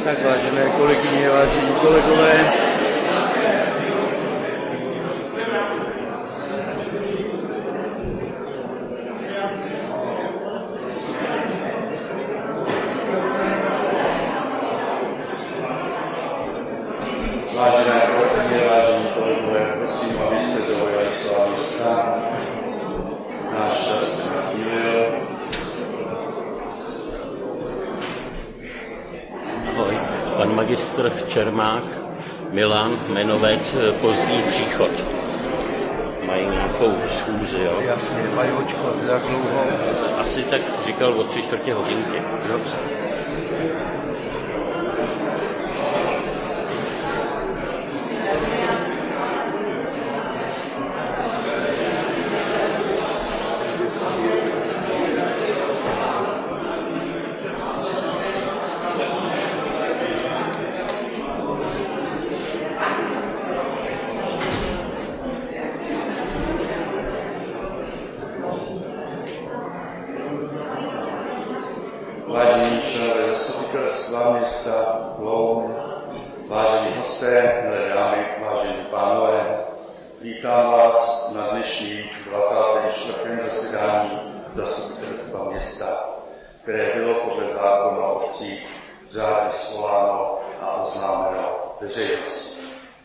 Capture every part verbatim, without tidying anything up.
Tak vážené kolegyně, vážení kolegové, vážené kolegyně, vážení kolegové, prosím, abyste zaujali svá místa. Náš čas se nachýlil. Ahoj, pan magistr Čermák, Milan, Jmenovec, pozdní příchod. Mají nějakou schůzi, jo? Jasně, mají očko, jak dlouho? Asi tak říkal o tři čtvrtě hodinky. Dobře. Vážení členové zastupitelstva města Loun, vážení hosté, milé dámy, vážení pánové, vítám vás na dnešním dvacátém čtvrtém zasedání zastupitelstva města, které bylo podle zákona o obcích řádně svoláno a oznámeno veřejnosti.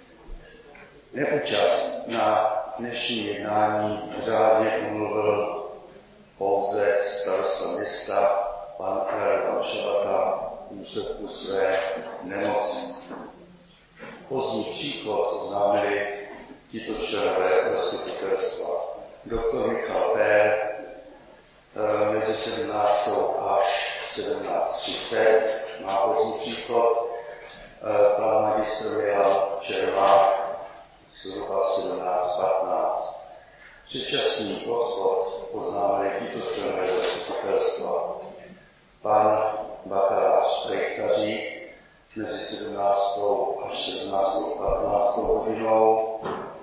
Neúčast na dnešním jednání řádně omluvil pouze starosta města, pan Radovan Šabata, v důsledku své nemoci. Pozdní příchod oznámili tito členové zastupitelstva. Doktor Michal Pér mezi sedmnáctou až sedmnáct třicet má pozdní příchod, pan magistr Milan Čermák zhruba sedmnáct patnáct. Předčasný odchod oznámili tito členové zastupitelstva. Pan bakalář Rejchařík mezi sedmnáctou až sedmnáctou patnáctou hodinou,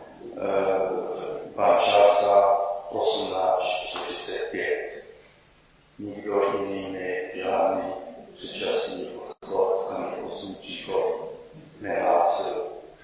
pan Čása osmnáct čtyřicet pět. Nikdo jiný mi žádný předčasný odchod ani pozdní příchod nehlásil.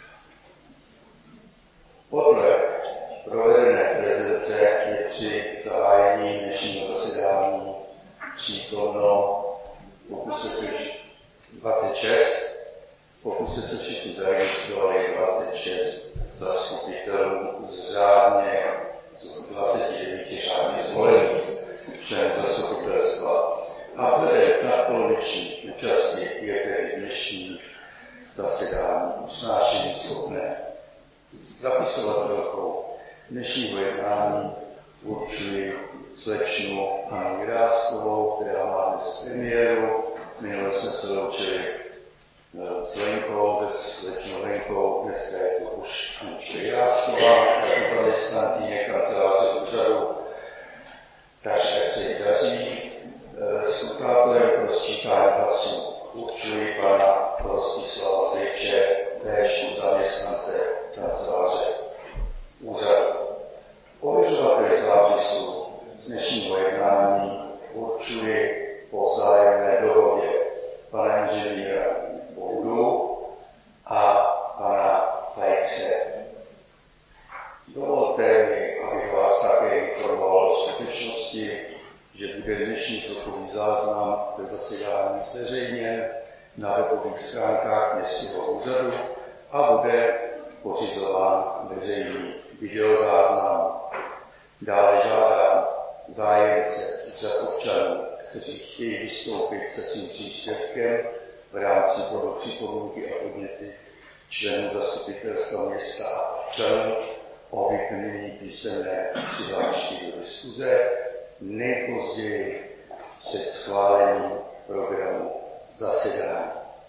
Podle provedené prezence je při zahájení dnešního zasedání přítomno, pokud se dvacet šest, pokud se se všichni zaregistrovali dvacet šest zastupitelů z řádně z dvacet devět řádně zvolených členů zastupitelstva. A vzhledem k nadpoloviční účasti je tedy dnešní zasedání usnášení schopné. Zapisovatelkou dnešního jednání určuji slečnu Hanu Jiráskovou, která má dnes premiéru. Minule jsme se loučili s Lenkou, se slečnou Lenkou, dneska je to už Anička Jirásková, jako zaměstnankyně kanceláře úřadu, takže se jí daří. Skrutátorem pro sčítání hlasů určuji pana Rostislava Zejče, též zaměstnance kanceláře úřadu. Ověřovatelem zápisu z dnešního jednání určuji po vzájemné dohodě pana inženýra Boudu a pana Fajkse. Dovolte mi, abych vás také informoval o skutečnosti, že bude dnešní zvukový záznam ze zasedání zveřejněn na webových stránkách městského úřadu a bude pořizován veřejný videozáznam. Dále žádám zájemce z řad občanů, kteří chtějí vystoupit se svým příspěvkem v rámci bodu připomínky a podněty členů zastupitelstva města a občanů o vyplnění písemné přihlášky do diskuze nejpozději před schválením programu zasedání.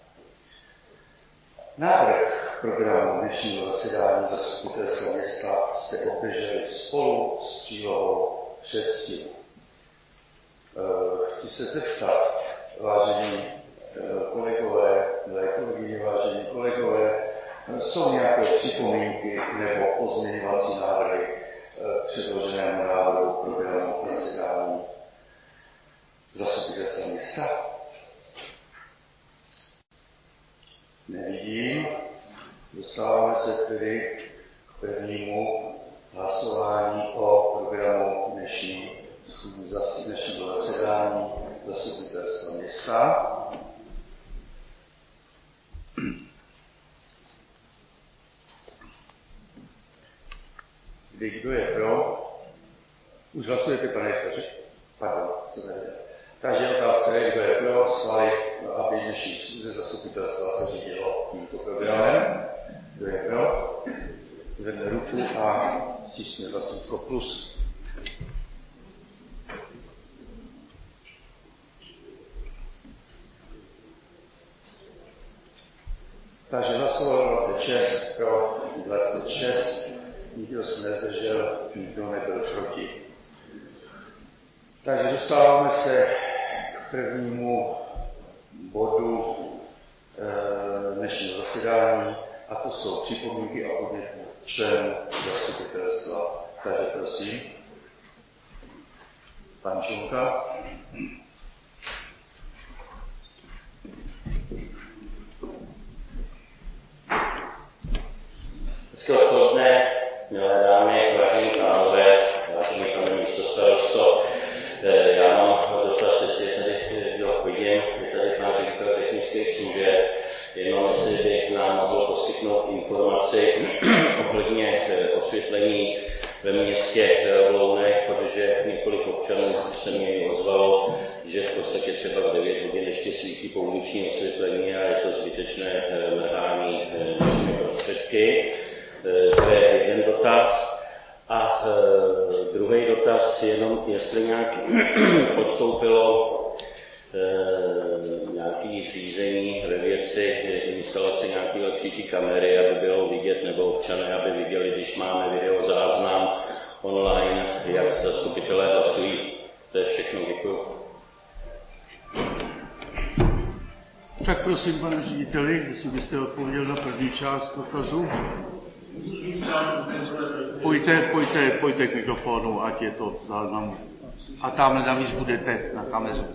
Návrh programu dnešního zasedání zastupitelstva města jste obdrželi spolu s přílohou předstihu. Chci se zeptat, vážení kolegové, milé kolegyně, vážení kolegové, jsou nějaké připomínky nebo pozměňovací návrhy předloženému návrhu programu zasedání zastupitelstva města? nevidím. Dostáváme se tedy k prvnímu hlasování o programu dnešní schůze, dnešního zasedání zastupitelstva města. Kdy kdo je pro? Už hlasujete, pane Jekaři? Pardon, co tady je. Takže otázka je, kdo je pro schválit, aby dnešní schůze zastupitelstva se řídilo tímto programem. Kdo je pro? Zvedne ruku a stiskne tlačítko plus. Takže hlasovalo dvacet šest pro, dvacet šest, nikdo se nezdržel, nikdo nebyl proti. Takže dostáváme se k prvnímu bodu e, dnešního zasedání, a to jsou připomínky a podněty členů zastupitelstva. Takže prosím, pan Čunka. Hezké odpoledne, milé dámy, vážení pánové, vážený pane místostarosto. Já mám dotaz, jestli je tady kdo vidím, je tady pan ředitel technických služeb, jenom jestli by nám mohl poskytnout informaci ohledně osvětlení ve městě v Lounech, protože několik občanů se mě ozvalo, že v podstatě třeba v devět hodin ještě svítí pouliční osvětlení a je to zbytečné mrhání našimi prostředky. To je jeden dotaz. A e, druhý dotaz, jenom jestli nějak postoupilo e, nějaké řízení ve věci instalace nějaké lepší kamery, aby bylo vidět, nebo občané, aby viděli, když máme videozáznam online, jak zastupitelé hlasují. To je všechno, děkuji. Tak prosím, pane řediteli, jestli byste odpověděl na první část dotazu. Pojďte, pojďte, pojďte k mikrofonu, ať je to záznam. A tamhle navíc budete na kameře.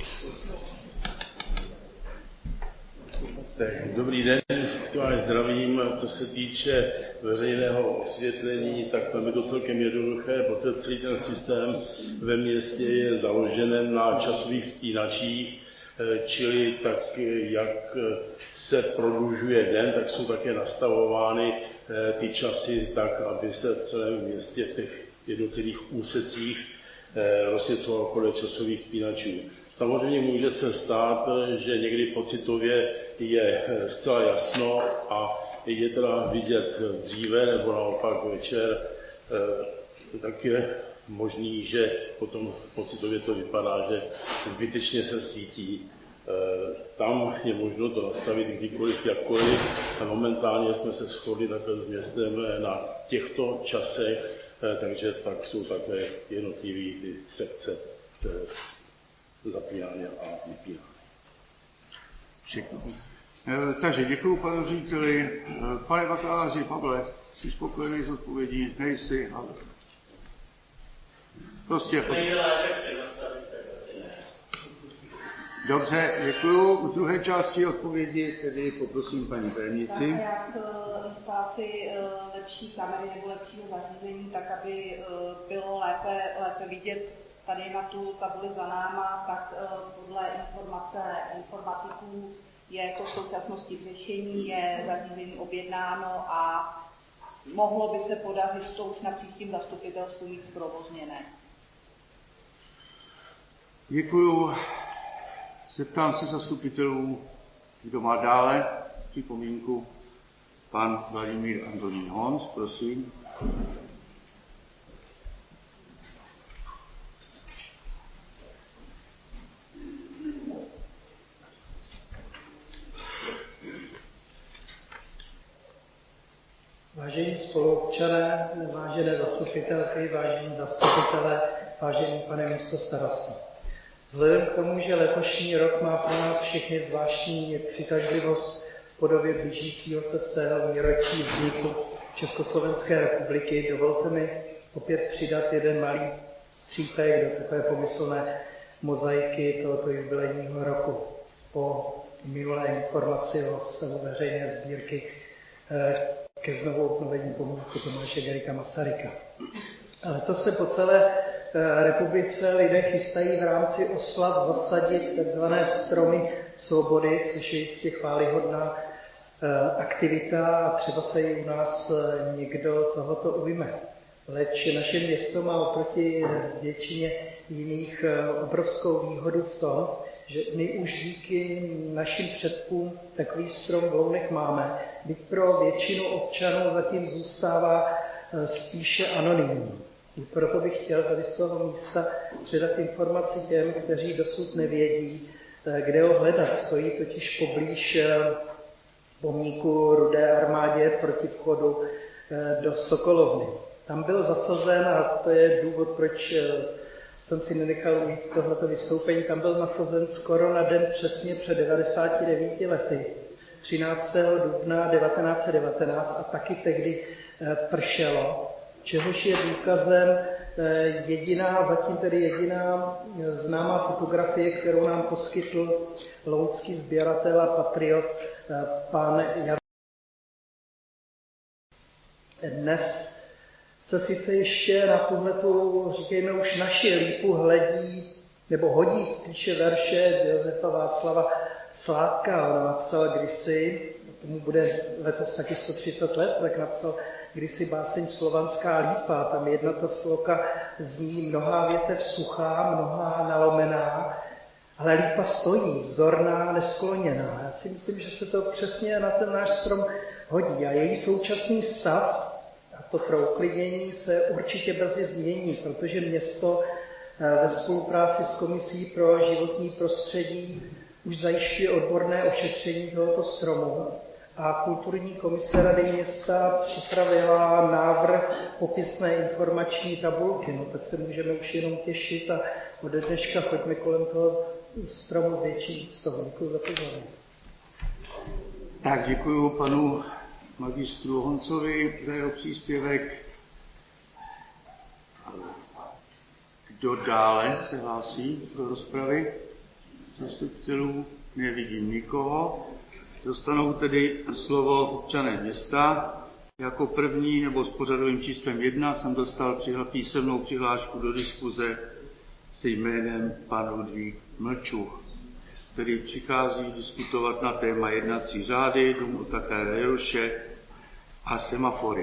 Tak, dobrý den, všichni vás zdravím. Co se týče veřejného osvětlení, tak tam je to celkem jednoduché, protože celý ten systém ve městě je založen na časových spínačích, čili tak, jak se prodlužuje den, tak jsou také nastavovány ty časy tak, aby se v celém městě v těch jednotlivých úsecích rozsvěcovalo podle časových spínačů. Samozřejmě může se stát, že někdy pocitově je zcela jasno a je teda vidět dříve nebo naopak večer, tak je možný, že potom pocitově to vypadá, že zbytečně se svítí. Tam je možno to nastavit kdykoliv, jakkoliv. A momentálně jsme se shodli takhle s městem na těchto časech, takže tak jsou takové jednotlivé ty sekce zapínání a vypínání. Všechno. Takže děkuji panu řediteli. Pane bakaláři Pavle, jsi spokojený s odpovědí? Nejsi, ale... Prostě... Dobře, děkuju. U druhé části odpovědi tedy poprosím paní tajemnici. Tak jak instalaci lepší kamery nebo lepšího zařízení, tak aby bylo lépe, lépe vidět tady na tu tabuli za náma, tak podle informace informatiků je to v současnosti v řešení, je zařízení objednáno a mohlo by se podařit to už na příštím zastupitelstvu mít zprovozněné. Děkuju. Zeptám se zastupitelů, kdo má dále připomínku. Pan Vladimír Antonín Hons, prosím. Vážení spoluobčané, vážené zastupitelky, vážení zastupitelé, vážený pane místostarosto. Vzhledem k tomu, že letošní rok má pro nás všechny zvláštní přitažlivost v podobě blížícího se stého výročí vzniku Československé republiky, dovolte mi opět přidat jeden malý střípek do takové pomyslné mozaiky tohoto jubilejního roku. Po minulé informaci o stavu veřejné sbírky ke znovu obnovení pomůžku Tomáše Garrigua Masaryka. Ale to se po celé republice lidé chystají v rámci oslav zasadit takzvané stromy svobody, což je jistě chválihodná aktivita a třeba se i u nás někdo tohoto ujme. Leč naše město má oproti většině jiných obrovskou výhodu v tom, že my už díky našim předkům takový strom v Lounech máme, byť pro většinu občanů zatím zůstává spíše anonymní. I proto bych chtěl tady z toho místa předat informaci těm, kteří dosud nevědí, kde ho hledat. Stojí totiž poblíž pomníku Rudé armádě proti vchodu do Sokolovny. Tam byl zasazen, a to je důvod, proč jsem si nenechal ujít tohleto vystoupení, tam byl nasazen skoro na den přesně před devadesáti devíti lety, třináctého dubna devatenáct set devatenáct, a taky tehdy pršelo, čehož je důkazem jediná, zatím tedy jediná známá fotografie, kterou nám poskytl lounský sběratel a patriot pan Jan. Dnes se sice ještě na tuhletu, říkejme už naši lípu, hledí, nebo hodí spíše verše Josefa Václava Sládka. On napsal kdysi, tomu bude letos taky sto třicet let, tak napsal kdysi báseň Slovanská lípa. Tam jedna ta sloka zní: mnohá větev suchá, mnohá nalomená, ale lípa stojí, vzdorná, neskloněná. Já si myslím, že se to přesně na ten náš strom hodí. A její současný stav, a to pro uklidnění, se určitě brzy změní, protože město ve spolupráci s Komisí pro životní prostředí už zajišťuje odborné ošetření tohoto stromu. A kulturní komise Rady města připravila návrh popisné informační tabulky. No tak se můžeme už jenom těšit a ode dneška choďme kolem toho stromu s větší úctou. Děkuji za pozornost. Tak děkuji panu magistru Honcovi za jeho příspěvek. Kdo dále se hlásí do rozpravy? Zastupitelů nevidím nikoho. Dostanou tedy slovo občané města. Jako první nebo s pořadovým číslem jedna jsem dostal přihla, písemnou přihlášku do diskuze se jménem pan Ludvík Mlčuch, který přichází diskutovat na téma jednací řády, dům Otakara Jaroše a semafory.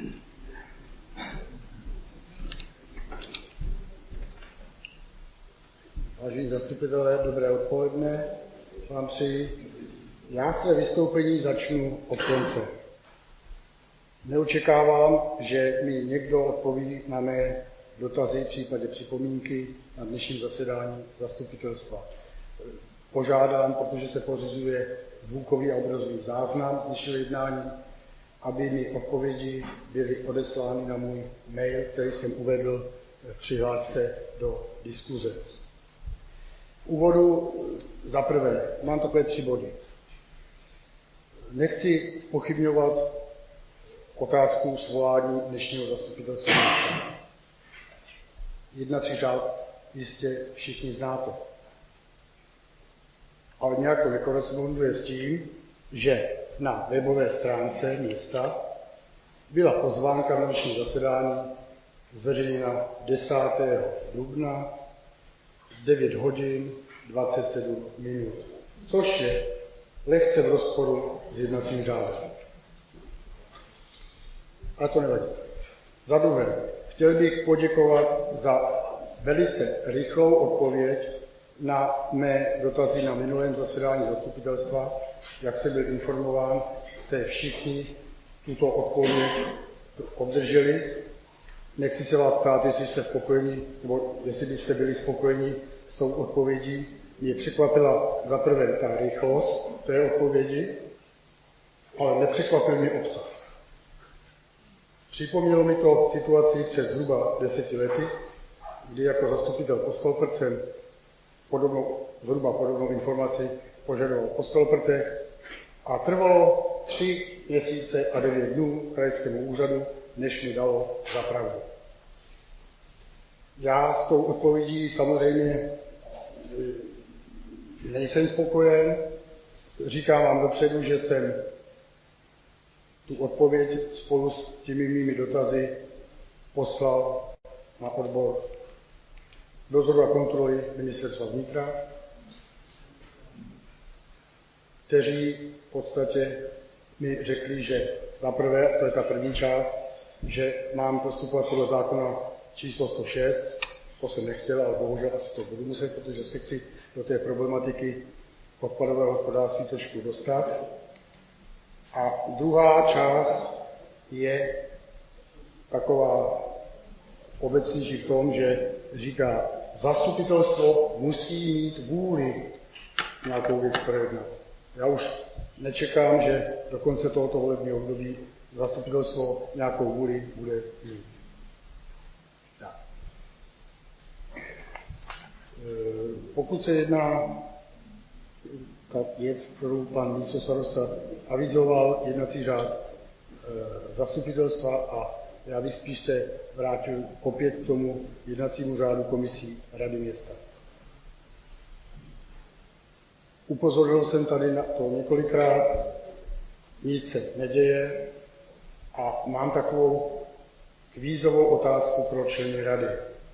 Vážení zastupitelé, dobré odpoledne vám přeji. Já své vystoupení začnu od konce. Neočekávám, že mi někdo odpoví na mé dotazy, případně připomínky na dnešním zasedání zastupitelstva. Požádám, protože se pořizuje zvukový a obrazový záznam z dnešního jednání, aby mi odpovědi byly odeslány na můj mail, který jsem uvedl v přihlášce do diskuze. V úvodu za prvé mám takové tři body. Nechci zpochybňovat otázku svolání dnešního zastupitelstva města. Jednací řád jistě všichni znáte. Ale nějak to nekoresponduje s tím, že na webové stránce města byla pozvánka na dnešní zasedání zveřejněna desátého dubna devět hodin dvacet sedm minut, což je lehce v rozporu s jednacím řádem. A to nevadí. Za druhé, chtěl bych poděkovat za velice rychlou odpověď na mé dotazy na minulém zasedání zastupitelstva. Jak jsem byl informován, jste všichni tuto odpověď obdrželi. Nechci se vás ptát, jestli jste spokojení, nebo jestli byste byli spokojeni s tou odpovědí. Mě překvapila za prvé ta rychlost té odpovědi, ale nepřekvapil mě obsah. Připomnělo mi to situaci před zhruba deseti lety, kdy jako zastupitel Postolprt jsem podobnou, zhruba podobnou informaci požadoval v Postolprtech a trvalo tři měsíce a devět dnů krajskému úřadu, než mi dalo za pravdu. Já s tou odpovědí samozřejmě nejsem spokojen, říkám vám dopředu, že jsem tu odpověď spolu s těmi mými dotazy poslal na odbor dozoru a kontroly Ministerstva vnitra, kteří v podstatě mi řekli, že za prvé, to je ta první část, že mám postupovat podle zákona číslo sto šest, to jsem nechtěl, ale bohužel asi to budu muset, protože se chci do té problematiky odpadového hospodářství trošku dostat. A druhá část je taková obecnější v tom, že říká, zastupitelstvo musí mít vůli nějakou věc projednat. Já už nečekám, že do konce tohoto volebního období zastupitelstvo nějakou vůli bude mít. Tak. Pokud se jedná ta věc, kterou pan místostarosta avizoval, jednací řád zastupitelstva, a já bych spíš se vrátil opět k tomu jednacímu řádu komisí Rady města. Upozornil jsem tady na to několikrát, nic se neděje a mám takovou kvízovou otázku pro členy rady.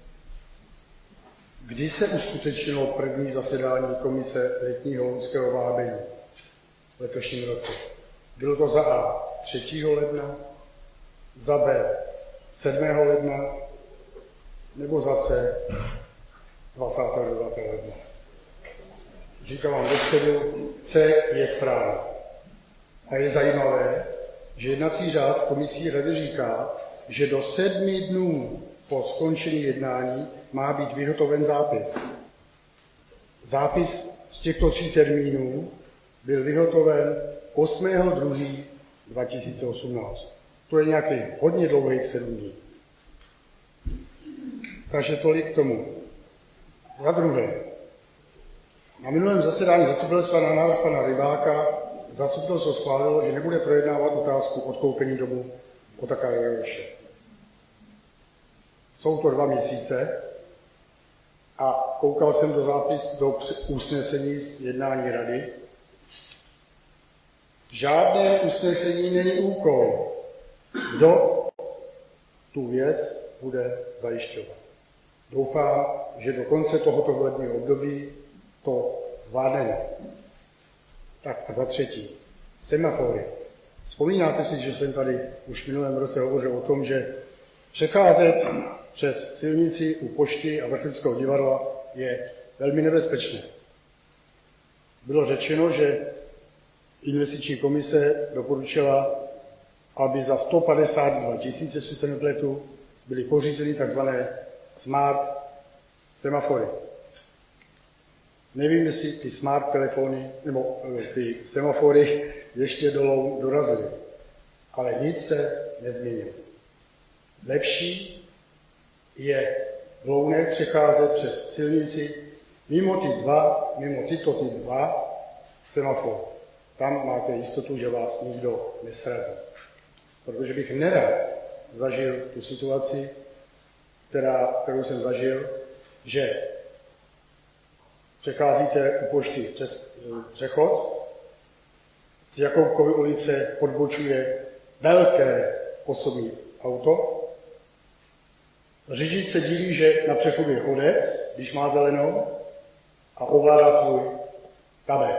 Kdy se uskutečnilo první zasedání komise letního lidského vábení v letošním roce? Bylo to za A třetího ledna, za B sedmého ledna nebo za C dvacátého devátého ledna? Říkám vám dopředu, C je správně. A je zajímavé, že jednací řád komisí rady říká, že do sedmi dnů po skončení jednání má být vyhotoven zápis. Zápis z těchto tří termínů byl vyhotoven osmého druhého dva tisíce osmnáct. To je nějakých hodně dlouhých sedm dní. Takže tolik k tomu. Za druhé, na minulém zasedání zastupitelstva na návrh pana Rybáka zastupitelstvo schválilo, že nebude projednávat otázku odkoupení domu Otakara Jaroše. Jsou to dva měsíce a koukal jsem do zápis, do usnesení z jednání rady. Žádné usnesení není úkol, kdo tu věc bude zajišťovat. Doufám, že do konce tohoto volebního období to zvládneme. Tak a za třetí, semafory. Vzpomínáte si, že jsem tady už v minulém roce hovořil o tom, že přecházet přes silnici u pošty a vrchlického divadla je velmi nebezpečné. Bylo řečeno, že investiční komise doporučila, aby za sto padesát dva tisíc, jestli se nepletu, byly pořízeny tzv. Smart semafory. Nevím, jestli ty smart telefony nebo ty semafory ještě dolů dorazily, ale nic se nezměnilo. Lepší je v Lounech přecházet přes silnici mimo ty dva, mimo tyto ty dva semafory. Tam máte jistotu, že vás nikdo nesrazí. Protože bych nerad zažil tu situaci, která, kterou jsem zažil, že přecházíte u pošty přes přechod, z Jakoubkovy ulice odbočuje velké osobní auto, řidič se diví, že na přechodu je chodec, když má zelenou, a ovládá svůj kabel.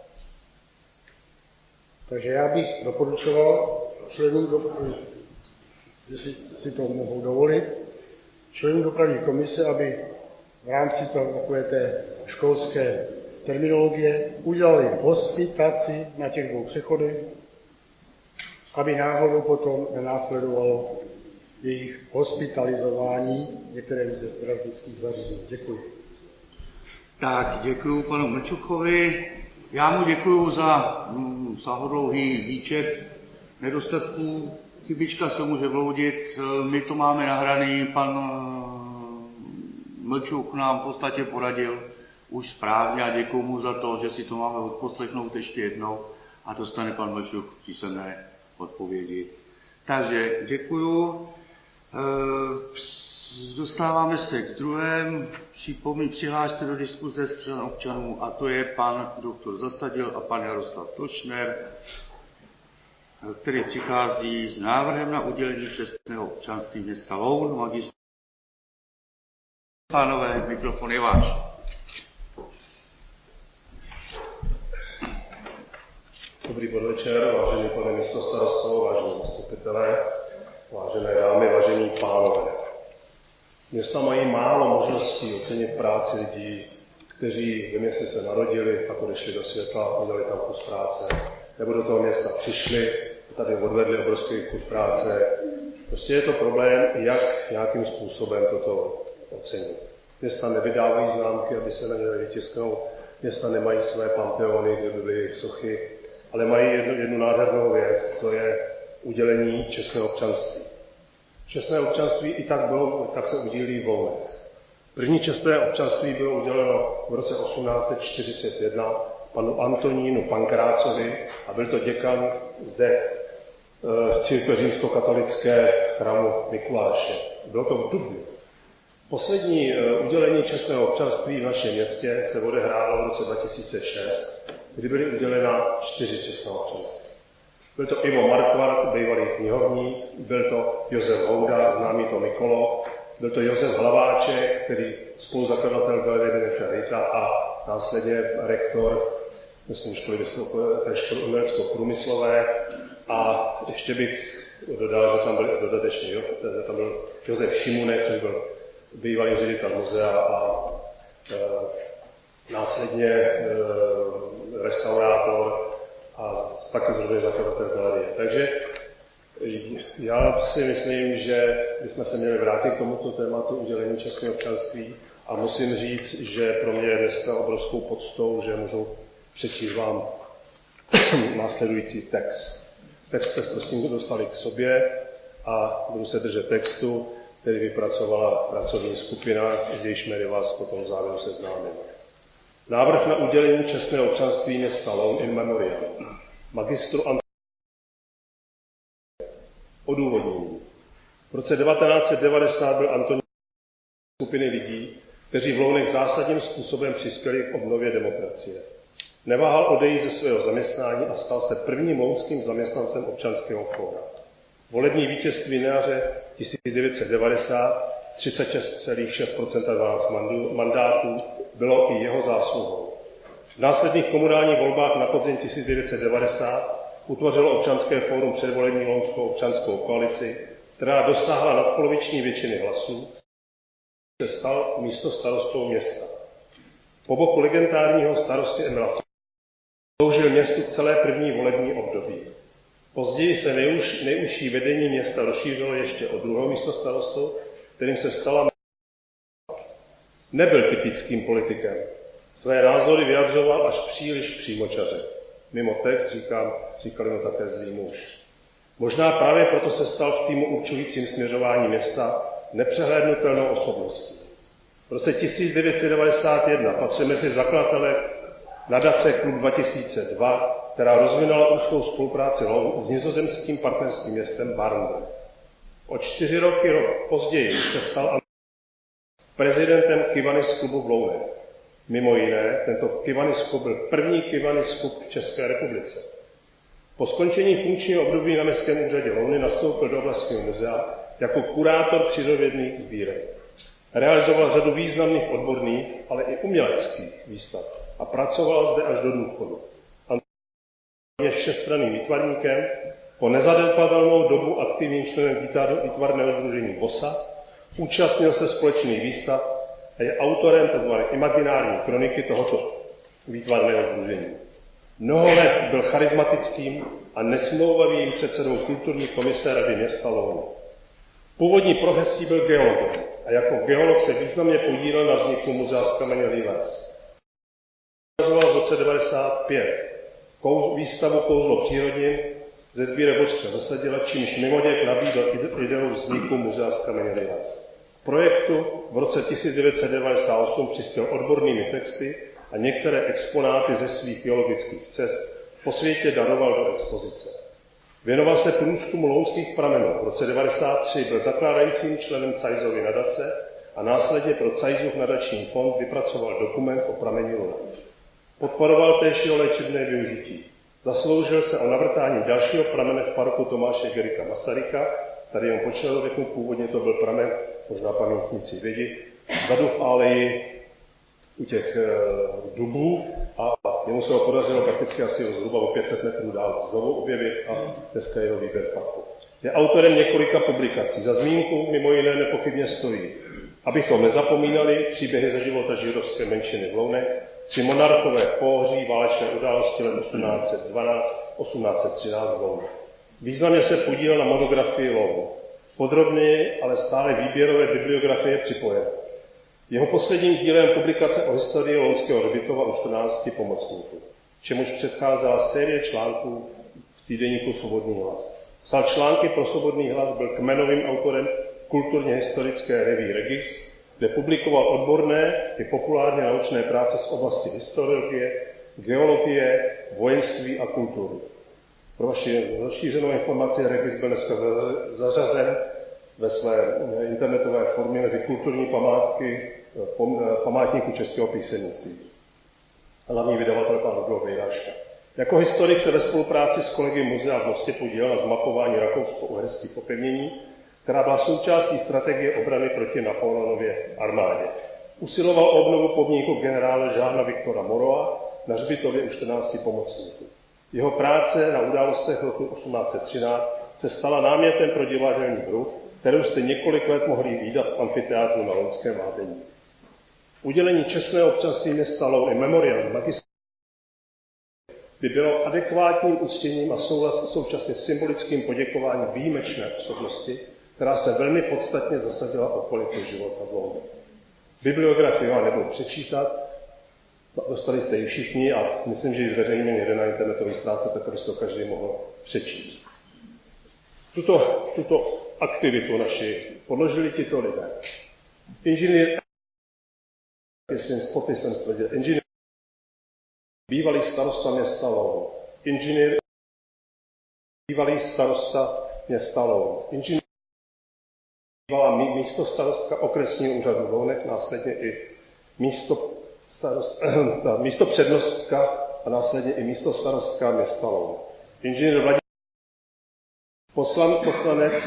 Takže já bych doporučoval členům, do, jestli si to mohou dovolit, členům dopravní komise, aby v rámci takové té školské terminologie udělali hospitaci na těch dvou přechodech, aby náhodou potom nenásledovalo jejich hospitalizování některé ze zdravotnických zařízení. Děkuji. Tak, děkuji panu Mlčuchovi. Já mu děkuji za hm, sáhodlouhý výčet nedostatků. Chybička se může vloudit, my to máme nahraný, pan Mlčuk nám v podstatě poradil už správně a děkuji mu za to, že si to máme odposlechnout ještě jednou a dostane pan Mlčuk písemné odpovědi. Takže děkuji. Dostáváme se k druhému připomí přihlášce do diskuze stran občanů, a to je pan doktor Zasadil a pan Jaroslav Točner, který přichází s návrhem na udělení čestného občanství města Loun. Magistr... Pánové, mikrofon je váš. Dobrý podvečer, vážený pane místostarosto, vážení zastupitelé, vážené dámy, vážení pánové. Města mají málo možností ocenit práci lidí, kteří ve městě se narodili, pak odešli do světla, udělali tam kus práce, nebo do toho města přišli, tady odvedli obrovský kus práce. Prostě je to problém, jak nějakým způsobem toto ocenit. Města nevydávají známky, aby se na ně vytisknou, města nemají své panteony, kde by byly sochy, ale mají jednu, jednu nádhernou věc, to je udělení čestného občanství. Čestné občanství i tak, bylo, tak se udílí v Lounech. První čestné občanství bylo uděleno v roce osmnáct set čtyřicet jedna panu Antonínu Pankrácovi a byl to děkan zde v církve římskokatolické chrámu Mikuláše. Bylo to v dubnu. Poslední udělení čestného občanství v našem městě se odehrálo v roce dva tisíce šest, kdy byly udělena čtyři čestná občanství. Byl to Ivo Markvart, bývalý knihovník, byl to Josef Houda, známý to Mikolo, byl to Josef Hlaváček, který spoluzakladatel Galerie Benedikta Hejta a následně rektor, myslím, školy, školy umělecko-průmyslové. A ještě bych dodal, že tam byl dodatečný, jo, že tam byl Josef Šimunek, který byl bývalý ředitel muzea a e, následně e, restaurátor a taky zrovna zakladatel galerie. Takže já si myslím, že bychom se měli vrátit k tomuto tématu udělení čestného občanství a musím říct, že pro mě je dneska obrovskou poctou, že můžu přečíst vám následující text. Text jste prosím dostali k sobě a budu se držet textu, který vypracovala pracovní skupina, jejíž jmény vás potom v závěru seznámím. Návrh na udělení čestného občanství města Loun in memoriam. Magistru Antonínu. Odůvodnění. V roce devatenáct set devadesát byl Antonín skupiny lidí, kteří v Lounech zásadním způsobem přispěli k obnově demokracie. Neváhal odejít ze svého zaměstnání a stal se prvním lounským zaměstnancem občanského fóra. Volební vítězství na jaře tisíc devět set devadesát, třicet šest celá šest procenta dvanáct mandátů, bylo i jeho zásluhou. V následných komunálních volbách na podzim tisíc devět set devadesát utvořilo občanské fórum předvolební lounskou občanskou koalici, která dosáhla nadpoloviční většiny hlasů, se stal místostarostou města. Po boku legendárního starosty Emila sloužil městu celé první volební období. Později se nejuž, nejužší vedení města rozšířilo ještě o druhou místostarostu, kterým se stala. Nebyl typickým politikem. Své názory vyjadřoval až příliš přímočaře. Mimo text říkám, říkali mu také zlý muž. Možná právě proto se stal v týmu určujícím směřování města nepřehlédnutelnou osobností. V roce tisíc devět set devadesát jedna patřil mezi zakladatele nadace Klub dva tisíce dva, která rozvinula úzkou spolupráci s nizozemským partnerským městem Barneveld. O čtyři roky rok později se stal prezidentem Kiwanis klubu v Lounech. Mimo jiné, tento Kiwanis klub byl první Kiwanis klub v České republice. Po skončení funkčního období na městském úřadě Louny nastoupil do oblastního muzea jako kurátor přírodovědných sbírek. Realizoval řadu významných odborných, ale i uměleckých výstav a pracoval zde až do důchodu. Je všestranným výtvarníkem, po nezanedbatelnou dobu aktivním členem výtvarného sdružení VOSA, účastnil se společných výstav a je autorem tzv. Imaginární kroniky tohoto výtvarného sdružení. Mnoho let byl charismatickým a nesmlouvavým předsedou kulturní komise Rady města Louny. Původní profesí byl geologem a jako geolog se významně podílel na vzniku muzea Skamenělý les. Realizoval v roce devadesát pět kouz, výstavu Kouzlo přírodnin ze sbírek Bořka Zasadila, čímž mimoděk nabídl ideu vzniku muzea Skamenělý les. K projektu v roce tisíc devět set devadesát osm přispěl odbornými texty a některé exponáty ze svých geologických cest po světě daroval do expozice. Věnoval se průzkumu lounských pramenů. V roce devadesát tři byl zakládajícím členem Cajzovy nadace a následně pro Cajzův nadační fond vypracoval dokument o prameni Luna. Podporoval též jeho léčebné využití. Zasloužil se o navrtání dalšího pramene v parku Tomáše Garrigua Masaryka. Tady jen počel řeknu, původně to byl pramen, možná pamětníci vědí, vzadu v aleji u těch e, dubů a jemu se ho podařilo prakticky asi zhruba o pět set metrů dál znovu objevit a dneska jeho výběr parku. Je autorem několika publikací. Za zmínku mimo jiné nepochybně stojí Abychom nezapomínali příběhy ze života židovské menšiny v Lounech, Tři monarchové v Pohoří, válečné události let osmnáct set dvanáct až osmnáct set třináct v Lounech. Významně se podílel na monografii Loun. Podrobněji, ale stále výběrové bibliografie připojené. Jeho posledním dílem publikace o historii lounského hřbitova u čtrnácti pomocníků, čemuž předcházela série článků v týdeníku Svobodný hlas. Psal články pro Svobodný hlas, byl kmenovým autorem kulturně historické revue Regis, kde publikoval odborné i populárně naučné práce z oblasti historiologie, geologie, vojenství a kultury. Pro vaši rozšířenou informaci Regis byl dneska zařazen ve své internetové formě mezi kulturní památky památníku českého písemnictví. Hlavní vydavatel pan Rudolf Vejráška. Jako historik se ve spolupráci s kolegy muzea v Mostě podílel na zmapování rakousko-uherských opevnění, která byla součástí strategie obrany proti Napoleonově armádě. Usiloval o obnovu pomníku generála Žána Viktora Moreau na hřbitově u čtrnácti pomocníků. Jeho práce na událostech roku osmnáct set třináct se stala námětem pro divadelní hru, kterou jste několik let mohli vídat v amfiteátru na Lounském vápení. Udělení čestného občanství města Loun i memoriam magistrát by bylo adekvátním uctěním a současně symbolickým poděkováním výjimečné osobnosti, která se velmi podstatně zasadila o kvalitu života v Lounu. Bibliografii vám nebudu přečítat, dostali jste ji všichni a myslím, že ji zveřejníme někde na internetové stránce, tak aby to každý mohl přečíst. Tuto, tuto aktivitu naši podložili tito lidé. Inženýr, jestli s popisem stvrdil, inženýr, bývalý starosta města Loun, inženýr, bývalý starosta města Loun, inženýr, bývalá místostarostka okresního úřadu v Lounech, následně i místo, starost, místo přednostka a následně i místostarostka města Loun. Inženýr Vladimír, poslan, poslanec,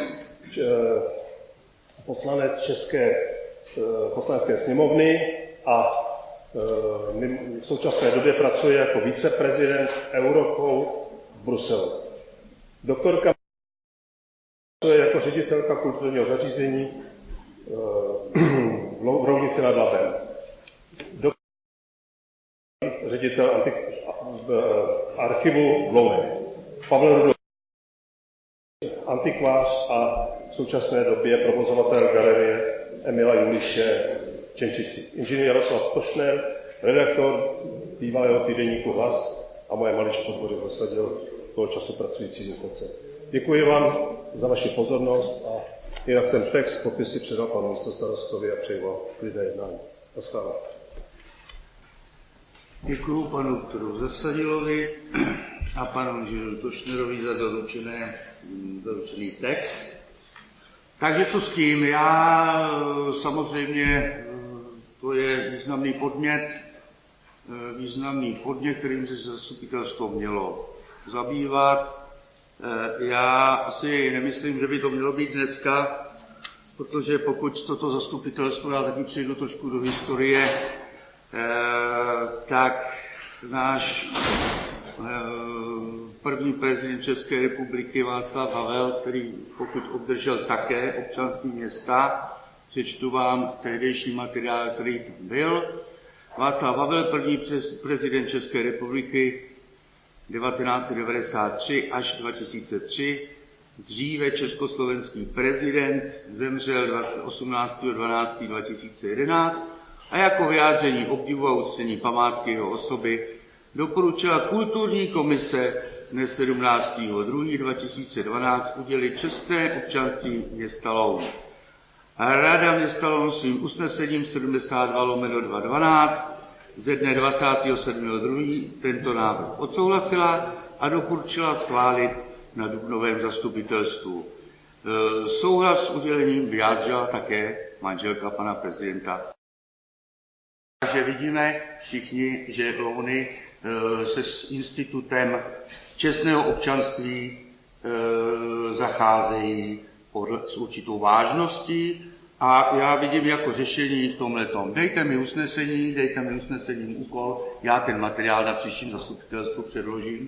poslanec České poslanecké sněmovny a v současné době pracuje jako viceprezident Eurocou v Bruselu. Doktorka pracuje jako ředitelka kulturního zařízení v Roudnici nad Labem. Doktor ředitel antik, archivu v Lounech. Pavel Rudolf, antikvář a v současné době provozovatel galerie Emila Juliše Čenčici. Inženýr Jaroslav Košner, redaktor bývalého týdeníku Hlas a moje maličko podpoře zasadil toho času pracující důchodce. Děkuji vám za vaši pozornost a jinak jsem text popisy předal panu místostarostovi a přeji vám klidné jednání. Naschledanou. Děkuji panu doktoru Zasadilovi a panu inženýru Košnerovi za doručené, doručený text. Takže co s tím? Já samozřejmě, to je významný podnět, významný podnět, kterým se zastupitelstvo mělo zabývat. Já si nemyslím, že by to mělo být dneska, protože pokud toto zastupitelstvo, já taky přijdu trošku do historie, tak náš první prezident České republiky Václav Havel, který pokud obdržel také občanství města, přečtu vám tehdejší materiál, který tam byl. Václav Havel, první prezident České republiky devatenáct set devadesát tři až dva tisíce tři, dříve československý prezident, zemřel osmnáctého dvanáctého dva tisíce jedenáct a jako vyjádření obdivu a uctění památky jeho osoby doporučila kulturní komise dne sedmnáctého druhého dva tisíce dvanáct udělit čestné občanství města Loun. Rada města Loun svým usnesením sedmdesát dva lomeno dvě dvanáct ze dne dvacátého sedmého druhého tento návrh odsouhlasila a doporučila schválit na dubnovém zastupitelstvu. Souhlas s udělením vyjádřila také manželka pana prezidenta. Takže vidíme všichni, že Louny se s institutem čestného občanství zacházejí s určitou vážností a já vidím jako řešení v tomhletom. Dejte mi usnesení, dejte mi usnesení úkol, já ten materiál na příštím zastupitelstvu předložím.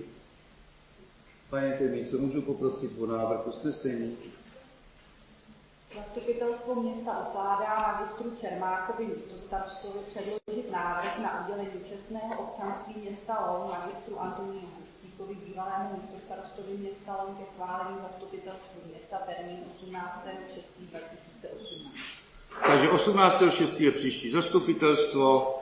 Pane Temíco, můžu poprosit o návrh usnesení? Zastupitelstvo města ukládá magistru Čermákovi místostarostovi předložit návrh na udělení čestného občanství města Loun magistru Antonínu Hustíkovi, bývalému místostarostovi města Loun, ke schválení zastupitelstvu města termín osmnáctého šestého dva tisíce osmnáct. Takže osmnáctého šestého je příští zastupitelstvo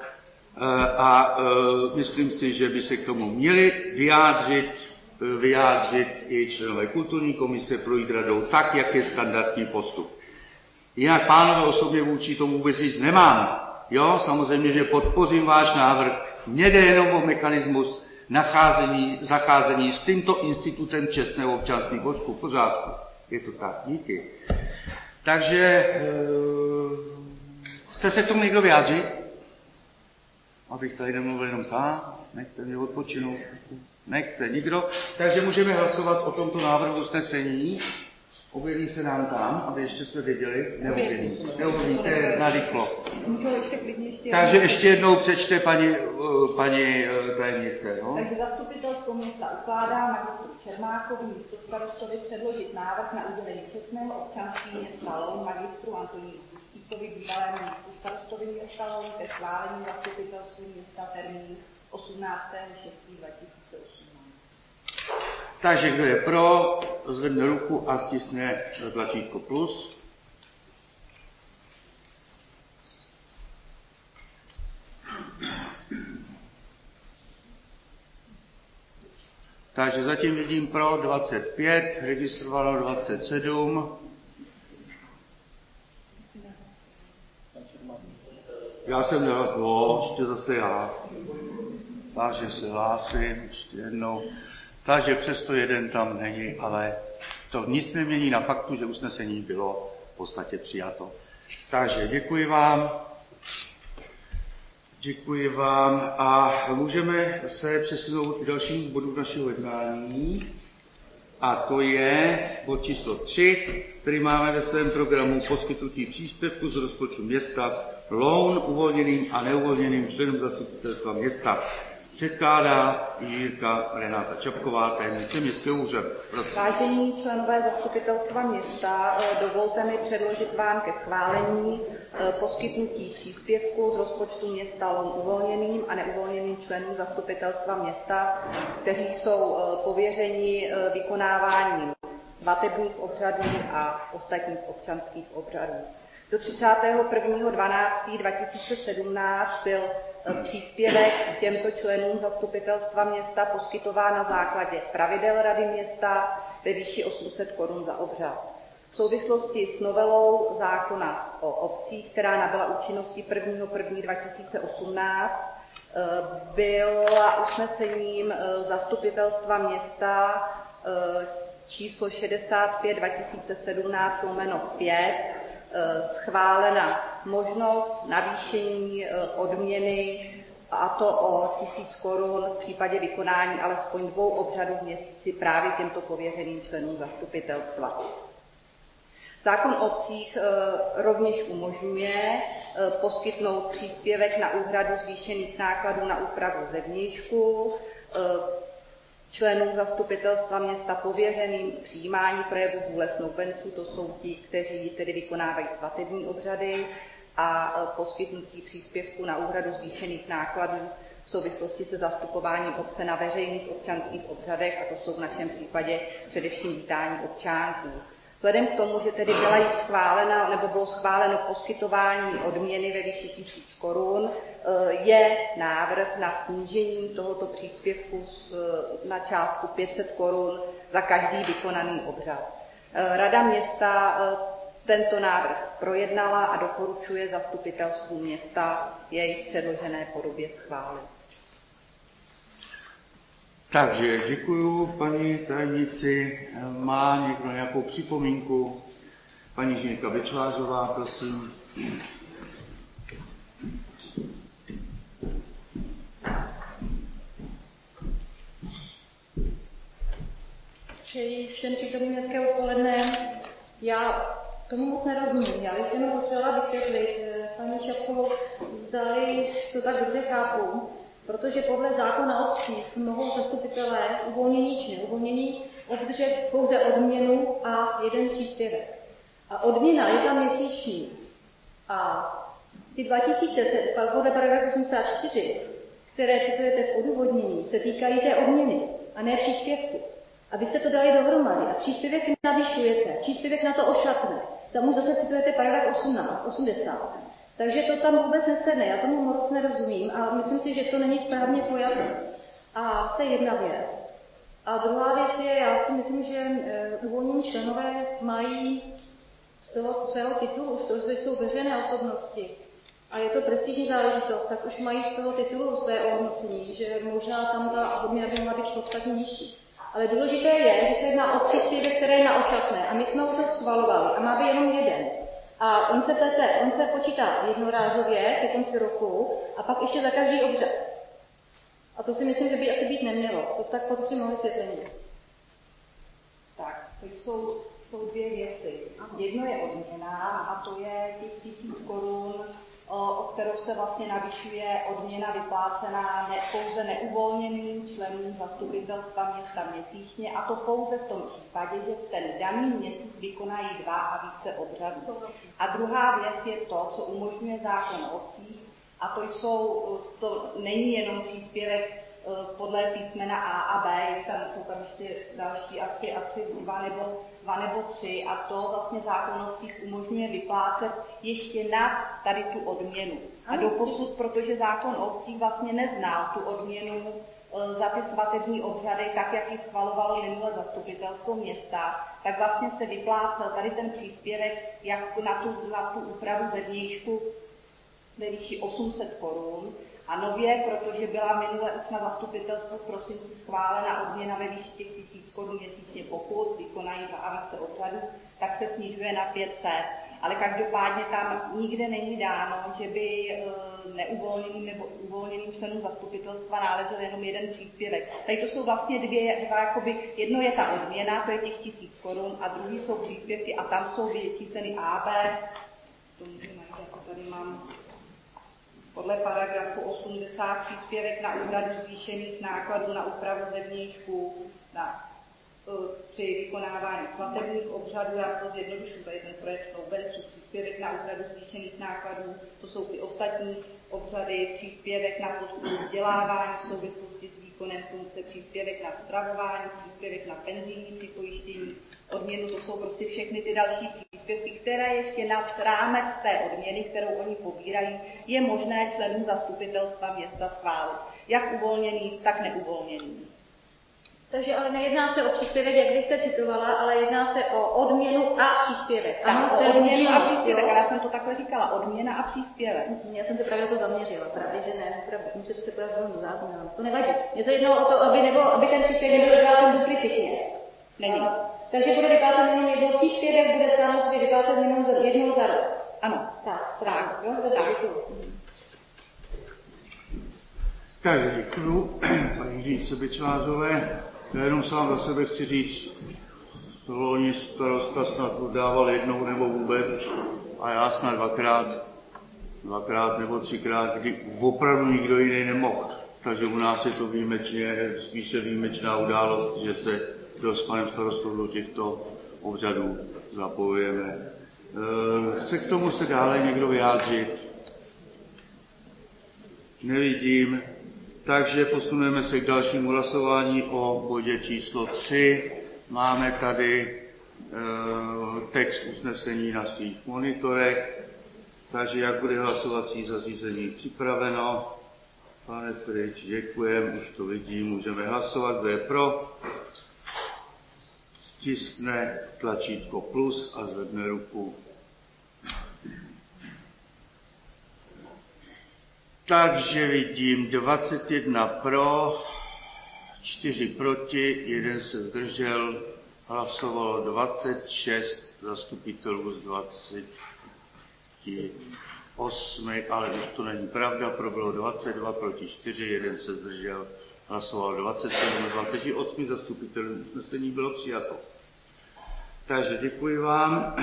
a myslím si, že by se k tomu měli vyjádřit, vyjádřit i členové kulturní komise, projít radou tak, jak je standardní postup. Jinak, pánové, osobně vůči tomu vůbec nic nemám. Jo, samozřejmě, že podpořím váš návrh. Mně jde jenom o mechanismus nacházení, zacházení s tímto institutem čestného občanství. Božku, v pořádku. Je to tak, díky. Takže, e, chce se k tomu někdo vyjádřit? Abych tady nemluvil jenom sám, nechte mě odpočinout. Nechce nikdo. Takže můžeme hlasovat o tomto návrhu usnesení. Objeví se nám tam, aby ještě jsme věděli. Neobjeví. Neobjeví, to je narychlo. Takže ještě jednou přečte paní, paní tajemnice. No? Takže zastupitelstvo města ukládá magistru Čermákovi místostarostovi předložit návrh na udělení čestného občanství města Loun magistru Antonínu Hustíkovi, bývalému místostarostovi města Loun, ke schválení zastupitelstvu města termín osmnáctého šestého dva tisíce osmnáct. Takže kdo je pro, zvedne ruku a stiskne tlačítko plus. Takže zatím vidím pro dvacet pět, registrovalo dvacet sedm. Já jsem dělal, no, ještě zase já. Takže se hlásím ještě jednou. Takže přesto jeden tam není, ale to nic nemění na faktu, že usnesení bylo v podstatě přijato. Takže děkuji vám. Děkuji vám a můžeme se přesunout k dalšímu bodu našeho jednání. A to je bod číslo tři, který máme ve svém programu poskytnutí příspěvku z rozpočtu města Loun uvolněným a neuvolněným členům zastupitelstva města. Předkládá Jirka Renáta Čapková, tajemnice městského úřadu. Prosím. Vážení členové zastupitelstva města, dovolte mi předložit vám ke schválení poskytnutí příspěvku z rozpočtu města Loun uvolněným a neuvolněným členům zastupitelstva města, kteří jsou pověřeni vykonáváním svatebních obřadů a ostatních občanských obřadů. Do třicátého prvního dvanáctého dva tisíce sedmnáct byl příspěvek těmto členům zastupitelstva města poskytován na základě pravidel Rady města ve výši osm set korun za obřad. V souvislosti s novelou zákona o obcích, která nabyla účinnosti prvního prvního dva tisíce osmnáct, byla usnesením zastupitelstva města číslo šedesát pět dva tisíce sedmnáct lomeno pět schválena možnost navýšení odměny, a to o tisíc korun v případě vykonání alespoň dvou obřadů v měsíci právě těmto pověřeným členům zastupitelstva. Zákon o obcích rovněž umožňuje poskytnout příspěvek na úhradu zvýšených nákladů na úpravu zevnějšku členům zastupitelstva města pověřeným přijímání projevu vůle snoubenců, to jsou ti, kteří tedy vykonávají svatební obřady, a poskytnutí příspěvku na úhradu zvýšených nákladů v souvislosti se zastupováním obce na veřejných občanských obřadech, a to jsou v našem případě především vítání občánků. Vzhledem k tomu, že tedy byla již schválena, nebo bylo schváleno poskytování odměny ve výši tisíc korun, je návrh na snížení tohoto příspěvku na částku pět set korun za každý vykonaný obřad. Rada města tento návrh projednala a doporučuje zastupitelstvu města jej v předložené podobě schválit. Takže děkuju paní tajemnici. Má někdo nějakou připomínku? Paní Žinka Vyčvářová, prosím. Přeji všem přítomným hezké odpoledne. Já tomu moc nerozumím. Já bych jenom potřebovala vysvětlit, paní Čapkovou, zdali to tak dobře chápu, protože podle zákona o obcích mohou zastupitelé uvolnění či neuvolnění obdržet pouze odměnu a jeden příspěvek. A odměna je tam měsíční. A ty dva tisíce podle paragrafu osmdesát čtyři, které citujete v odůvodnění, se týkají té odměny a ne příspěvku. A vy jste to dali dohromady a příspěvek navyšujete, příspěvek na to ošatne. Tam už zase citujete paragraf osmnáct, osmdesát. Takže to tam vůbec nesedne, já tomu moc nerozumím a myslím si, že to není správně pojaté. A to je jedna věc. A druhá věc je, já si myslím, že e, uvolnění členové mají z toho svého titulu, už to, že jsou veřejné osobnosti a je to prestižní záležitost, tak už mají z toho titulu své ohodnocení, že možná tam ta odměna by mohla být podstatně nižší. Ale důležité je, že se jedná o příspěvek, které je na ošatné a my jsme už ho schvalovali a má být jenom jeden. A on se, tete, on se počítá jednorázově ke konci roku a pak ještě za každý obřad. A to si myslím, že by asi být nemělo. To tak prosím o vysvětlení. Tak, to jsou, jsou dvě věci. Jedno je odměna a to je těch tisíc korun, o kterou se vlastně navyšuje odměna vyplácená ne, pouze neuvolněným členům zastupitelstva města měsíčně, a to pouze v tom případě, že ten daný měsíc vykonají dva a více obřadů. A druhá věc je to, co umožňuje zákon o obcích, a to, jsou, to není jenom příspěvek podle písmena A a B, tam jsou tam ještě další asi, asi dva, nebo, dva nebo tři, a to vlastně zákon o obcích umožňuje vyplácet ještě nad tady tu odměnu. A doposud, protože zákon o obcích vlastně neznal tu odměnu za ty svatební obřady, tak jak ji schvalovalo minulé zastupitelstvo města, tak vlastně se vyplácel tady ten příspěvek jak na tu, na tu úpravu zevnějšku ve výši osm set korun. A nově, protože byla minule už na zastupitelstvu v prosinci schválena odměna ve výši těch tisíc korun měsíčně, pokud vykonají dva a více obřadů, tak se snižuje na pět set. Ale každopádně tam nikde není dáno, že by neuvolněným nebo uvolněným členům zastupitelstva náležel jenom jeden příspěvek. Tady to jsou vlastně dvě, dva, jakoby, jedno je ta odměna, to je těch tisíc korun, a druhý jsou příspěvky a tam jsou vyčísleny A, B, to můžu najít, jako tady mám. Podle paragrafu osmdesát příspěvek na úhradu zvýšených nákladů na úpravu zevnějšku, na, při vykonávání svatebních obřadů, já to zjednodušu, tady ten projekt Snoubenců, příspěvek na úhradu zvýšených nákladů, to jsou ty ostatní obřady, příspěvek na podporu vzdělávání v souvislosti s výkonem funkce, příspěvek na stravování, příspěvek na penzijní připojištění, odměnu, to jsou prostě všechny ty další příspěvky, které ještě nad rámec té odměny, kterou oni pobírají, je možné členům zastupitelstva města schválit. Jak uvolněný, tak neuvolněný. Takže ale nejedná se o příspěvek, jak vy jste citovala, ale jedná se o odměnu a příspěvek. Ano, o odměnu a příspěvek, ale já jsem to takhle říkala, odměna a příspěvek. Já jsem se právě to zaměřila, právě že ne, opravdu, můžete se podívat do záznamu. To nevadí. Mně se jednalo o to, aby, nebylo, aby ten příspěvek nebyl vyplácen duplicitně. Není. Takže bude vyplácet jenom jednou příspěvek, bude samozřejmě vyplácet jenom jednou za rok. Ano. Tak, správně. Tak, tak. Takže děkuju paní Žínce Byčvářové. Já jenom sám za sebe chci říct, loni starosta snad dával jednou nebo vůbec, a já snad dvakrát, dvakrát nebo třikrát, kdy opravdu nikdo jiný nemohl. Takže u nás je to výjimečně, spíše výjimečná událost, že se s panem starostou do těchto obřadů zapojujeme. Chce k tomu se dále někdo vyjádřit? Nevidím. Takže posuneme se k dalšímu hlasování o bodě číslo tři. Máme tady e, text usnesení na svých monitorech, takže jak bude hlasovací zařízení připraveno. Pane Frič, děkujem, už to vidím, můžeme hlasovat, kdo je pro. Stiskne tlačítko plus a zvedne ruku. Takže vidím dvacet jedna pro, čtyři proti, jeden se zdržel, hlasovalo dvacet šest zastupitelů z dvaceti osmi, ale už to není pravda, proběhlo dvacet dva proti čtyři, jeden se zdržel, hlasovalo dvacet sedm z dvaceti osmi zastupitelů, usnesení bylo přijato. Takže děkuji vám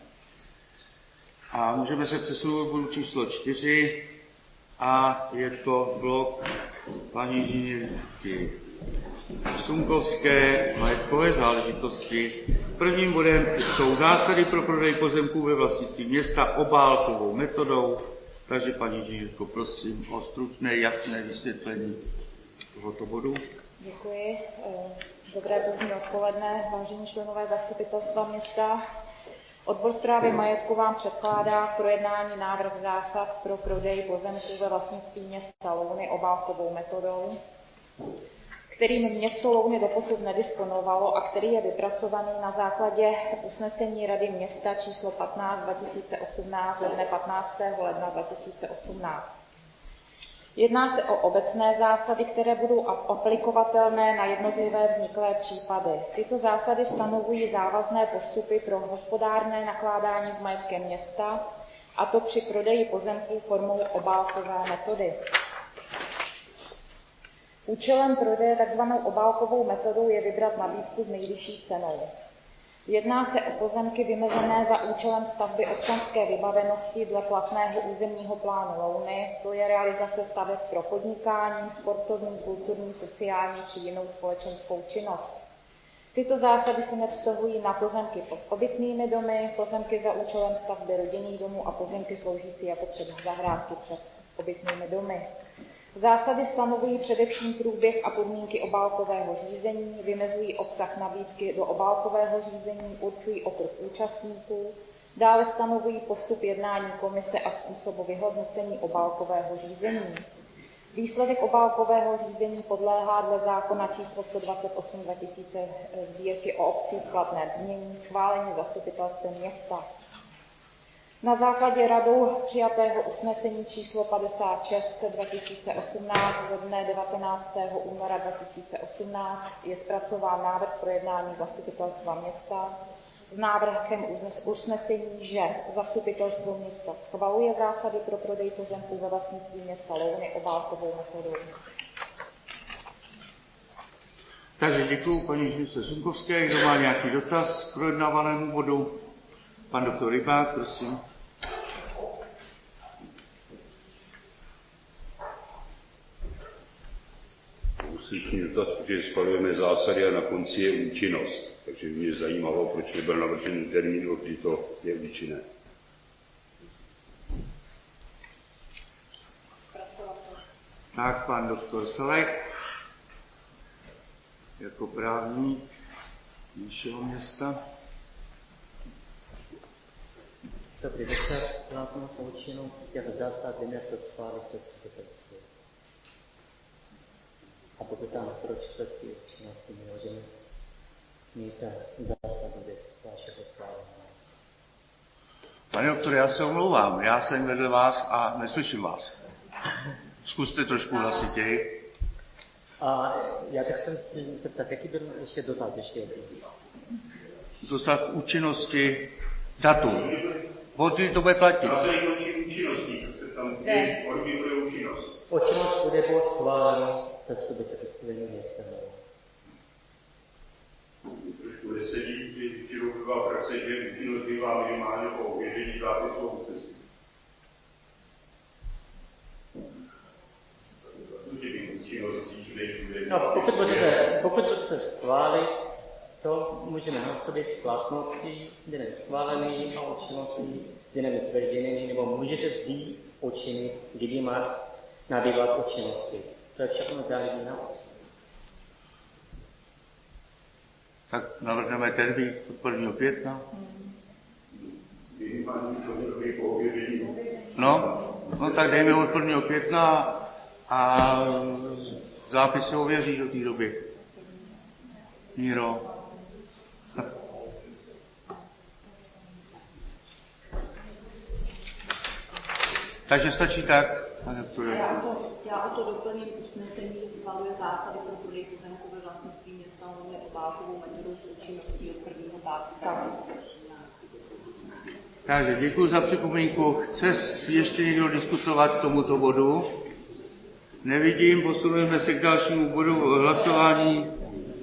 a můžeme se přesunout k bodu číslo čtyři a je to blok paní inženýrky Sunkovské, majetkové záležitosti. Prvním bodem jsou zásady pro prodej pozemků ve vlastnictví města obálkovou metodou. Takže paní inženýrko, prosím o stručné, jasné vysvětlení tohoto bodu. Děkuji. Dobré pozdní odpoledne, vážení členové zastupitelstva města. Odbor správy majetku vám předkládá k projednání návrh zásad pro prodej pozemků ve vlastnictví města Louny obálkovou metodou, kterým město Louny doposud nedisponovalo a který je vypracovaný na základě usnesení Rady města číslo patnáct dva tisíce osmnáct ze dne patnáctého ledna dva tisíce osmnáct. Jedná se o obecné zásady, které budou aplikovatelné na jednotlivé vzniklé případy. Tyto zásady stanovují závazné postupy pro hospodárné nakládání s majetkem města, a to při prodeji pozemků formou obálkové metody. Účelem prodeje tzv. Obálkovou metodou je vybrat nabídku s nejvyšší cenou. Jedná se o pozemky vymezené za účelem stavby občanské vybavenosti dle platného územního plánu Louny, to je realizace staveb pro podnikání, sportovní, kulturní, sociální či jinou společenskou činnost. Tyto zásady se nevztahují na pozemky pod obytnými domy, pozemky za účelem stavby rodinných domů a pozemky sloužící jako předzahrádky před obytnými domy. Zásady stanovují především průběh a podmínky obálkového řízení, vymezují obsah nabídky do obálkového řízení, určují okruh účastníků, dále stanovují postup jednání komise a způsobu vyhodnocení obálkového řízení. Výsledek obálkového řízení podléhá dle zákona číslo sto dvacet osm dva tisíce sbírky o obcích platné znění schválení zastupitelstvem města. Na základě radou přijatého usnesení číslo padesát šest dva tisíce osmnáct ze dne devatenáctého února dva tisíce osmnáct je zpracován návrh projednání zastupitelstva města s návrhem usnesení, že zastupitelstvo města schvaluje zásady pro prodej pozemků ve vlastnictví města Louny obálkovou metodou. Takže děkuji paní inženýrce Sunkovské. Kdo má nějaký dotaz k projednávanému bodu? Pan doktor Rybák, prosím. Ústřední dotaz, protože schvalujeme zásady a na konci je účinnost. Takže mě zajímalo, proč nebyl navržen termín, kdy to je účinné. Tak, pan doktor Selek, jako právník našeho města. Dobrý večer, platnost a účinnost těch zásad víme pro schválit zastupitelstvu. A pokud tam proč všetky účinnosti nemůžeme mít zásady bez vašeho schválení. Pane doktore, já se omlouvám, já jsem vedle vás a neslyším vás. Zkuste trošku hlasitěji. A já bych chtěl se zeptat, jaký byl ještě dotaz ještě jedný? Dotaz účinnosti datum. Od kdy to bude platit? Zde. Účinnost bude být schváleno zastupitelství města. Bude se dít, že většinou bývá praxe, že účinnost bývá minimálně po ověření zápisu a usnesení. No, pokud budete, pokud budete schválit, to můžeme nastavit platnosti, kde není schválený a účinnosti, kde není zveřejněný, nebo můžete vy učinit, kdy má nabývat účinnosti. To je všechno záleží na vás. Tak navrhneme termín od prvního května. No, no tak dejme od prvního května a zápis se ověří do té doby. Míro. Takže stačí tak, pane doktore. Já to, Já o to doplním usnesení, že schvaluje zásady pro prodej pozemku ve vlastnictví města Olomouce obálkovou metodou s účinností od prvního pátého. Takže děkuji za připomínku. Chce ještě někdo diskutovat k tomuto bodu? Nevidím, posunujeme se k dalšímu bodu hlasování.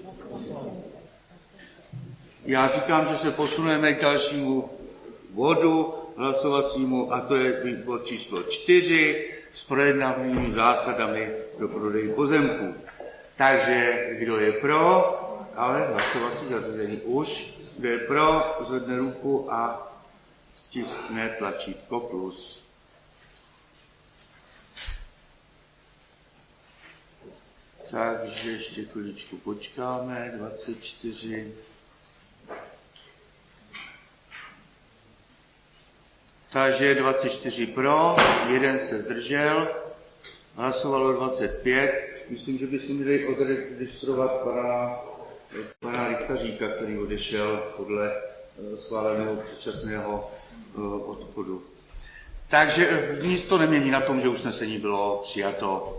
Já říkám, že se posunujeme k dalšímu bodu hlasovacímu, a to je bod číslo čtyři s projednanými zásadami pro prodej pozemků. Takže kdo je pro, ale hlasovací zařízení už, kdo je pro, zvedne ruku a stiskne tlačítko plus. Takže ještě chviličku počkáme, dvacet čtyři. Takže dvacet čtyři pro, jeden se zdržel, hlasovalo dvacet pět. Myslím, že bychom měli odregistrovat pana, pana Richtaříka, který odešel podle schváleného předčasného odchodu. Takže nic to nemění na tom, že usnesení bylo přijato.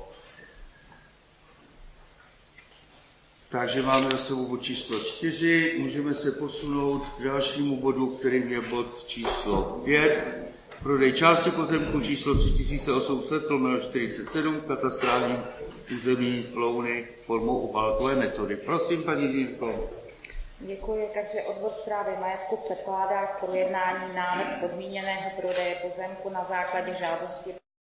Takže máme za sebou bod číslo čtyři, můžeme se posunout k dalšímu bodu, kterým je bod číslo pět. Prodej části pozemku číslo tři tisíce osm set lomeno čtyřicet sedm, katastrální území Louny formou obálkové metody. Prosím, paní Dýrko. Děkuji. Takže odbor správy majetku předkládá k projednání návrh podmíněného prodeje pozemku na základě žádosti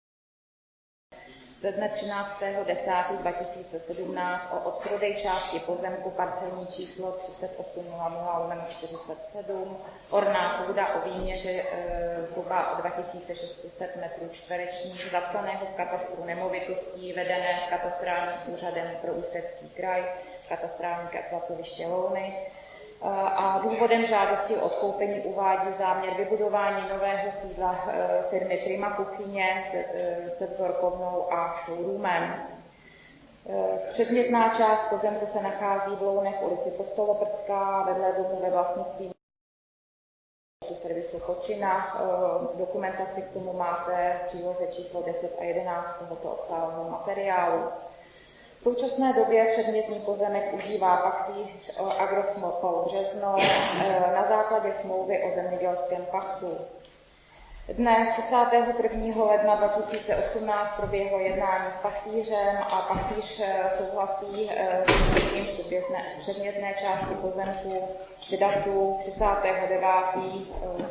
ze dne třináctého desátého dva tisíce sedmnáct o odprodej části pozemku parcelní číslo třicet osm nula nula lomeno čtyřicet sedm, orná půda o výměře e, zhruba dva tisíce šest set metrů čtverečních, zapsaného v katastru nemovitostí, vedené katastrálním úřadem pro Ústecký kraj, katastrální pracoviště Louny. A důvodem žádosti o odkoupení uvádí záměr vybudování nového sídla firmy Prima Kuchyně se, se vzorkovnou a showroomem. Předmětná část pozemku se nachází v Lounech v ulici Postoloprdská vedle domu ve vlastnictví servisu Kočina. Dokumentaci k tomu máte v příloze číslo deset a jedenáct tohoto obsáhlého materiálu. V současné době předmětný pozemek užívá pachtýř Agrosmopol Březno na základě smlouvy o zemědělském pachtu. Dne třicátého prvního ledna dva tisíce osmnáct proběhlo jednání s pachtýřem a pachtýř souhlasí s využitím předmětné části pozemku k datu třicátého devátého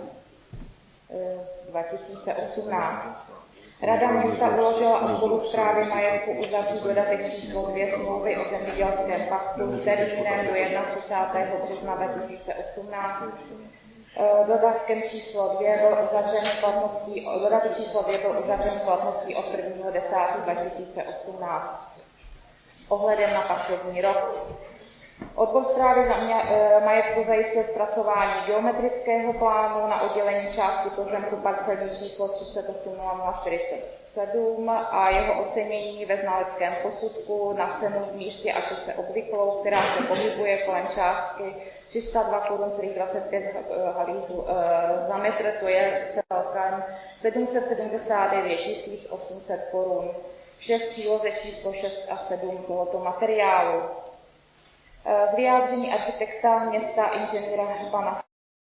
dva tisíce osmnáct. Rada města uložila odboru správy majetku uzavřít dodatek číslo dvě smlouvy o zemědělském paktu s termínem do třicátého prvního března dva tisíce osmnáct. Dodatkem číslo dvě byl uzavřen s platností, dodatek číslo dvě byl uzavřen s platností od prvního desátého dva tisíce osmnáct. Ohledem na pachtovní rok. Odbor správy majetku zajistil zpracování geometrického plánu na oddělení části pozemku parcelní číslo třicet osm nula nula čtyřicet sedm a jeho ocenění ve znaleckém posudku na cenu v místě a čase obvyklou, která se pohybuje kolem částky tři sta dva korun dvacet pět halířů za metr, to je celkem sedm set sedmdesát devět tisíc osm set korun. Vše v příloze číslo šest a sedm tohoto materiálu. Z vyjádření architekta města inženýra pana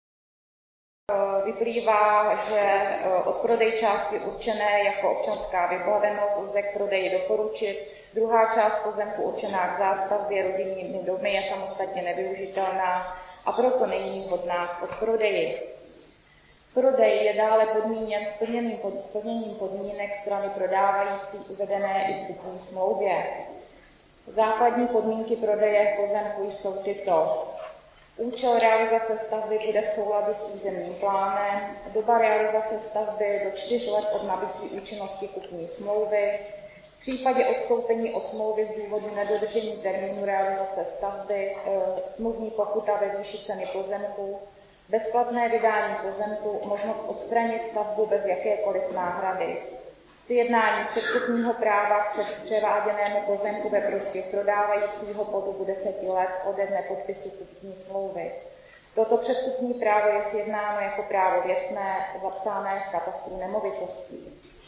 vyplývá, že odprodej části určené jako občanská vybavenost lze k prodeji doporučit. Druhá část pozemku určená k zástavbě rodinnými domy je samostatně nevyužitelná a proto není vhodná k odprodeji. Prodej je dále podmíněn splněním podmínek strany prodávající uvedené i v kupní smlouvě. Základní podmínky prodeje pozemku jsou tyto. Účel realizace stavby bude v souladu s územním plánem, doba realizace stavby do čtyř let od nabytí účinnosti kupní smlouvy, v případě odstoupení od smlouvy z důvodu nedodržení termínu realizace stavby, smluvní pokuta ve výši ceny pozemku, bezplatné vydání pozemku, možnost odstranit stavbu bez jakékoliv náhrady, sjednání předkupního práva k převáděnému pozemku ve prospěch prodávajícího po dobu deseti let ode dne podpisu kupní smlouvy. Toto předkupní právo je sjednáno jako právo věcné zapsané v katastru nemovitostí.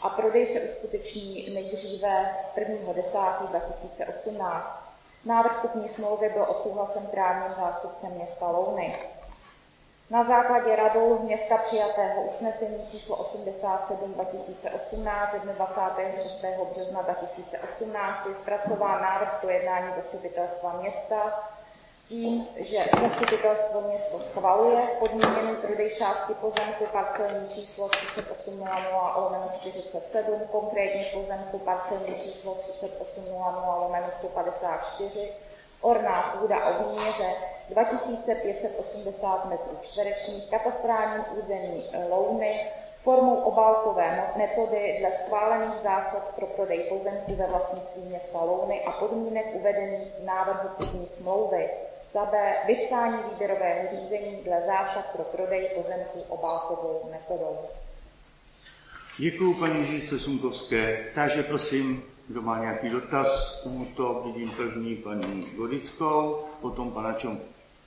a prodej se uskuteční nejdříve prvního desátého dva tisíce osmnáct. Návrh kupní smlouvy byl odsouhlasen právním zástupcem města Louny. Na základě radou města přijatého usnesení číslo osmdesát sedm dva tisíce osmnáct ze dne dvacátého šestého března dva tisíce osmnáct je zpracován návrh pro jednání zastupitelstva města s tím, že zastupitelstvo město schvaluje podmíněný prodej části pozemku parcelní číslo třicet osm nula nula lomeno čtyřicet sedm, konkrétně pozemku parcelní číslo třicet osm nula nula lomeno sto padesát čtyři, orná půda o výměře dva tisíce pět set osmdesát metrů čtverečních, katastrálním území Louny, formou obálkové metody dle schválených zásad pro prodej pozemku ve vlastnictví města Louny a podmínek uvedených v návrhu kupní smlouvy. Za B. Vypsání výběrového řízení dle zásad pro prodej pozemku obálkovou metodou. Děkuji paní žijce Sunkovské. Takže prosím, kdo má nějaký dotaz, tomuto vidím první paní Godickou, potom pana Čonku.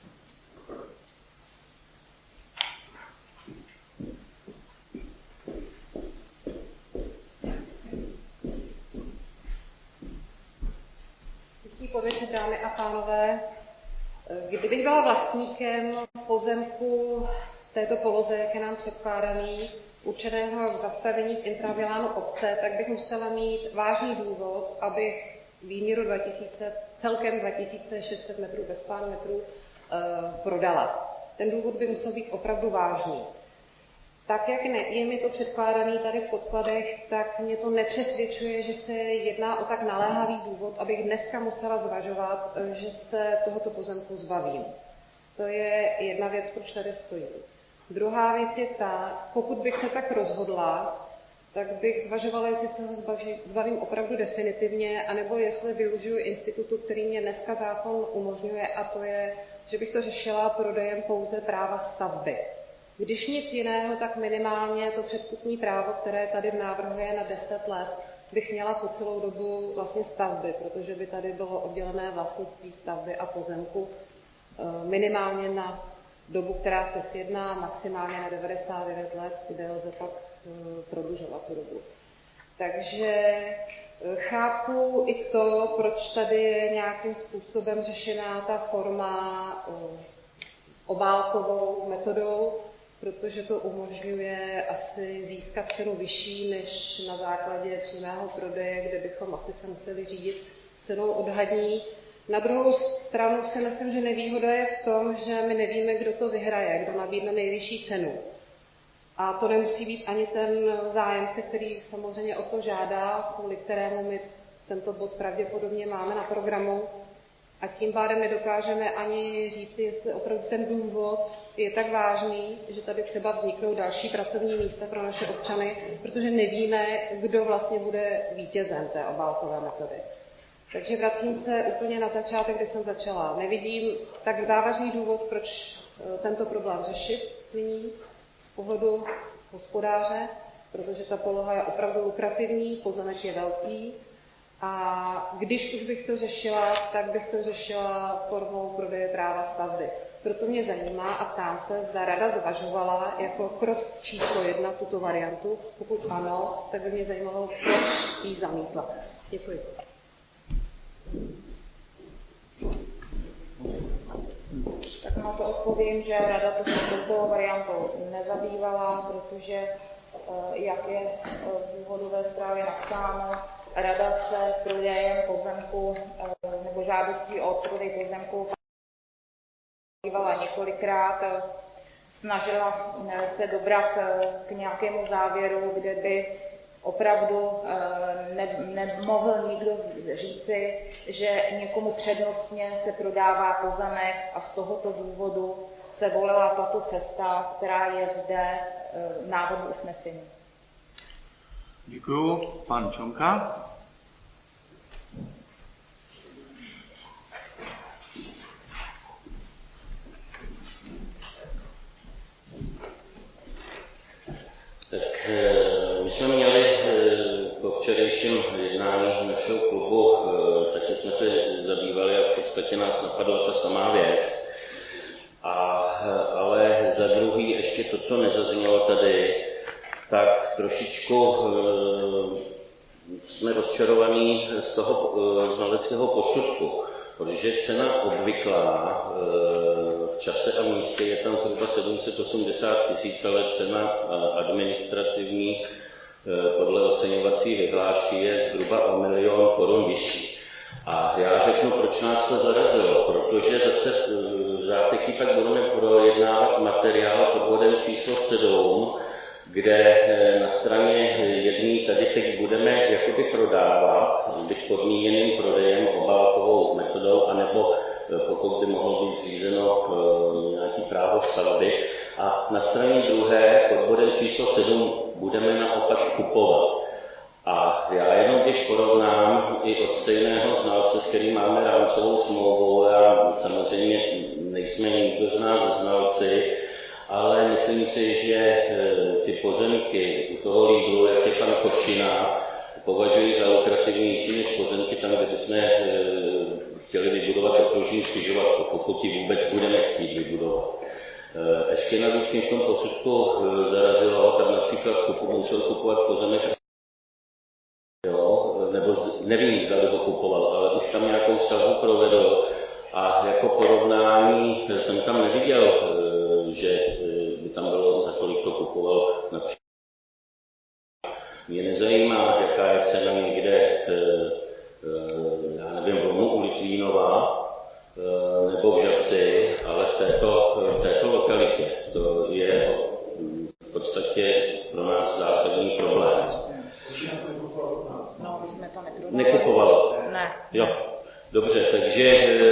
Hezký podvečer, dámy a pánové. Kdybych byla vlastníkem pozemku v této poloze, jak je nám předkládaný, určeného k zastavení v intravilánu obce, tak bych musela mít vážný důvod, abych výměru dva tisíce, celkem dva tisíce šest set metrů bez pár metrů e, prodala. Ten důvod by musel být opravdu vážný. Tak, jak ne, je mi to předkládaný tady v podkladech, tak mě to nepřesvědčuje, že se jedná o tak naléhavý důvod, abych dneska musela zvažovat, že se tohoto pozemku zbavím. To je jedna věc, proč tady stojím. Druhá věc je ta, pokud bych se tak rozhodla, tak bych zvažovala, jestli se ho zbavím opravdu definitivně, anebo jestli využiju institutu, který mě dneska zákon umožňuje, a to je, že bych to řešila prodejem pouze práva stavby. Když nic jiného, tak minimálně to předkupní právo, které tady v návrhu je na deset let, bych měla po celou dobu vlastně stavby, protože by tady bylo oddělené vlastnictví stavby a pozemku minimálně na dobu, která se sjedná, maximálně na devadesát devět let, kde lze pak prodlužovat tu dobu. Takže chápu i to, proč tady je nějakým způsobem řešená ta forma obálkovou metodou, protože to umožňuje asi získat cenu vyšší než na základě přímého prodeje, kde bychom asi se museli řídit cenou odhadní. Na druhou stranu si myslím, že nevýhoda je v tom, že my nevíme, kdo to vyhraje, kdo nabídne nejvyšší cenu. A to nemusí být ani ten zájemce, který samozřejmě o to žádá, kvůli kterému my tento bod pravděpodobně máme na programu. A tím pádem nedokážeme ani říci, jestli opravdu ten důvod je tak vážný, že tady třeba vzniknou další pracovní místa pro naše občany, protože nevíme, kdo vlastně bude vítězem té obálkové metody. Takže vracím se úplně na začátek, kde jsem začala. Nevidím tak závažný důvod, proč tento problém řešit nyní z pohledu hospodáře, protože ta poloha je opravdu lukrativní, pozemek je velký. A když už bych to řešila, tak bych to řešila formou prodeje práva stavby. Proto mě zajímá a ptám se, zda rada zvažovala jako krok číslo jedna tuto variantu. Pokud ano, tak by mě zajímalo, proč ji zamítla. Děkuji. Tak na to odpovím, že rada to se touto variantou nezabývala, protože jak je v důvodové zprávě napsáno, rada se prodejem pozemku nebo žádostí o prodej pozemku zabývala několikrát, snažila se dobrat k nějakému závěru, kde by opravdu ne, nemohl nikdo říci, že někomu přednostně se prodává pozemek a z tohoto důvodu se volila tato cesta, která je zde v návrhu usnesení. Děkuju. Pan Čonka. Tak my jsme měli po včerejším jednání našeho klubu, taky jsme se zabývali a v podstatě nás napadla ta samá věc. A, ale za druhý ještě to, co nezaznělo tady, tak trošičku jsme rozčarovaní z toho znaleckého posudku, protože cena obvyklá v čase a místě je tam zhruba sedm set osmdesát tisíc, ale cena administrativní podle oceňovací vyhlášky je zhruba o milion korun vyšší. A já řeknu, proč nás to zarazilo, protože zase v zápětí pak budeme projednávat materiál pod bodem číslo sedm, kde na straně jedné tady teď budeme jakoby prodávat, byť podmíněným prodejem obálkovou metodou, anebo pokud by mohlo být zřízeno nějaký právo stavby. A na straně druhé pod bodem číslo sedm budeme naopak kupovat. A já jenom když porovnám i od stejného znalce, s kterým máme rámcovou smlouvu, a samozřejmě nejsme nikdo z nás znalci, ale myslím si, že ty pozemky u toho Lidlu, jak je pan Kočina, považuji za lukrativnější než pozemky tam, kde bychom chtěli vybudovat okružní křižovatku, pokud ji vůbec budeme chtít vybudovat. Ještě navíc mě v tom posudku zarazilo, tam například kupu, musel kupovat pozemek, jo, nebo nevím, zda ho kupoval, ale už tam nějakou stavbu provedl a jako porovnání jsem tam neviděl, že by tam bylo, za kolik to kupoval například. Mě nezajímá, jaká je cena někde, já nevím, v Lomu u Litvínova, nebo v Žadci, ale v této, v této lokalitě. To je v podstatě pro nás zásadní problém. No, my jsme to nekupovali. Ne. Jo, dobře, takže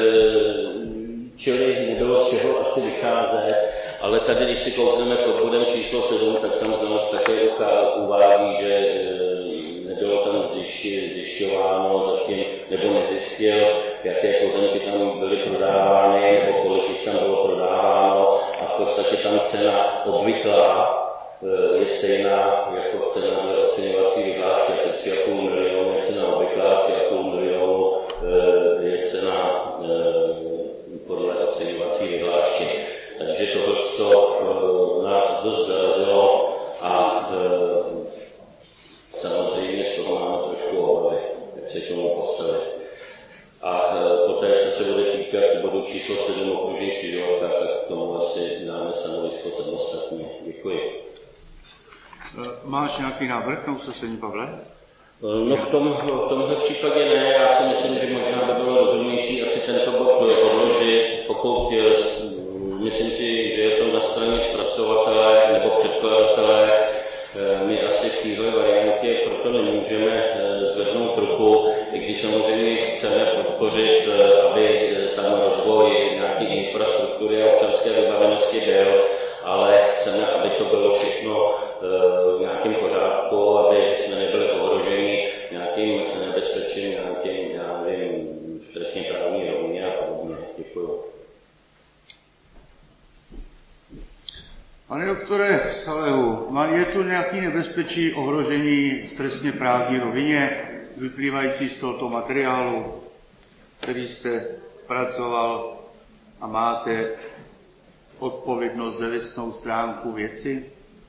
čili nebylo z čeho asi vycházet, ale tady, když si koukneme pod bodem číslo sedm, tak tam znalec také uvádí, že nebylo tam zjišťováno zatím, nebo nezjistil, jaké pozemky tam byly prodávány, nebo kolik jich tam bylo prodáváno, a v podstatě tam cena obvyklá je stejná jako cena dle oceňovací vyhlášky, asi tři a půl milionu je cena obvyklá, tři a půl milionu je cena podle oceňovací vyhlášky. Takže tohle nás dost zarazilo a samozřejmě z toho máme trošku obavy, jak se k tomu postavit. A poté, co se bude týkat bodu číslo sedm okružní křižovatka, tak k tomu asi dáme stanovisko samostatně. Děkuji. Máš nějaký návrh na usnesení, Pavle? No v, tom, v tomhle případě ne, já si myslím, že možná by bylo rozumnější asi tento bod odložit, pokud myslím si, že je to na straně zpracovatele nebo předkladatele. My asi v téhle variantě proto nemůžeme zvednout ruku, i když samozřejmě chceme podpořit, aby tam rozvoj nějaké infrastruktury a občanské vybavenosti byl, ale chceme, aby to bylo všechno v nějakém pořádku, aby jsme nebyli ohroženi nějakým nebezpečím, nějakým, já nevím, trestně právní rovině a podobně. Děkuju. Pane doktore Salehu, je tu nějaký nebezpečí ohrožení v trestně právní rovině vyplývající z tohoto materiálu, který jste pracoval a máte odpovědnost za věcnou stránku věci?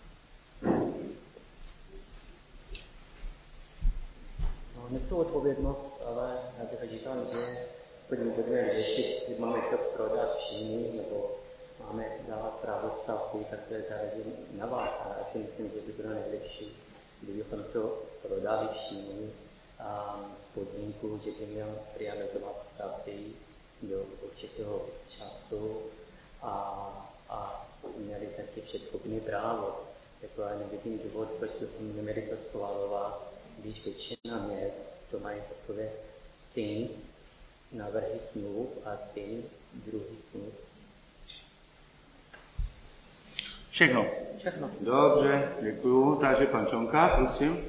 No, nesou odpovědnost, ale já bych říkal, že pokud budeme řešit, že máme to prodat všichni, nebo máme dávat právo stavby, tak to je záleží na vás. A já si myslím, že by bylo nejlepší, kdybychom to prodali všichni a z podmínku, že by měl realizovat stavby do určitého času a, a měli taky předkupní právo. Tak já nevidím důvod, proč bychom neměli to schvalovat, když většina měst to mají takové stejné návrhy smluv a stejný druhý smluv. Všechno. Všechno. Dobře, děkuju. Takže pan Čonka, prosím.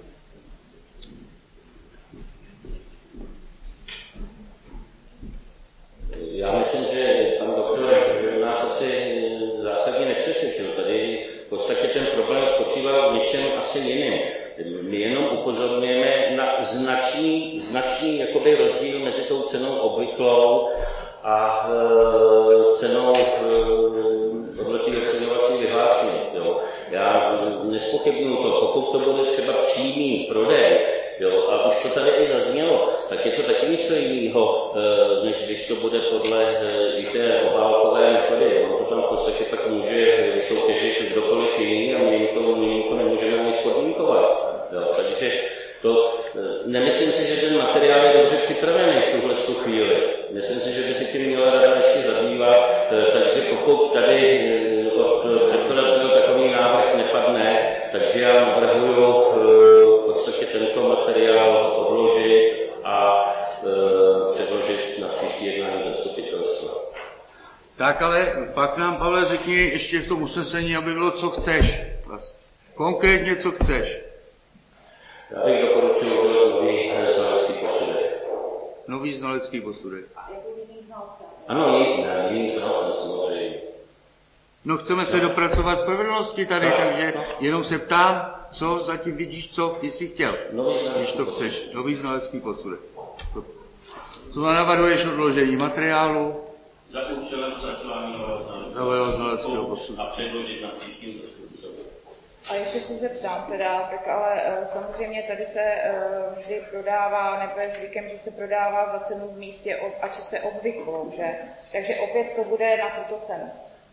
Já myslím, že pan doktor nás asi zásadně nepřesvědčil. Tady v podstatě ten problém spočívá v něčem asi jiným. My jenom upozorňujeme na značný, značný jakoby rozdíl mezi tou cenou obvyklou a e, cenou podle té oceňovací vyhlášky. Já nespochybnuju to, to bude třeba přímý prodej, jo, a už to tady i zaznělo, tak je to taky něco jiného, než když to bude podle i té obálkové metody. On to tam v podstatě pak může vysoutěžit kdokoliv jiný a my to, my to nemůžeme nic podmínkovat. Jo, takže to, nemyslím si, že ten materiál je dobře připravený v tuhle chvíli. Myslím si, že by se tím měla rada ještě zabývat, takže pokud tady od předkladatelů takový návrh nepadne, takže já navrhuju v podstatě tento materiál odložit a předložit na příští jednání zastupitelstva. Tak ale pak nám, Pavle, řekni ještě v tom usnesení, aby bylo, co chceš. Konkrétně, co chceš. Já bych doporučil udělat nový znalecký posudek. Nový znalecký posudek. A jako jiný znalce? Ano, ne, jiný znalce, samozřejmě. No chceme se dopracovat spravedlnosti tady, no, takže no. Jenom se ptám, co zatím vidíš, co jsi chtěl, když to chceš. Nový znalecký posudek. Co navrhuješ odložení materiálu? Za účelem zpracování nového znaleckého posudku. A předložit na příštím zastupitelstvu. A ještě se zeptám teda, tak ale samozřejmě tady se vždy prodává, nebo je zvykem, že se prodává za cenu v místě a či se obvyklou, že? Takže opět to bude na tuto cenu.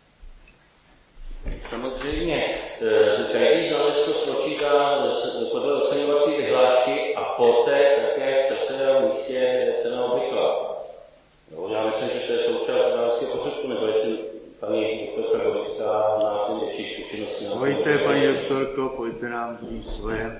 Samozřejmě, každý znalec to spočítá podle oceňovací vyhlášky a poté také v čase a v místě je cena obvyklá. No, já myslím, že to je součást znaleckého posudku, nebo jestli paní doktorka Gorická má tím větší zkušenosti. Pojďte, paní doktorko, pojďte nám říct svoje.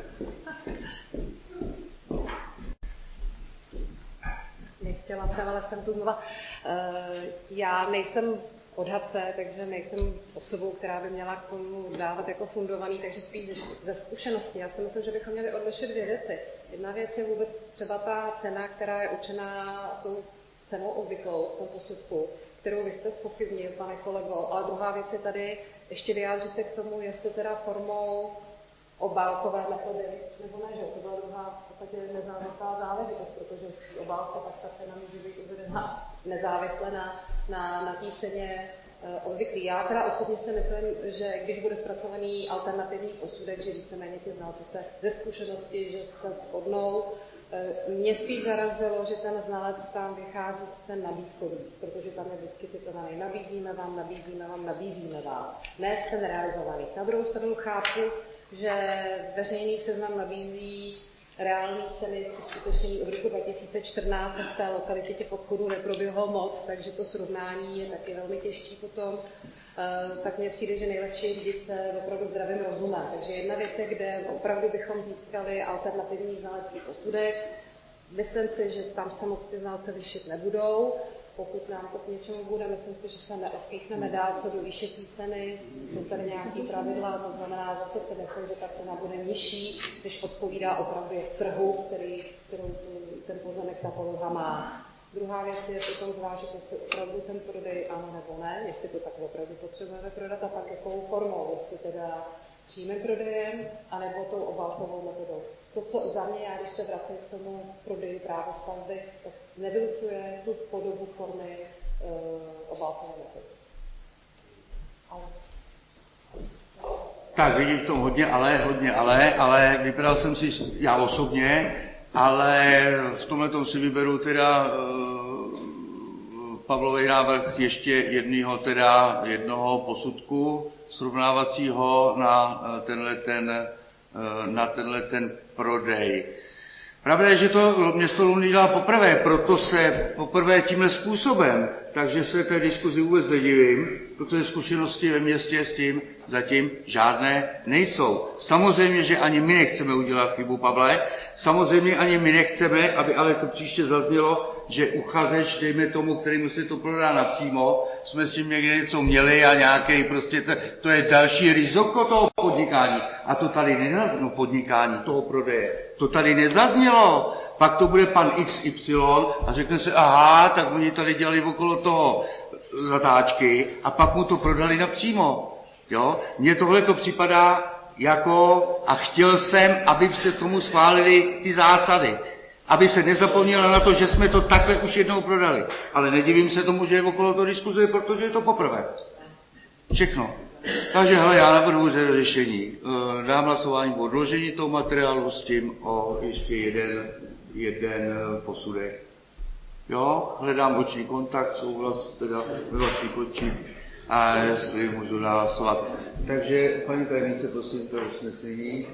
Nechtěla jsem, ale jsem tu znova. Já nejsem odhadce, takže nejsem osobou, která by měla k tomu dávat jako fundovaný, takže spíš ze zkušenosti. Já si myslím, že bychom měli odlišit dvě věci. Jedna věc je vůbec třeba ta cena, která je určená tou cenou obvyklou v tom posudku, kterou vy jste zpochybnil, pane kolego, ale druhá věc je tady ještě vyjádřit se k tomu, jestli teda formou obálkové metody, nebo ne, že to byla druhá v podstatě nezávislá záležitost, protože v obálce pak ta cena může být uvedena nezávisle na, na, na té ceně e, obvyklý. Já teda osobně si myslím, že když bude zpracovaný alternativní posudek, že víceméně ty znalci se ze zkušenosti, že se shodnou. E, mě spíš zarazilo, že ten znalec tam vychází z cen nabídkových, protože tam je vždycky citovaný nabízíme vám, nabízíme vám, nabízíme vám. Ne z cen realizovaných. Na druhou stranu chápu, že veřejný seznam nabízí reální ceny skutečně od roku dva tisíce čtrnáct v té lokalitě těch obchodů neproběhlo moc, takže to srovnání je taky velmi těžký potom. E, tak mně přijde, že nejlepší je řídit se opravdu zdravým rozumem. Takže jedna věc je, kde opravdu bychom získali alternativní znalecký posudek. Myslím si, že tam se moc ty znalce lišit nebudou. Pokud nám to k něčemu bude, myslím si, že se neodpíchneme dál co do výše té ceny. Jsou tady nějaké pravidla, to znamená, zase se nechám, že ta cena bude nižší, když odpovídá opravdu v trhu, který, kterou ten pozemek ta poloha má. Druhá věc je potom zvážit, jestli opravdu ten prodej ano nebo ne, jestli to tak opravdu potřebujeme prodat a pak jakou formou, jestli teda přímým prodejem, anebo tou obálkovou metodou. To, co za mě, já když se vracím k tomu prodeji právostavby, tak nevylučuje tu podobu formy e, obálkové metody. Ale... Tak, vidím v tom hodně ale, hodně ale, ale vybral jsem si já osobně, ale v tomhle si vyberu teda e, Pavlový návrh ještě jednoho, teda jednoho posudku srovnávacího na tenhle ten, na tenhle ten prodej. Pravda je, že to město Luny dělá poprvé, proto se poprvé tímhle způsobem, takže se té diskuzi vůbec nedivím, protože zkušenosti ve městě s tím zatím žádné nejsou. Samozřejmě, že ani my nechceme udělat chybu, Pavle, samozřejmě ani my nechceme, aby ale to příště zaznělo, že uchazeč, dejme tomu, kterýmu se to prodá napřímo, jsme s tím někde něco měli a nějaký prostě, to, to je další riziko toho podnikání. A to tady nezaznělo, podnikání toho prodeje. To tady nezaznělo. Pak to bude pan iks ypsilon a řekne se, aha, tak oni tady dělali okolo toho zatáčky a pak mu to prodali napřímo. Jo? Mně tohle to připadá jako, a chtěl jsem, aby se tomu schválili ty zásady. Aby se nezapomnělo na to, že jsme to takhle už jednou prodali. Ale nedivím se tomu, že je okolo toho diskuze, protože je to poprvé. Všechno. Takže hele, já navrhuji řešení. Dám hlasování o odložení toho materiálu s tím o ještě jeden, jeden posudek. Jo, hledám oční kontakt, souhlas teda ve vašich očích a jestli můžu hlasovat. Takže, paní tajemnice, prosím to usnesení.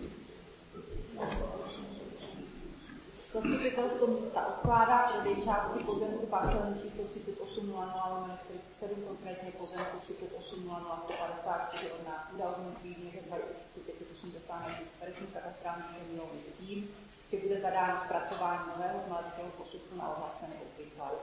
Zastupitelstvo města odkládá prodej části pozemku parcelní číslo třicet osm nula nula čtyřicet sedm, konkrétně pozemku třicet osm nula nula sto padesát čtyři od nákuda odmítví že dva tisíce pět set osmdesát metrů čtverečních katastrálních území s tím, že bude zadáno zpracování nového znaleckého posudku na ohlacený obvyklad.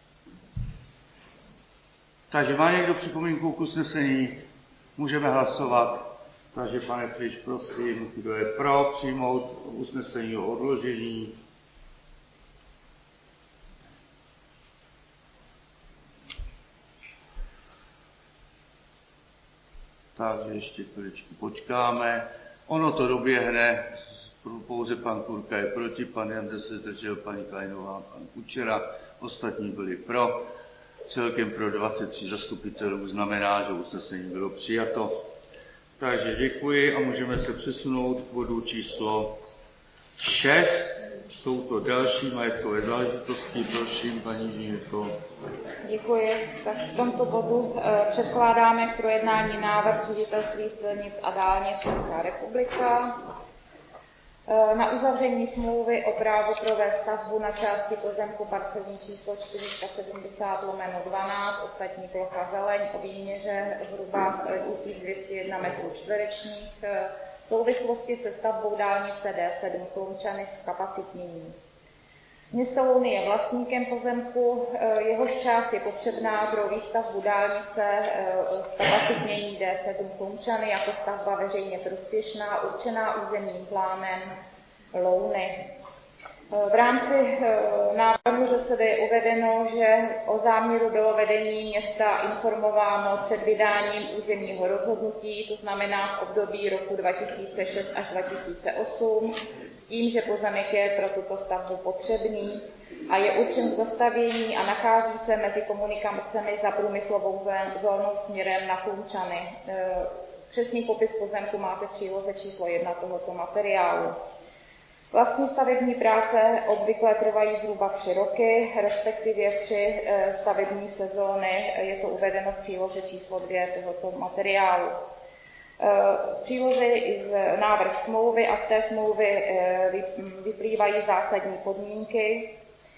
Takže má někdo připomínku k usnesení? Můžeme hlasovat. Takže pane Frič, prosím, kdo je pro přijmout usnesení o odložení? Takže ještě chviličku počkáme. Ono to doběhne, pouze pan Kurka je proti, pan Jande se zdržel, paní Kleinová, pan Kučera, ostatní byli pro. Celkem pro dvacet tři zastupitelů znamená, že usnesení bylo přijato. Takže děkuji a můžeme se přesunout k bodu číslo šest. Jsou to další majetkové záležitosti. Prosím, paní inženýrko. Děkuji. Tak v tomto bodu e, předkládáme k projednání návrh Ředitelství silnic a dálnic Česká republika e, na uzavření smlouvy o právu provést stavbu na části pozemku parcelní číslo čtyři set sedmdesát lomeno dvanáct, ostatní plocha zeleň o výměře zhruba tisíc dvě stě jedna metrů čtverečních v souvislosti se stavbou dálnice D sedm Chlumčany s kapacitněním. Město Louny je vlastníkem pozemku, jehož část je potřebná pro výstavbu dálnice v kapacitnění D sedm Chlumčany jako stavba veřejně prospěšná určená územním plánem Louny. V rámci návrhu ŘSD je uvedeno, že o záměru bylo vedení města informováno před vydáním územního rozhodnutí, to znamená v období roku dva tisíce šest až dva tisíce osm, s tím, že pozemek je pro tuto stavbu potřebný a je určen k zastavění a nachází se mezi komunikacemi za průmyslovou zónou směrem na Chlumčany. Přesný popis pozemku máte v příloze číslo jedna tohoto materiálu. Vlastní stavební práce obvykle trvají zhruba tři roky, respektive tři stavební sezóny. Je to uvedeno v příloze číslo dvě tohoto materiálu. V příloze je i návrh smlouvy a z té smlouvy vyplývají zásadní podmínky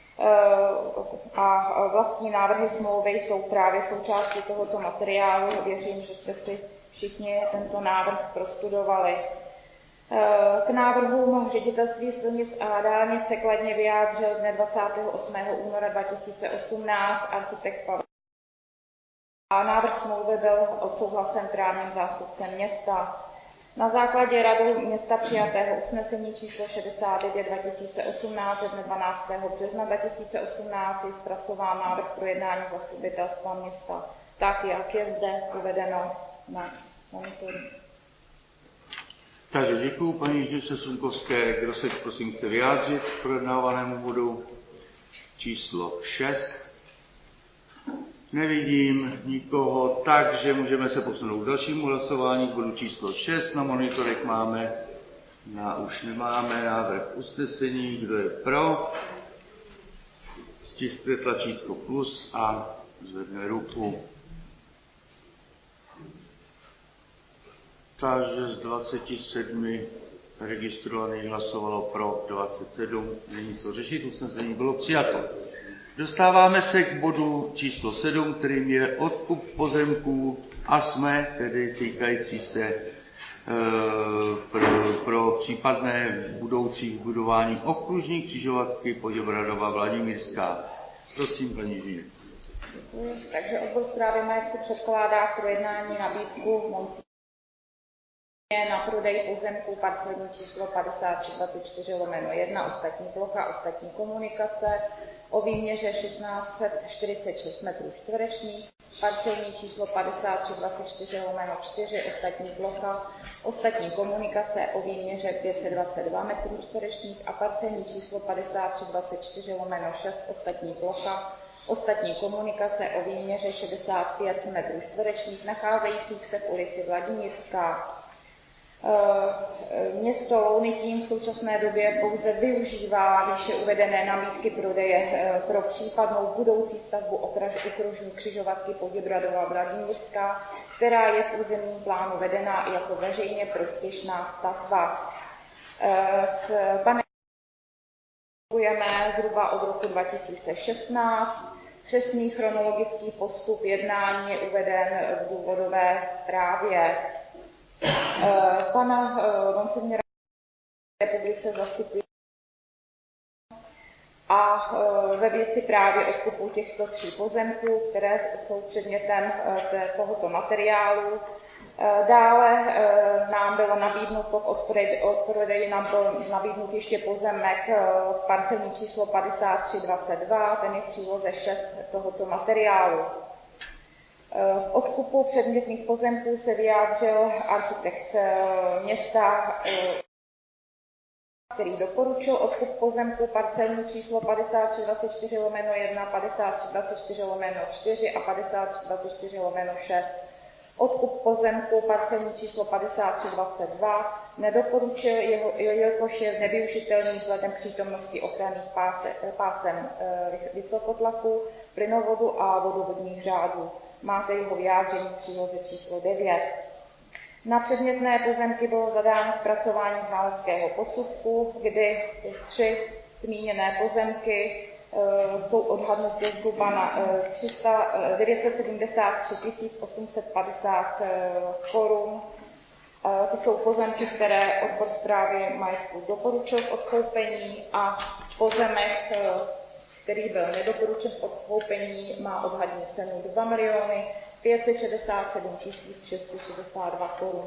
a vlastní návrhy smlouvy jsou právě součástí tohoto materiálu. Věřím, že jste si všichni tento návrh prostudovali. K návrhům Ředitelství silnic a dálnic se kladně vyjádřil dne dvacátého osmého února dva tisíce osmnáct architekt Pavel. A návrh smlouvy byl odsouhlasen právním zástupcem města. Na základě radu města přijatého usnesení číslo šedesát devět dva tisíce osmnáct ze dne dvanáctého března dva tisíce osmnáct je zpracován návrh pro jednání zastupitelstva města tak, jak je zde uvedeno na monitoru. Takže děkuji paní inženýrce Sunkovské. Kdo se prosím chce vyjádřit k projednávanému bodu číslo šest? Nevidím nikoho, takže můžeme se posunout k dalšímu hlasování k bodu číslo šest. Na monitorech máme, na, už nemáme návrh usnesení. Kdo je pro? Stiskne tlačítko plus a zvedne ruku. Takže z dvaceti sedmi registrovaných hlasovalo pro dvacet sedm. Není co řešit, usnesení bylo přijato. Dostáváme se k bodu číslo sedm, kterým je odkup pozemků A S M E, tedy týkající se e, pro, pro případné budoucí budování okružní křižovatky Poděbradova Vladimírská. Prosím, paní inženýrko. Takže odbor správy majetku předkládá k projednání nabídku Monsi na prodej pozemků parcelní číslo padesát tři dvacet čtyři lomeno jedna, ostatní plocha, ostatní komunikace o výměře tisíc šest set čtyřicet šest metrů čtverečních, parcelní číslo padesát tři dvacet čtyři lomeno čtyři, ostatní plocha, ostatní komunikace o výměře pět set dvacet dva metrů čtverečních a parcelní číslo padesát tři dvacet čtyři lomeno šest, ostatní plocha, Ostatní komunikace o výměře šedesát pět metrů čtverečních nacházejících se v ulici Vladimírská. Město Louny tím v současné době pouze využívá výše uvedené nabídky prodeje pro případnou budoucí stavbu okružní křižovatky Poděbradova Vladimírská, která je v územním plánu vedena jako veřejně prospěšná stavba. S panem spolupracujeme zhruba od roku dva tisíce šestnáct. Přesný chronologický postup jednání je uveden v důvodové zprávě. Pana Monsignora republice zastupuje a ve věci právě odkupu těchto tří pozemků, které jsou předmětem tohoto materiálu. Dále nám bylo nabídnuto k odprodeji nám byl nabídnut ještě pozemek parcelní číslo padesát tři dvacet dva, ten je v příloze šest tohoto materiálu. V odkupu předmětných pozemků se vyjádřil architekt města, který doporučil odkup pozemků parcelní číslo padesát tři dvacet čtyři lomeno jedna, padesát tři dvacet čtyři lomeno čtyři a padesát tři dvacet čtyři lomeno šest. Odkup pozemku parcelní číslo padesát tři dvacet dva nedoporučil, jelikož je nevyužitelný vzhledem k přítomnosti ochranných pásem vysokotlaku, plynovodu a vodovodních řádů. Máte jeho vyjádření v příloze číslo devět. Na předmětné pozemky bylo zadáno zpracování znaleckého posudku, kdy tři zmíněné pozemky e, jsou odhadnuty zhruba na e, devět set sedmdesát tři tisíc osm set padesát e, korun. E, to jsou pozemky, které odbor správy majetku doporučil k odkoupení a pozemek, e, který byl nedoporučen k odkoupení, má odhadní cenu dva miliony pět set šedesát sedm tisíc šest set šedesát dva korun.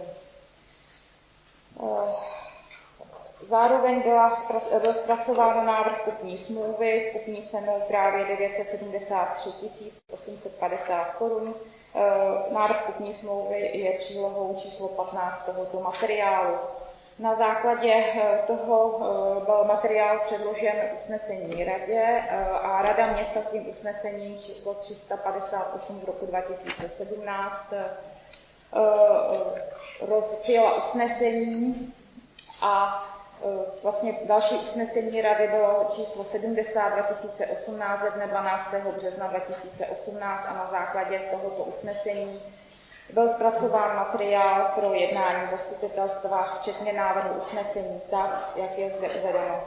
Zároveň byla, byl zpracován návrh kupní smlouvy s kupní cenou právě devět set sedmdesát tři tisíc osm set padesát korun. Návrh kupní smlouvy je přílohou číslo patnáct tohoto materiálu. Na základě toho byl materiál předložen usnesení radě a Rada města svým usnesením číslo tři sta padesát osm z roku dva tisíce sedmnáct přijala usnesení a vlastně další usnesení rady bylo číslo sedmdesát dva tisíce osmnáct ze dne dvanáctého března dva tisíce osmnáct a na základě tohoto usnesení byl zpracován materiál pro jednání zastupitelstva, včetně návrhu usnesení, tak, jak je zde uvedeno.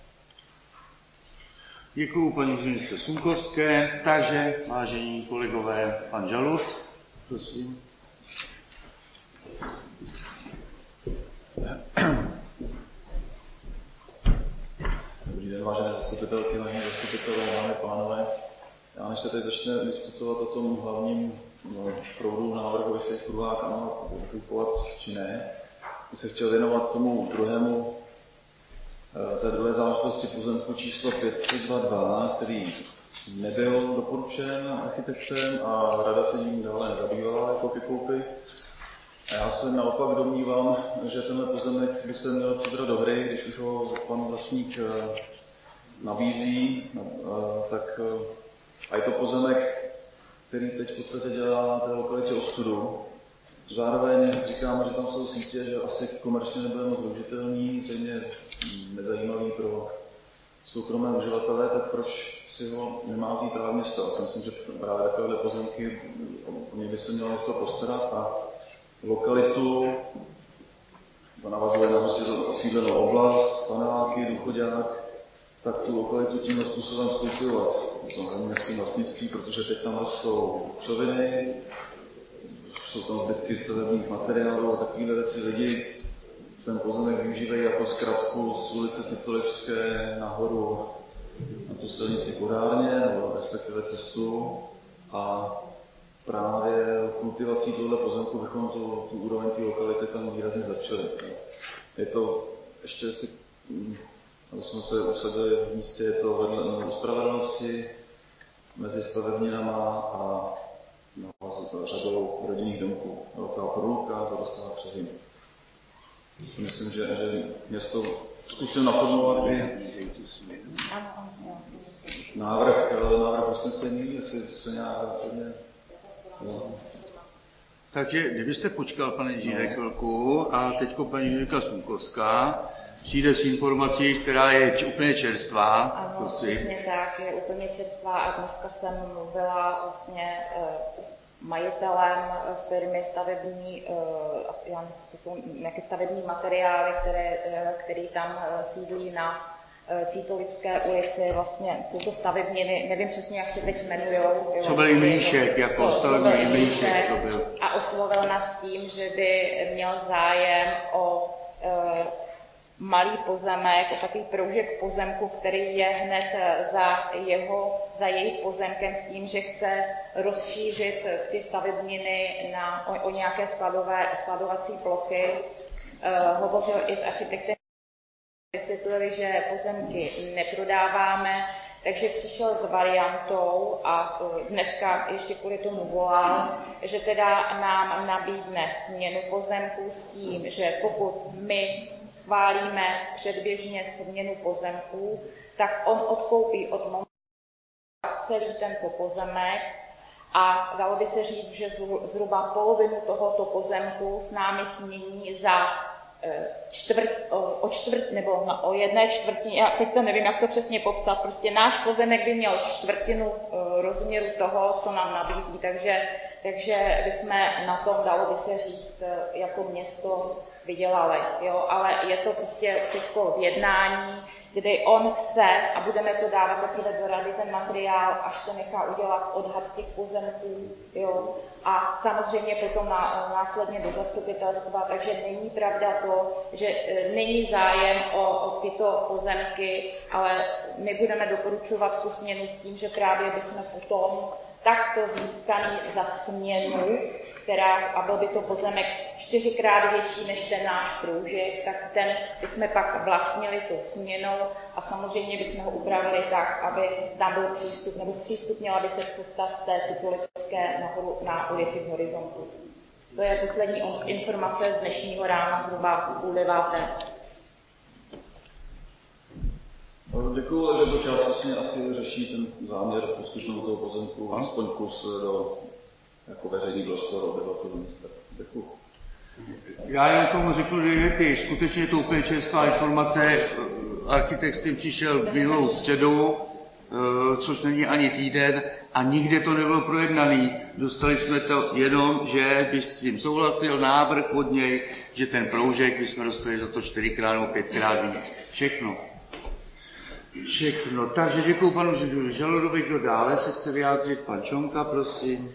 Děkuji paní inženýrce Sunkovské. Takže, vážení kolegové, pan Žalud, prosím. Dobrý den, vážené zastupitelky, vážení zastupitelé, dámy a pánové. Já než se teď začne diskutovat o tom hlavním no, proudu návrhu, jestli je kruhák ano, kupovat či ne, bych se chtěl věnovat tomu druhému, té druhé záležitosti pozemku číslo pět tři dva dva, který nebyl doporučen architektem a rada se ním dále nezabývala jako ke koupi. A já se naopak domnívám, že tenhle pozemek by se měl přibrat do hry, když už ho pan vlastník nabízí, tak a je to pozemek, který teď v podstatě dělá na té lokalitě ostudu. Zároveň říkáme, že tam jsou sítě, že asi komerčně nebude moc využitelný, zřejmě nezajímavý pro soukromé uživatele, tak proč si ho nemá vzít právě město? Já si myslím, že právě takovéhle pozemky o ně by se mělo město postarat a lokalitu, to navazuje na prostě osídlenou oblast, paneláky, důchodák, tak tu lokalitu tímhle způsobem zkultivovat. To městským vlastnictví, protože teď tam rostou křoviny, jsou tam zbytky stavebních materiálů a takovýhle věci lidi ten pozemek využívají jako zkratku z ulice Titulevské nahoru na tu silnici Podárně, nebo respektive cestu a právě kultivací tohle pozemku bychom tu, tu úroveň té lokality tam výrazně zlepšili. Je to, ještě si, aby jsme se usadili v místě, je to vedle uspravedlnosti mezi stavebninama a no, řadou rodinných domků. Velká průlka, zarostlá přehlín. Myslím, že, že město zkusím naformulovat i návrh, návrh usnesení, jestli se nějak zásadně... Takže kdybyste počkal, pane inženýre, chvilku, a teďko paní inženýrka Smůkovská přijde s informací, která je úplně čerstvá. Ano, prosím. Přesně tak, je úplně čerstvá a dneska jsem mluvila vlastně s majitelem firmy stavební, já nevím, to jsou nějaké stavební materiály, které, který tam sídlí na Cítolické ulici, vlastně jsou to stavebniny, nevím přesně, jak se teď jmenujou. Co byl Imlíšek, jako stavební Imlíšek to byl. A oslovil nás s tím, že by měl zájem o e, malý pozemek, o takový proužek pozemku, který je hned za, jeho, za jejich pozemkem s tím, že chce rozšířit ty stavebniny na, o, o nějaké skladové, skladovací plochy. E, hovořil i s architektem, vysvětlili, že pozemky neprodáváme, takže přišel s variantou a dneska ještě kvůli tomu volal, že teda nám nabídne směnu pozemků s tím, že pokud my schválíme předběžně směnu pozemků, tak on odkoupí od momentu celý tento pozemek a dalo by se říct, že zhruba polovinu tohoto pozemku s námi smění za čtvrt, o, o čtvrt, nebo na, o jedné čtvrtině, já teď to nevím, jak to přesně popsat, prostě náš pozemek by měl čtvrtinu uh, rozměru toho, co nám nabízí, takže, takže bychom na tom, dalo by se říct, jako město vydělali, jo, ale je to prostě teďko v jednání, kdy on chce, a budeme to dávat teprve do rady ten materiál, až se nechá udělat odhad těch pozemků, jo, a samozřejmě potom na, následně do zastupitelstva, takže není pravda to, že e, není zájem o, o tyto pozemky, ale my budeme doporučovat tu směnu s tím, že právě bychom potom takto získaný za směnu, která, a byl by to pozemek čtyřikrát větší než ten náš proužek, tak ten bychom pak vlastnili tou směnou a samozřejmě bychom ho upravili tak, aby tam byl přístup, nebo zpřístupnila by se cesta z té Citulické nahoru na ulici v Horizontu. To je poslední informace z dnešního rána, zhruba půl deváté. Děkuju, že to částečně asi řeší ten záměr poskytnout toho pozemku, aspoň kus do jako veřejný prostor obyvatel města. Děkuju. Já jen tomu řeknu dvě věty. Skutečně je to úplně čerstvá informace. Architekt s tím přišel minulou středu, což není ani týden, a nikde to nebylo projednaný. Dostali jsme to jenom, že by s tím souhlasil návrh od něj, že ten proužek bychom dostali za to čtyřikrát nebo pětkrát víc. Všechno. Všechno. Takže děkuji panu Žaludovi. Kdo dále se chce vyjádřit? Pan Čonka, prosím.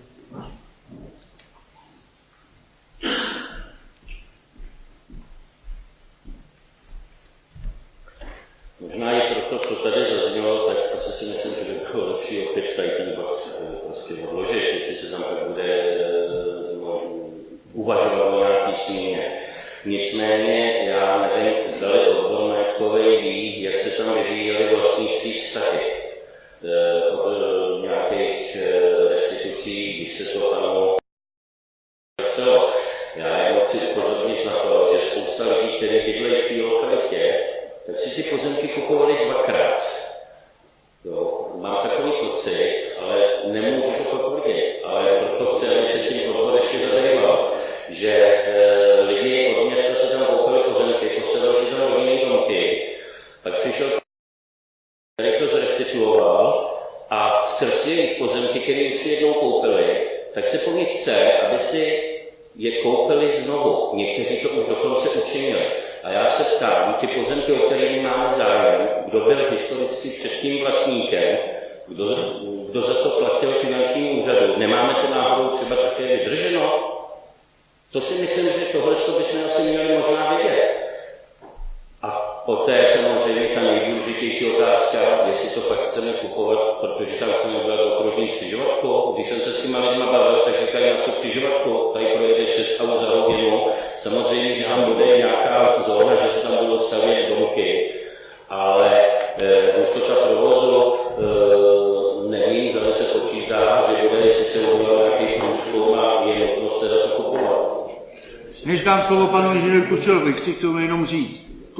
Možná i pro to, co tady zaznělo, tak asi si myslím, že by bylo lepší opět tady ten bod prostě odložit, jestli se tam tak bude no, uvažovat o nějaký směně. Nicméně já nevím, zdali odbor majetkový ví, jak se tam vyvíjely vlastnický vztahy od nějakých restitucí, když se to ano celo. Já jenom chci upozornit na to, že spousta lidí, kteří bydlejí v té lokalitě, tak si ty pozemky kupovali dvakrát. Jo, mám takový pocit, ale nemůžu to potvrdit, ale proto chci, aby se tím odbor ještě zabýval, že e, lidi od města se tam koupili pozemky, postavili si tam rodinné domky, pak přišel, který to zrestituoval a skrz jejich pozemky, které už si jednou koupili, tak se po nich chce, aby si je koupili znovu. Někteří to už dokonce učinili. A já se ptám, ty pozemky, o kterých máme zájem, kdo byl historicky před tím vlastníkem, kdo, kdo za to platil finančnímu úřadu, nemáme to náhodou třeba také vydrženo? To si myslím, že tohle bychom asi měli možná vědět. A poté samozřejmě ta nejdůležitější otázka, jestli to fakt chceme kupovat, protože tam chceme udělat okružní křižovatku. Když jsem se s těma lidma bavil, tak říkají, na co křižovatku, tady projede šest aut za hodinu. Samozřejmě, že tam bude nějaká zóna, že se tam budou stavět domky, ale e, hustota provozu e, nevím, zda se počítá, že bude, jestli se udělá nějaký průzkum a je nutnost teda to kupovat. Než dám slovo panu inženýru Kučelovi, chci k tomu jenom říct.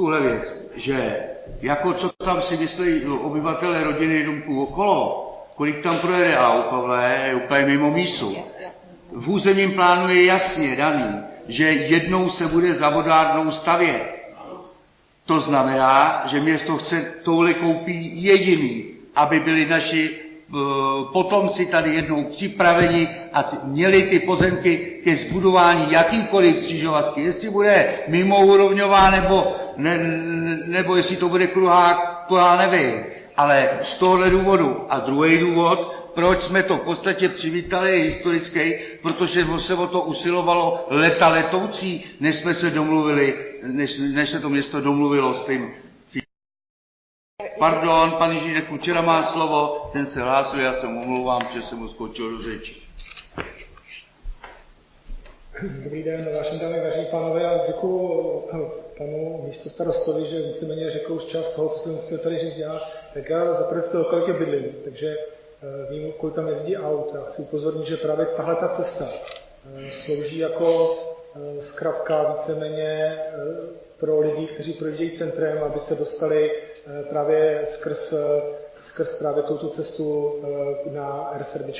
tuhle věc, že jako co tam si myslí obyvatelé rodiny domků okolo, kolik tam projede aut, Pavle, je úplně mimo mísu. V územním plánu je jasně daný, že jednou se bude za vodárnou stavět. To znamená, že město chce tohle koupí jediný, aby byli naši potomci tady jednou připraveni a t- měli ty pozemky ke zbudování jakýkoliv křižovatky. Jestli bude mimoúrovňová nebo, ne, nebo jestli to bude kruhá, to já nevím. Ale z tohohle důvodu. A druhý důvod, proč jsme to v podstatě přivítali, je historický, protože se o to usilovalo leta letoucí, než jsme se domluvili, než, než se to město domluvilo s tím. Pardon, pan inženýr Kučera má slovo, ten se hlásil, já se omlouvám, že jsem mu skočil do řeči. Dobrý den, vážení dámy, vážení pánové, a děkuji panu místostarostovi, že víceméně řekl už část toho, co jsem chtěl tady říct já. Tak já zaprvé v té lokalitě bydlím, takže vím, kolik tam jezdí aut. A chci upozornit, že právě tahle ta cesta slouží jako zkratka víceméně pro lidi, kteří projíždějí centrem, aby se dostali právě skrz, skrz právě touto cestu na R sedm.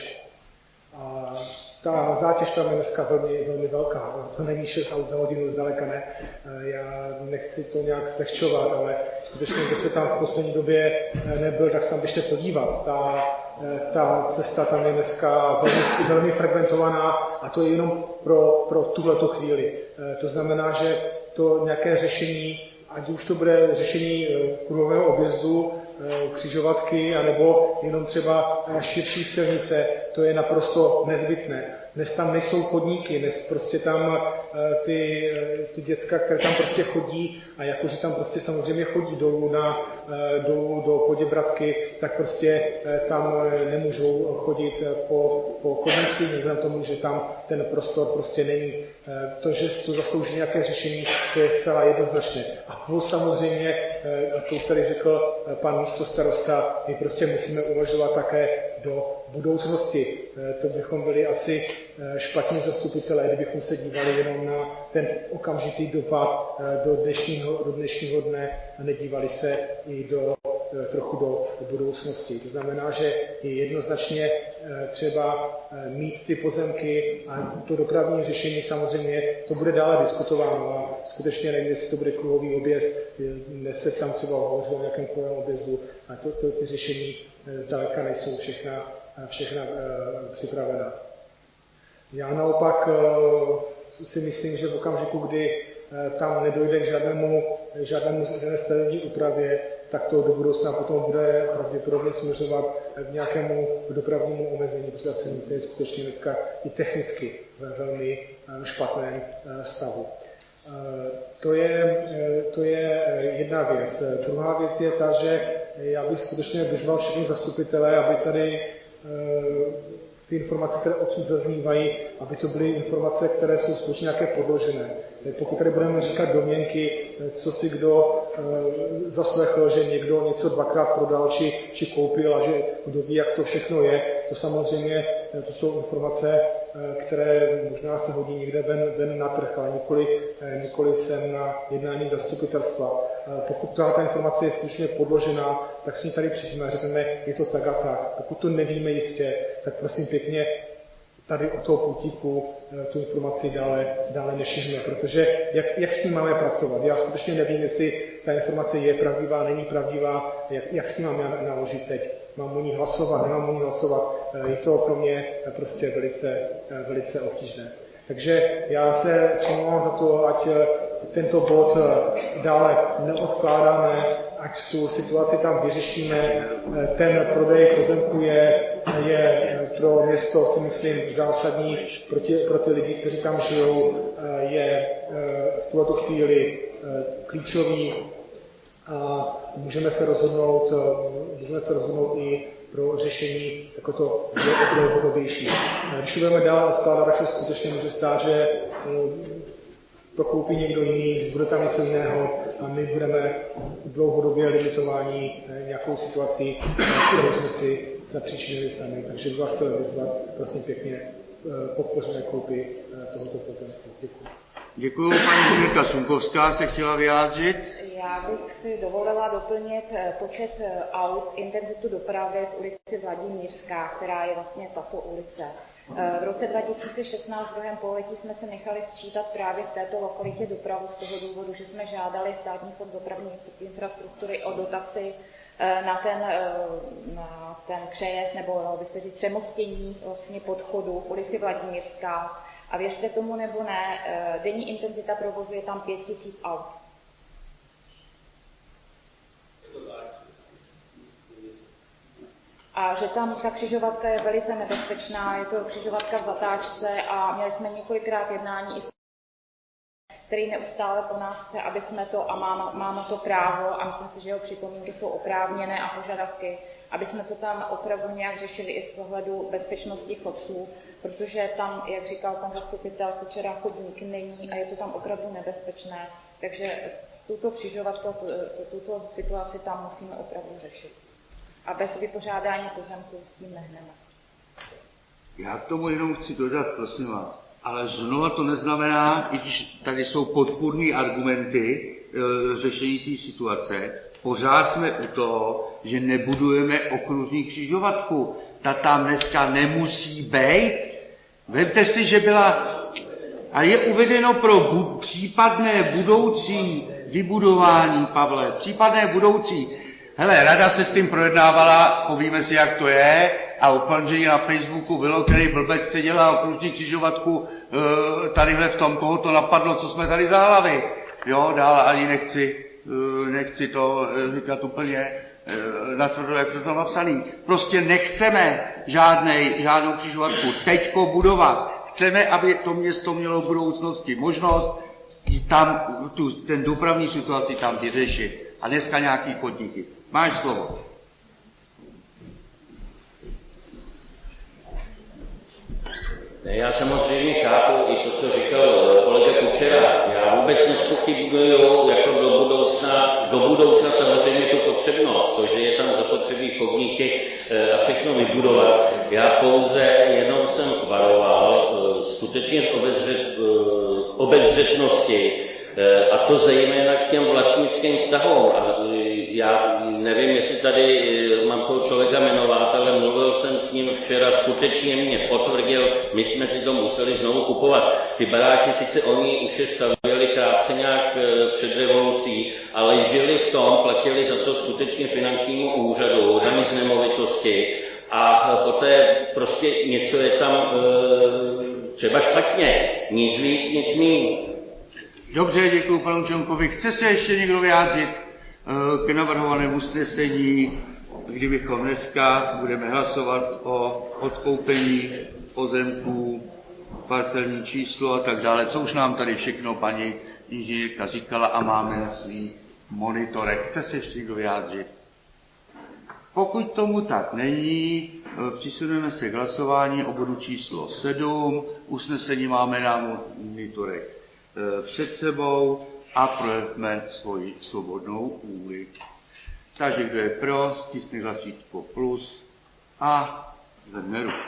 A ta zátěž tam je dneska velmi, velmi velká. To není šest aut za hodinu, zdaleka ne. Já nechci to nějak zlehčovat, ale skutečně, když se tam v poslední době nebyl, tak se tam běžte podívat. Ta, ta cesta tam je dneska velmi, velmi frekventovaná a to je jenom pro, pro tuhleto chvíli. To znamená, že to nějaké řešení, ať už to bude řešení kruhového objezdu, křižovatky, anebo jenom třeba širší silnice, to je naprosto nezbytné. Dnes tam nejsou chodníky, dnes prostě tam ty, ty děcka, které tam prostě chodí a jakože tam prostě samozřejmě chodí dolů, na, dolů do Poděbradky, tak prostě tam nemůžou chodit po, po chodníci, vzhledem tomu, že tam ten prostor prostě není. To, že to zaslouží nějaké řešení, to je zcela jednoznačné. A plus samozřejmě, a to už tady řekl pan místostarosta, my prostě musíme uvažovat také do budoucnosti. To bychom byli asi špatní zastupitelé, kdybychom se dívali jenom na ten okamžitý dopad do dnešního, do dnešního dne a nedívali se i do, trochu do budoucnosti. To znamená, že je jednoznačně třeba mít ty pozemky a to dopravní řešení samozřejmě, to bude dále diskutováno a skutečně nevím, jestli to bude kruhový objezd, dnes se tam třeba hovořilo o nějakém kruhovém objezdu a to, to, ty řešení zdaleka nejsou všechna, všechna připravená. Já naopak si myslím, že v okamžiku, kdy tam nedojde k žádnému, žádnému žádné stavební úpravě, tak to do budoucna potom bude pravděpodobně směřovat k nějakému dopravnímu omezení, protože ta silnice je skutečně dneska i technicky ve velmi špatném stavu. To je, to je jedna věc. Druhá věc je ta, že já bych skutečně vyzval všechny zastupitele, aby tady ty informace, které odsud zaznívají, aby to byly informace, které jsou skutečně nějaké podložené. Pokud tady budeme říkat domněnky, co si kdo zaslechl, že někdo něco dvakrát prodal či, či koupil a že kdo ví, jak to všechno je, to samozřejmě to jsou informace, které možná se hodí někde ven, ven na trh, ale nikoli, nikoli sem na jednání zastupitelstva. Pokud ta informace je skutečně podložená, tak si tady přijďme a řekneme, je to tak a tak. Pokud to nevíme jistě, tak prosím pěkně, tady od toho pultíku tu informaci dále, dále nešíříme, protože jak, jak s tím máme pracovat? Já skutečně nevím, jestli ta informace je pravdivá, není pravdivá, jak, jak s tím máme naložit teď. Mám o ní hlasovat, nemám o ní hlasovat, je to pro mě prostě velice, velice obtížné. Takže já se přimlouvám za to, ať tento bod dále neodkládáme, ať tu situaci tam vyřešíme. Ten prodej pozemku je, je pro město, si myslím, zásadní pro, tě, pro ty lidi, kteří tam žijou, je v tuto chvíli klíčový a můžeme se rozhodnout, můžeme se rozhodnout i pro řešení jako to dlouhodobější. Když budeme dál odkládat, tak se skutečně může stát, že to koupí někdo jiný, bude tam něco jiného a my budeme dlouhodobě limitováni nějakou situací, kterou jsme si zapříčinili sami. Takže bych vás chtěl vyzvat, prosím pěkně, podpoříme koupy tohoto pozemku. Děkuji. Děkuji. Paní Žilka Sunkovská se chtěla vyjádřit. Já bych si dovolila doplnit počet aut, intenzitu dopravy v ulici Vladimírská, která je vlastně tato ulice. V roce dva tisíce šestnáct v druhém pololetí jsme se nechali sčítat právě v této lokalitě dopravu z toho důvodu, že jsme žádali Státní fond dopravní infrastruktury o dotaci na ten, na ten přejezd, nebo by se říct přemostění vlastně podchodu v ulici Vladimírská. A věřte tomu nebo ne, denní intenzita provozu je tam pět tisíc aut. A že tam ta křižovatka je velice nebezpečná, je to křižovatka v zatáčce a měli jsme několikrát jednání i s který neustále po nás chce, aby jsme to, a máme, máme to právo, a myslím si, že jeho připomínky jsou oprávněné a požadavky, aby jsme to tam opravdu nějak řešili i z pohledu bezpečnosti chodců, protože tam, jak říkal pan zastupitel Kučera, chodník není a je to tam opravdu nebezpečné. Takže tuto křižovatku, tuto situaci tam musíme opravdu řešit. A bez vypořádání pozemků s tím nehneme. Já k tomu jenom chci dodat, prosím vás, ale znova to neznamená, i když tady jsou podpůrné argumenty e, řešení té situace, pořád jsme u toho, že nebudujeme okružní křižovatku. Ta tam dneska nemusí být. Vemte si, že byla, a je uvedeno pro bu, případné budoucí vybudování, Pavle, případné budoucí. Hele, rada se s tím projednávala, povíme si, jak to je, a ukončení na Facebooku bylo, který blbec se dělá okružní křižovatku e, tadyhle v tom, koho to napadlo, co jsme tady za hlavy. Jo, dál ani nechci, e, nechci to e, říkat úplně e, natvrdo, jak to tam napsaný. Prostě nechceme žádnej, žádnou křižovatku teďko budovat. Chceme, aby to město mělo v budoucnosti možnost tam tu, ten dopravní situaci tam vyřešit. A dneska nějaký chodníky. Máš slovo. Ne, já samozřejmě chápu i to, co říkal kolega Kučera. Já vůbec nezpochybnuju jako do budoucna, do budoucna samozřejmě tu potřebnost, to, že je tam zapotřebí chodníky a všechno vybudovat. Já pouze jenom jsem varoval skutečně z obezřet, obezřetnosti, a to zejména k těm vlastnickým vztahům. A já nevím, jestli tady mám toho člověka jmenovat, ale mluvil jsem s ním včera, skutečně mě potvrdil, my jsme si to museli znovu kupovat. Ty baráky sice oni už je stavěli krátce nějak před revolucí, ale žili v tom, platili za to skutečně finančnímu úřadu, daní z nemovitosti a poté prostě něco je tam třeba špatně. Nic víc, nic míň. Dobře, děkuji panu Čonkovi. Chce se ještě někdo vyjádřit k navrhovanému usnesení, kdybychom dneska budeme hlasovat o odkoupení pozemků, parcelní číslo a tak dále, co už nám tady všechno paní inženýrka říkala a máme na svých monitorech. Chce se ještě někdo vyjádřit? Pokud tomu tak není, přisuneme se k hlasování o bodu číslo sedm. Usnesení máme na monitorech před sebou a projevme svoji svobodnou vůli. Takže kdo je pro, stiskne tlačítko plus a zvedne ruku.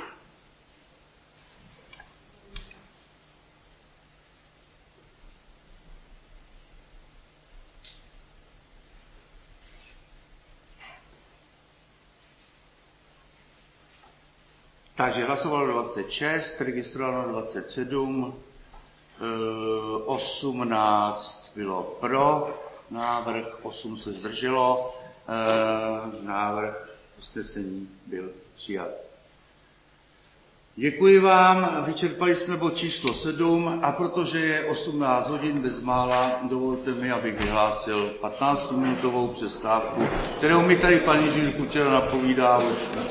Takže hlasovalo dvacet šest, registrováno dvacet sedm, osmnáct bylo pro návrh, osm se zdrželo, návrh usnesení byl přijat. Děkuji vám, vyčerpali jsme bod číslo sedm a protože je osmnáct hodin bezmála, dovolte mi, abych vyhlásil patnáctiminutovou přestávku, kterou mi tady paní Žil Kučera napovídá už.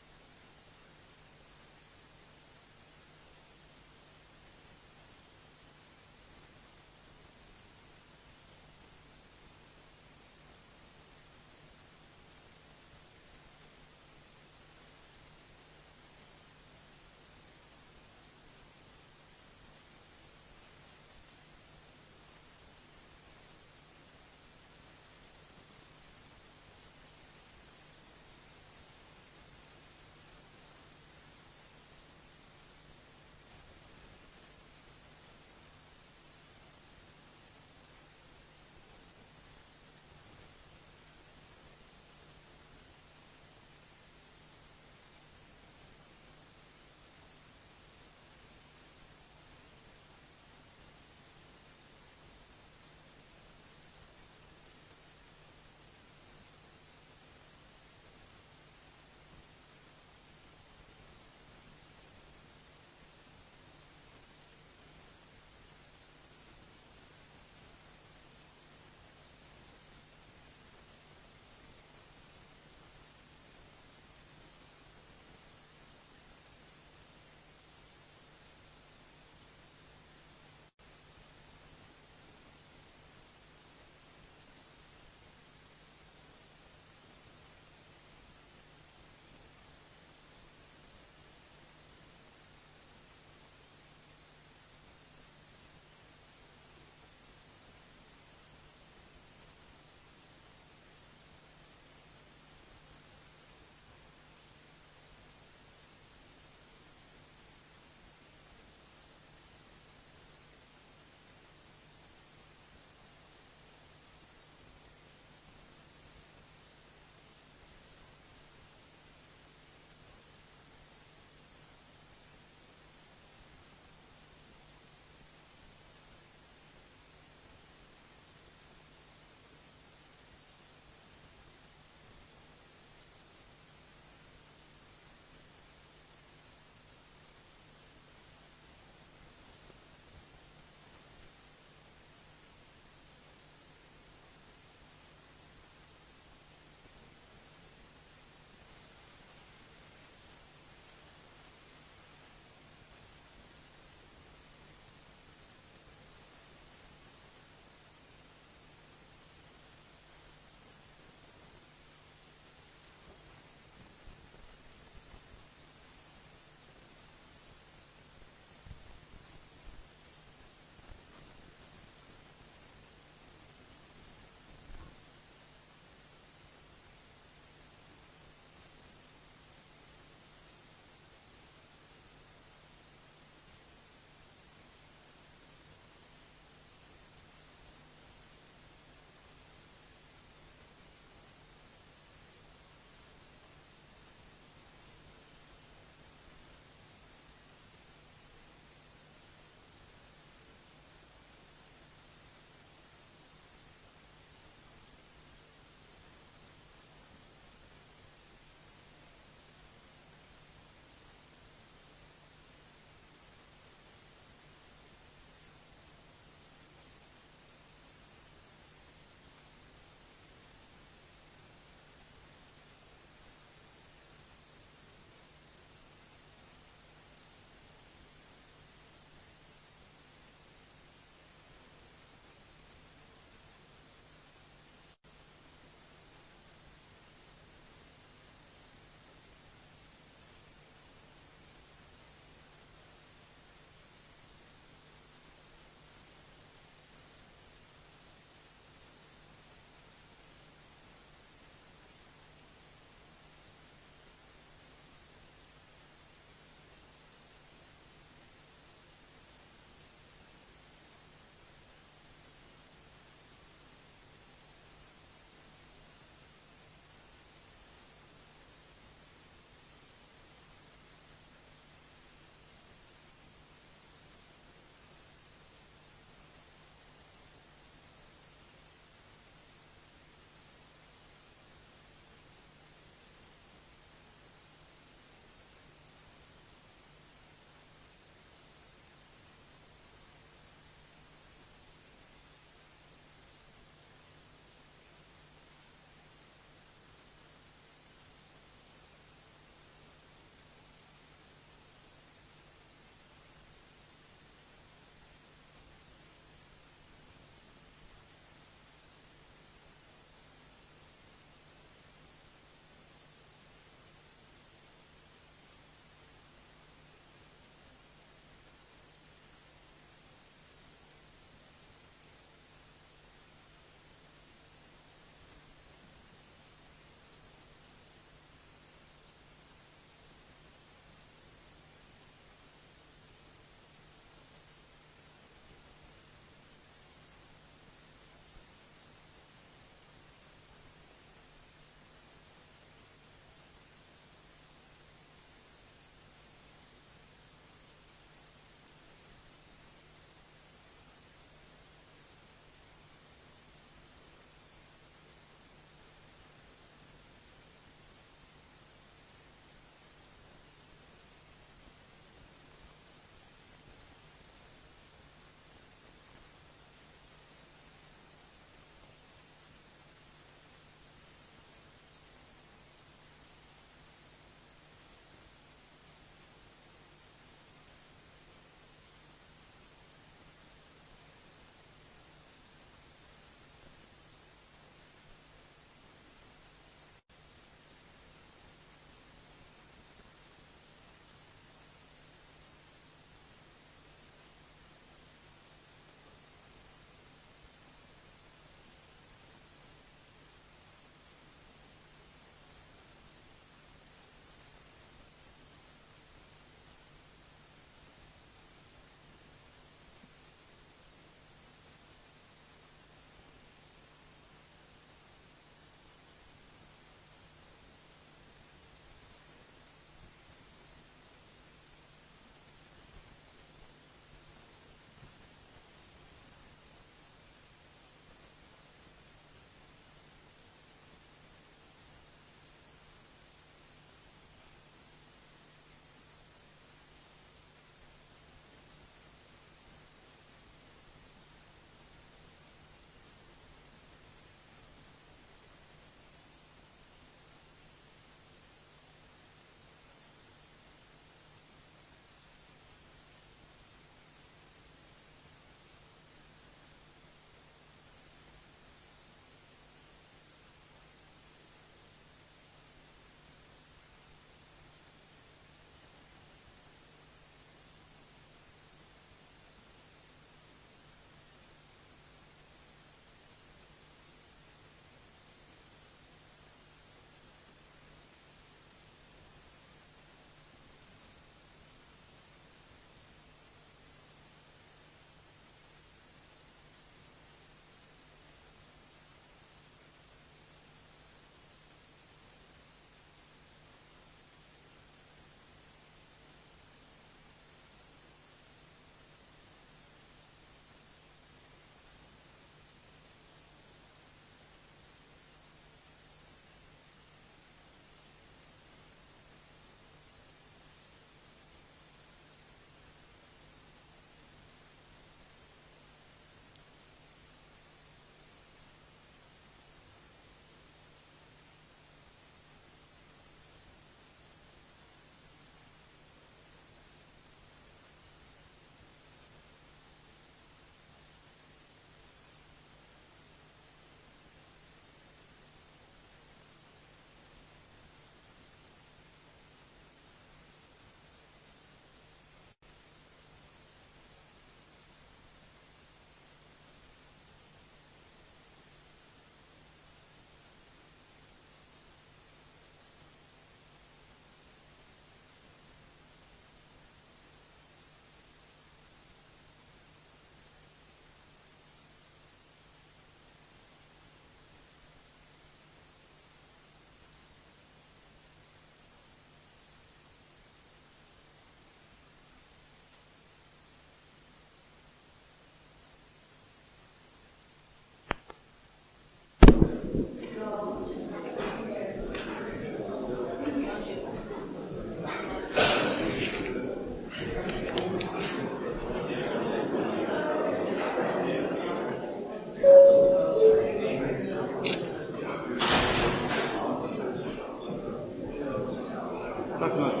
prosím vás,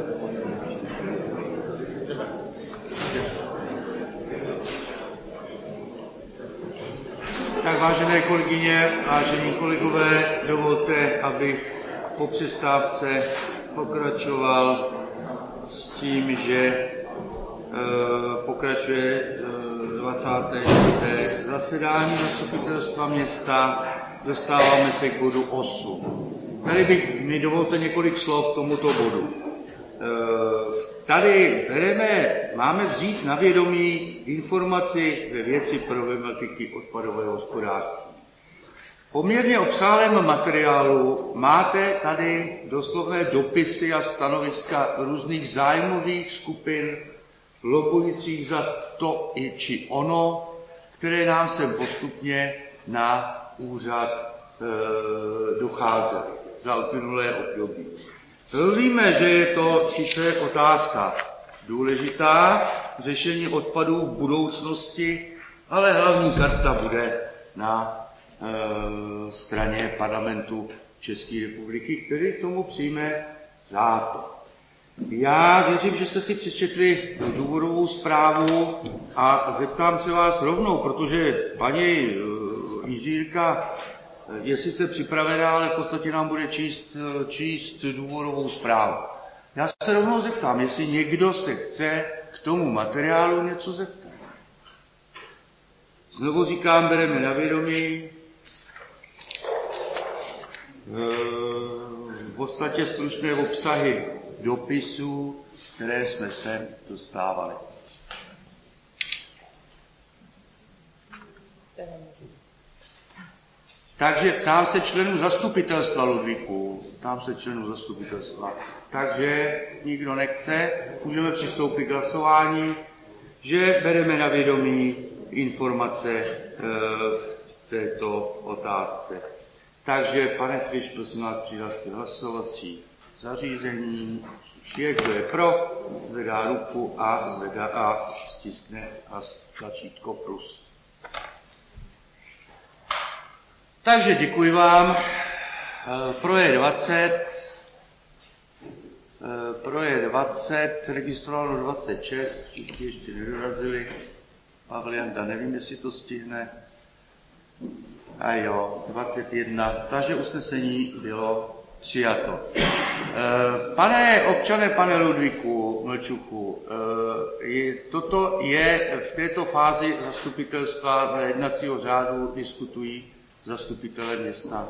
Tak vážené kolegyně, vážení kolegové, dovolte, abych po přestávce pokračoval s tím, že e, pokračuje e, dvacáté čtvrté zasedání zastupitelstva města. Dostáváme se k bodu osm. Tady bych mi dovolte několik slov k tomuto bodu. E, tady bereme, máme vzít na vědomí informaci ve věci problematiky odpadového hospodářství. V poměrně obsáhlém materiálu máte tady doslovné dopisy a stanoviska různých zájmových skupin, lobujících za to i či ono, které nám sem postupně na úřad e, docházely za uplynulé období. Víme, že je to sice otázka důležitá, řešení odpadů v budoucnosti, ale hlavní karta bude na e, straně parlamentu České republiky, který k tomu přijme zákon. Já věřím, že jste si přečetli důvodovou zprávu a zeptám se vás rovnou, protože paní e, inženýrka je sice připravená, ale v podstatě nám bude číst, číst důvodovou zprávu. Já se rovnou zeptám, jestli někdo se chce k tomu materiálu něco zeptat. Znovu říkám, bereme na vědomí. V podstatě stručné obsahy dopisů, které jsme sem dostávali. Takže ptám se členů zastupitelstva, Ludvíku, ptám se členů zastupitelstva. Takže nikdo nechce, můžeme přistoupit k hlasování, že bereme na vědomí informace e, v této otázce. Takže, pane Friš, prosím vás, přihlaste hlasovací zařízení. Je, kdo je pro, zvedá ruku a zvedá a stiskne a tlačítko plus. Takže děkuji vám. Pro je dvacet, pro je dvacet, registrováno dvacet šest, všichni ještě nedorazili. Pavel Janda, nevím, jestli to stihne. A jo, dvacet jedna, takže usnesení bylo přijato. Pane občane, pane Ludvíku Mlčuku, toto je v této fázi zastupitelstva dle jednacího řádu diskutují zastupitelé města.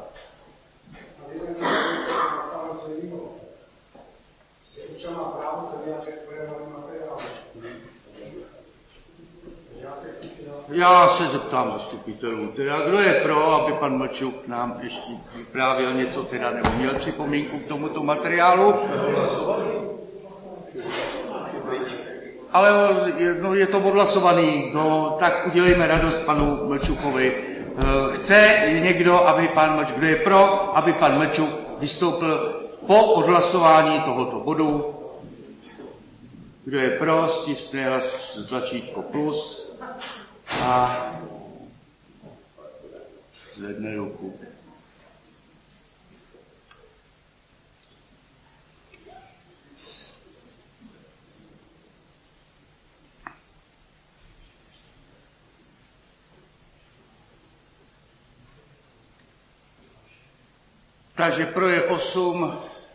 Já se zeptám zastupitelů, teda kdo je pro, aby pan Mlčuk nám ještě vyprávěl něco, teda nebo měl připomínku k tomuto materiálu. Ale no, je to odhlasovaný, no tak udělejme radost panu Mlčukovi. Chce někdo, aby pan Mlčuk, kdo je pro, aby pan Mlčuk vystoupil po odhlasování tohoto bodu? Kdo je pro, stiskne tlačítko plus a zvedne ruku. Takže pro je osm,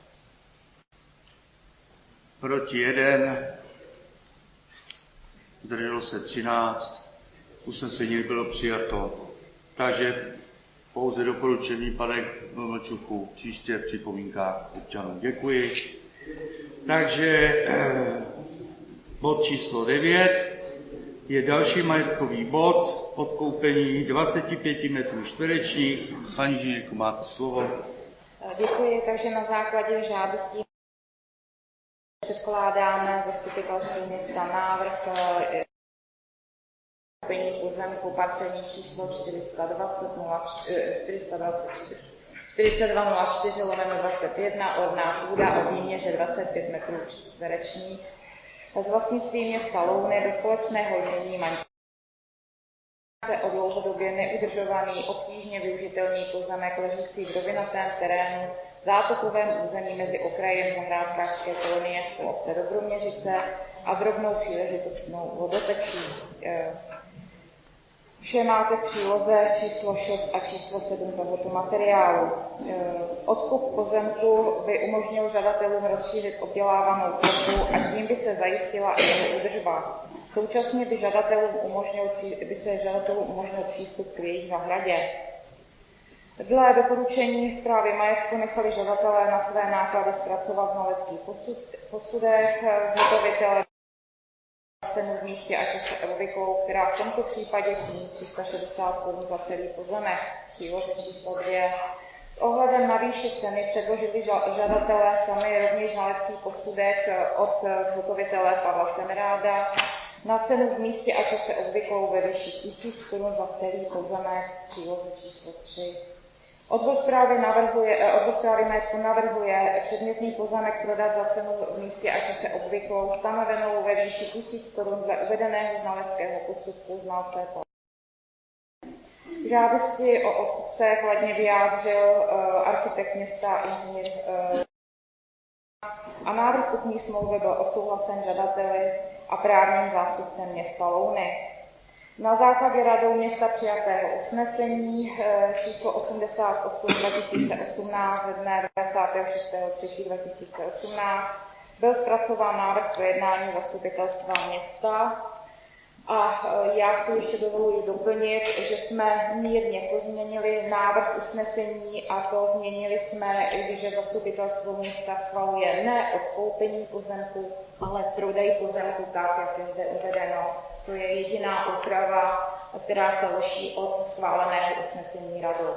proti jeden, zdrželo se třináct, usnesení bylo přijato. Takže pouze doporučení, pane Mlčuku, příště připomínka občanů. Děkuji. Takže eh, bod číslo devět je další majetkový bod, odkoupení dvacet pět metrů čtverečních. Paní Žírku, máte slovo. Děkuji, takže na základě žádostí předkládáme zastupitelstvu města návrh koupení pozemku parcelní číslo čtyři sta dvacet čtyřicet dva nula čtyři lomeno dvacet jedna, orná půda o výměře dvacet pět metrů čtverečních z vlastnictví města Louny do společného jmění manželství se o dlouhodobě neudržovaný, obtížně využitelný pozemek ležící v rovinatém terénu zátokovém území mezi okrajem zahrádkářské kolonie u obce Dobroměřice a drobnou příležitostnou vodotečí. Vše máte v příloze číslo šest a číslo sedm tohoto materiálu. Odkup pozemku by umožnil žadatelům rozšířit obdělávanou plochu a tím by se zajistila i jeho údržba. Současně by, žadatelům umožnil, by se žadatelům umožnil přístup k jejich zahradě. Dle doporučení správy majetku nechali žadatelé na své náklady zpracovat znalecký posud, posudek zhotovitele cenu v místě a čase obvyklou, která v tomto případě činí tři sta šedesát korun za celý pozemek. Příloze číslo dvě. S ohledem na výši ceny předložili žadatelé sami rovněž znalecký posudek od zhotovitele Pavla Semeráda na cenu v místě a čase obvyklou ve výši tisíc korun za celý pozemek. Příloze číslo tři. Odbor správy, navrhuje, odbor správy majetku navrhuje předmětný pozemek prodat za cenu v místě a čase obvyklou, stanovenou ve výši tisíc korun dle uvedeného znaleckého posudku znalce. V žádosti o odkup se kladně vyjádřil uh, architekt města inženýr uh, a návrh kupní smlouvy byl odsouhlasen žadateli a právním zástupcem města Louny. Na základě radou města přijatého usnesení číslo osmdesát osm dva tisíce osmnáct ze dne dvacátého šestého třetího dva tisíce osmnáct byl zpracován návrh projednání zastupitelstva města a já si ještě dovoluji doplnit, že jsme mírně pozměnili návrh usnesení a to změnili jsme, že zastupitelstvo města schvaluje ne odkoupení pozemku, ale prodej pozemku tak, jak je zde uvedeno. To je jediná úprava, která se liší od schváleného usnesení radou.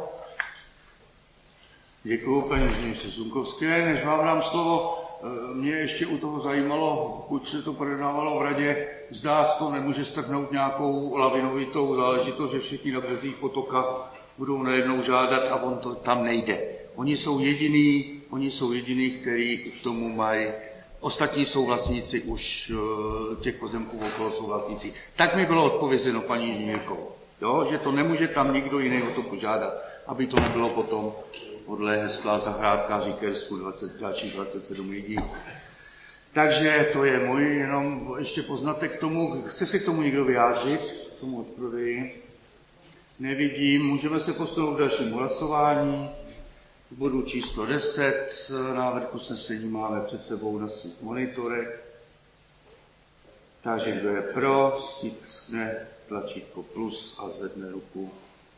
Děkuji paní inženýrce Zunkovské. Než vám dám slovo, mě ještě u toho zajímalo, pokud se to projednávalo v radě, zdá to nemůže strhnout nějakou lavinovitou záležitost, že všichni na březích potoka budou najednou žádat a on to tam nejde. Oni jsou jediný, oni jsou jediný, který k tomu mají. Ostatní jsou vlastníci už těch pozemků okolo jsou vlastníci. Tak mi bylo odpovězeno paní inženýrkou, jo, že to nemůže tam nikdo jiný o to požádat, aby to nebylo potom podle hesla zahrádkáři Kerstu dvacet, dalších dvacet sedm lidí. Takže to je můj jenom ještě poznatek k tomu. Chce se k tomu někdo vyjádřit, k tomu odprodeji? Nevidím. Můžeme se posunout k dalšímu hlasování. V bodu číslo deset, návrh usnesení máme před sebou na svých monitorech. Takže kdo je pro, stiskne tlačítko plus a zvedne ruku.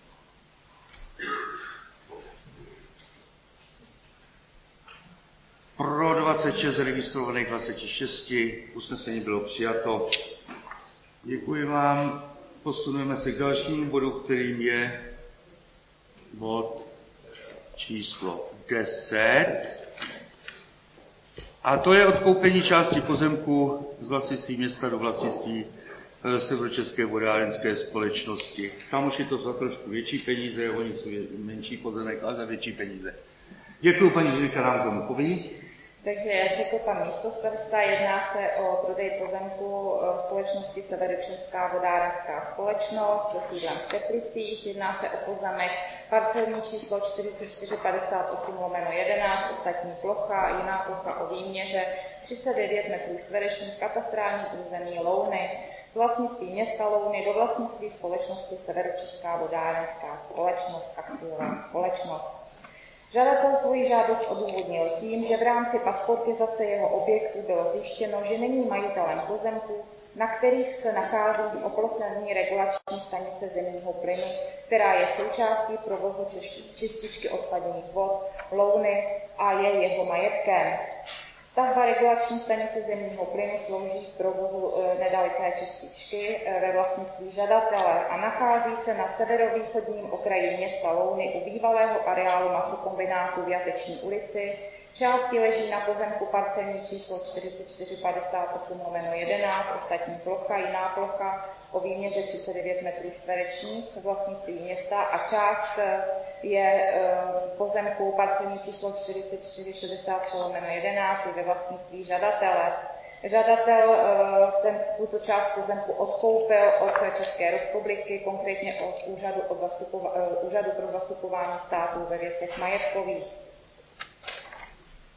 Pro dvacet šest registrovaných dvacet šest, usnesení bylo přijato. Děkuji vám. Posunujeme se k dalšímu bodu, kterým je bod číslo deset. A to je odkoupení části pozemku z vlastnictví města do vlastnictví Severočeské vodárenské společnosti. Tam už je to za trošku větší peníze, oni jsou menší pozemek, ale za větší peníze. Děkuji, paní Žilika, nám tomu poví. Takže, jak řekl pan místostarosta, jedná se o prodej pozemku společnosti Severočeská vodárenská společnost se sídlem v Teplicích. Jedná se o pozemek parcelní číslo čtyřicet čtyři padesát osm lomeno jedenáct, ostatní plocha, jiná plocha o výměře třicet devět metrů čtverečních, katastrální území Louny. Z vlastnictví města Louny do vlastnictví společnosti Severočeská vodárenská společnost, akciová společnost. Žadatel svoji žádost odůvodnil tím, že v rámci pasportizace jeho objektu bylo zjištěno, že není majitelem pozemků, na kterých se nachází oplocení regulační stanice zemního plynu, která je součástí provozu čističky odpadních vod Louny a je jeho majetkem. Stavba regulační stanice zemního plynu slouží k provozu nedaleké čističky ve vlastnictví žadatele a nachází se na severovýchodním okraji města Louny u bývalého areálu masokombinátu v Jateční ulici. Části leží na pozemku parcelní číslo čtyřicet čtyři padesát osm lomeno jedenáct, ostatní plocha, jiná plocha o výměře třicet devět metrů čtverečních v vlastnictví města a část je pozemku parcelní číslo čtyřicet čtyři šedesát tři lomeno jedenáct ve vlastnictví žadatele. Žadatel ten, tuto část pozemku odkoupil od České republiky, konkrétně od Úřadu, od zastupova, Úřadu pro zastupování států ve věcech majetkových.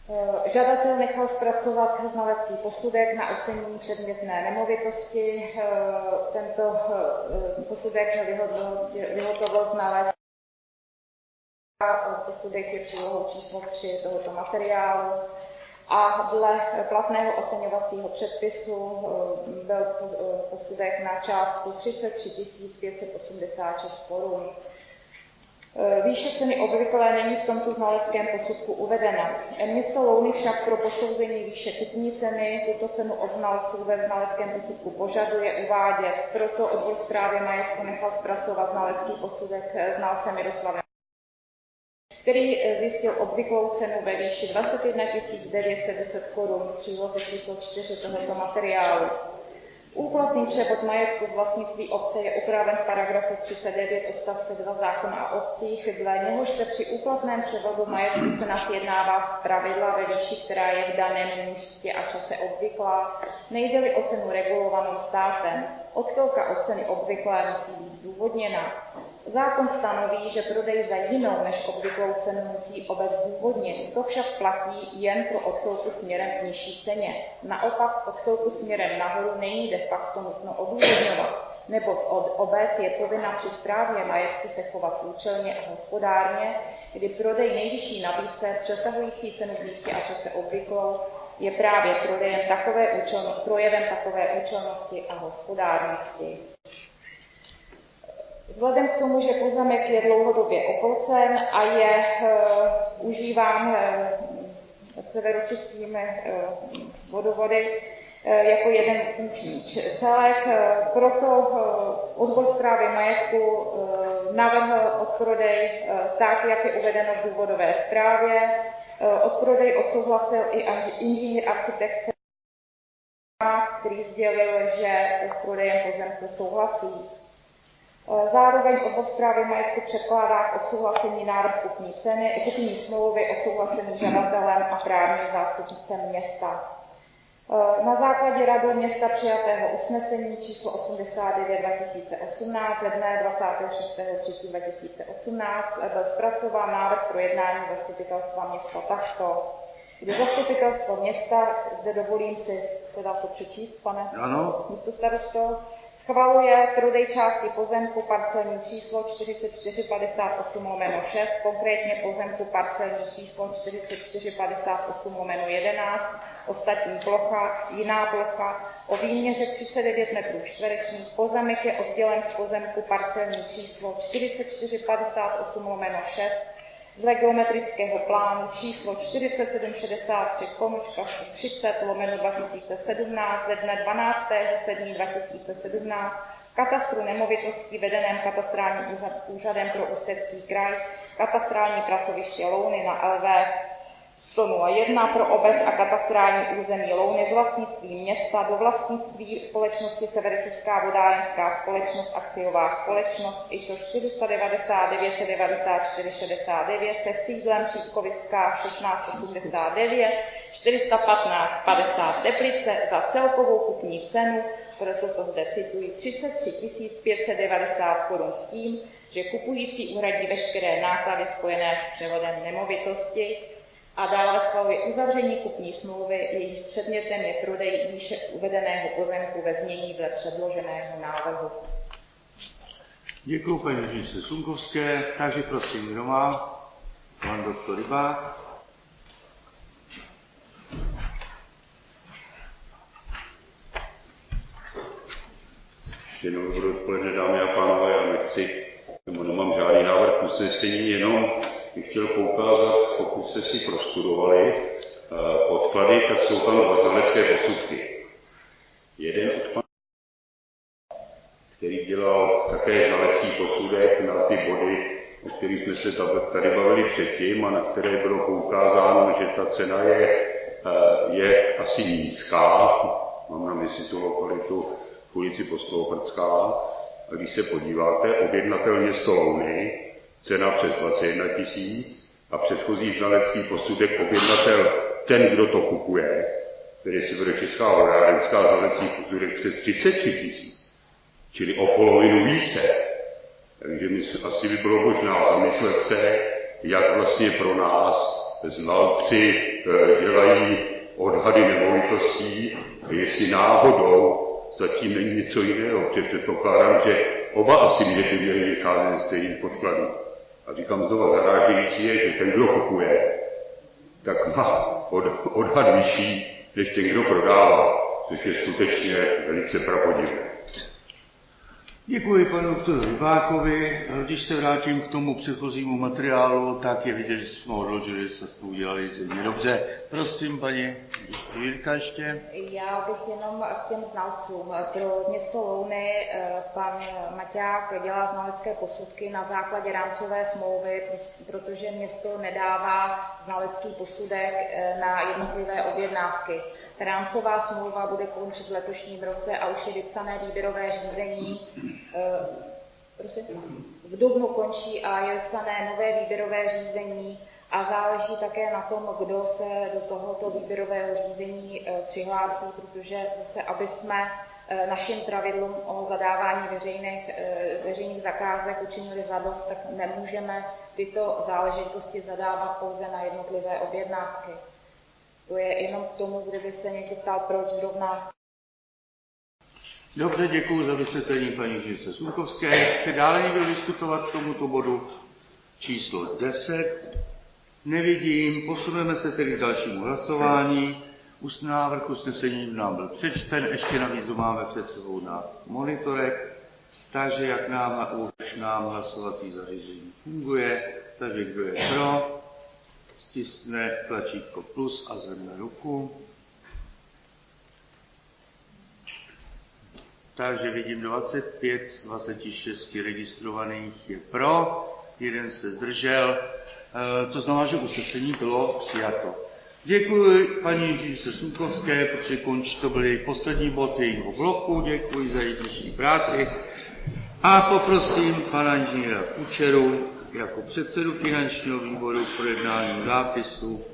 Žadatel nechal zpracovat znalecký posudek na ocenění předmětné nemovitosti. Tento posudek vyhotovil znalec. Posudek je přílohou číslo tři tohoto materiálu. A dle platného oceňovacího předpisu byl posudek na částku třicet tři tisíc pět set osmdesát šest korun. Výše ceny obvyklé není v tomto znaleckém posudku uvedena. Město Louny však pro posouzení výše kupní ceny tuto cenu od znalců ve znaleckém posudku požaduje uvádět. Proto odbor správy majetku nechal zpracovat znalecký posudek znalce Miroslavem, který zjistil obvyklou cenu ve výši dvacet jedna tisíc devět set deset korun v příloze číslo čtyři tohoto materiálu. Úplatný převod majetku z vlastnictví obce je upraven v paragrafu třicet devět odstavce dva zákona o obcích, dle něhož se při úplatném převodu majetku cena sjednává z pravidla ve výši, která je v daném místě a čase obvyklá, nejde-li o cenu regulovanou státem. Odchylka od ceny obvyklé musí být zdůvodněna. Zákon stanoví, že prodej za jinou než obvyklou cenu musí obec zdůvodnit. To však platí jen pro odchylku směrem k nižší ceně. Naopak odchylku směrem nahoru není de facto nutno odůvodňovat, neboť od obec je povinna při správě majetku se chovat účelně a hospodárně, kdy prodej nejvyšší nabídce přesahující cenu v místě a čase obvyklou je právě prodejem takové účelno, projevem takové účelnosti a hospodárnosti. Vzhledem k tomu, že pozemek je dlouhodobě oplocen a je e, užíván e, severočeskými e, vodovody e, jako jeden funkční celek, e, proto e, odbor správy majetku e, navrhl odprodej e, tak, jak je uvedeno v důvodové zprávě. E, odprodej odsouhlasil i inženýr architekt, který sdělil, že s prodejem pozemku souhlasí. Zároveň odbor správy majetku předkládá k odsouhlasení návrh kupní ceny, kupní smlouvy odsouhlasený žadatelem a právním zástupcem města. Na základě rady města přijatého usnesení číslo osmdesát devět dva tisíce osmnáct ze dne dvacátého šestého třetího dva tisíce osmnáct byl zpracován návrh pro jednání zastupitelstva města takto, kdy zastupitelstvo města, zde dovolím si teda to přečíst, pane místostarosto, schvaluje prodej části pozemku parcelní číslo čtyřicet čtyři padesát osm lomeno šest, konkrétně pozemku parcelní číslo čtyřicet čtyři padesát osm lomeno jedenáct, ostatní plocha, jiná plocha, o výměře třicet devět metrů čtverečních. Pozemek je oddělen z pozemku parcelní číslo čtyřicet čtyři padesát osm lomeno šest dle geometrického plánu číslo čtyřicet sedm šedesát tři sto třicet lomeno dva tisíce sedmnáct ze dne dvanáctého sedmého dva tisíce sedmnáct katastru nemovitostí vedeném katastrálním úřadem pro Ústecký kraj, katastrální pracoviště Louny na L V sto nula jedna pro obec a katastrální území Louny z vlastnictví města do vlastnictví společnosti Severočeská vodárenská společnost akciová společnost I Č O čtyři sta devadesát devět set devadesát čtyři šedesát devět se sídlem Příkovická šestnáct osmdesát devět čtyři sta patnáct padesát Teplice za celkovou kupní cenu, proto to zde cituji, třicet tři tisíc pět set devadesát korun s tím, že kupující uhradí veškeré náklady spojené s převodem nemovitosti. A dále schvaluje uzavření kupní smlouvy, jejich předmětem je prodej výše uvedeného pozemku ve znění dle předloženého návrhu. Děkuji paní ředitelce Sunkovské, takže prosím, kdo má? Pan doktor Rybák. Ještě jednou dobré odpoledne, dámy a pánové, já nechci, nebo nemám žádný návrh usnesení, jenom bych chtěl poukázat, pokud jste si prostudovali podklady, tak jsou tam dva znalecké posudky. Jeden od pana, který dělal také znalecký posudek na ty body, o kterých jsme se tady bavili předtím a na které bylo poukázáno, že ta cena je, je asi nízká, mám na mysli tu lokalitu v ulici Postoloprdská, a když se podíváte, objednatel město Louny, cena přes dvacet jedna tisíc a předchozí znalecký posudek objednatel, ten, kdo to kupuje, tedy Severočeská vodárenská, znalecký posudek přes třicet tři tisíc, čili o polovinu více. Takže my, asi by bylo možná zamyslet se, jak vlastně pro nás znalci dělají odhady nemovitostí, jestli náhodou zatím není něco jiného, protože předpokládám, že oba asi mě by měli vycházet ze stejných podkladů. A říkám znova, zarážející je, že ten, kdo kupuje, tak má od, odhad vyšší, než ten, kdo prodává, což je skutečně velice prapodivné. Děkuji panu doktoru Rybákovi. Když se vrátím k tomu předchozímu materiálu, tak je vidět, že jsme odložili, že jsme to udělali zřejmě dobře. Prosím, paní Jirka ještě. Já bych jenom k těm znalcům. Pro město Louny pan Maťák dělá znalecké posudky na základě rámcové smlouvy, protože město nedává znalecký posudek na jednotlivé objednávky. Rámcová smlouva bude končit v letošním roce a už je vypsané výběrové řízení. Prosím? V dubnu končí a je vypsané nové výběrové řízení a záleží také na tom, kdo se do tohoto výběrového řízení přihlásí, protože zase, aby jsme našim pravidlům o zadávání veřejných, veřejných zakázek učinili zadost, tak nemůžeme tyto záležitosti zadávat pouze na jednotlivé objednávky. To je jenom k tomu, kdyby se někdo ptal, proč zrovna. Dobře, děkuji za vysvětlení paní Žižce Surkovské. Chce dále někdo diskutovat k tomuto bodu číslo deset? Nevidím. Posuneme se tedy k dalšímu hlasování. Ústní návrh usnesení nám byl přečten, ještě navíc ho máme před sebou na monitorech, takže jak nám už nám hlasovací zařízení funguje, takže kdo je pro, stiskne tlačítko plus a zvedne ruku. Takže vidím dvacet pět z dvaceti šesti registrovaných je pro, jeden se zdržel, e, to znamená, že usnesení bylo přijato. Děkuji paní Žižce Surkovské, protože končí, to byly poslední bod jejího bloku, děkuji za její dnešní práci a poprosím pana inženýra Kučeru jako předsedu finančního výboru k projednání zápisu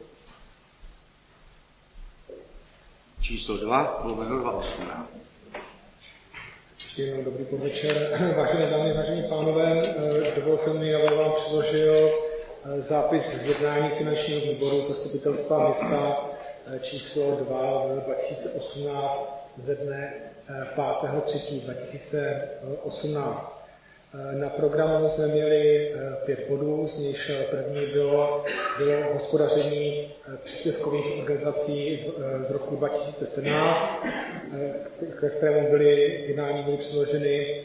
číslo dva, lomeno dva osmnáct. Ještě jednou dobrý podvečer. Vážené dámy, vážení pánové, dovolte mi, abych vám předložil zápis z jednání finančního výboru zastupitelstva města číslo dva dva tisíce osmnáct ze dne pátého třetího dva tisíce osmnáct. Na programu jsme měli pět bodů, z nichž první bylo, bylo hospodaření příspěvkových organizací z roku dva tisíce sedmnáct, ke kterému byly jednání byly předloženy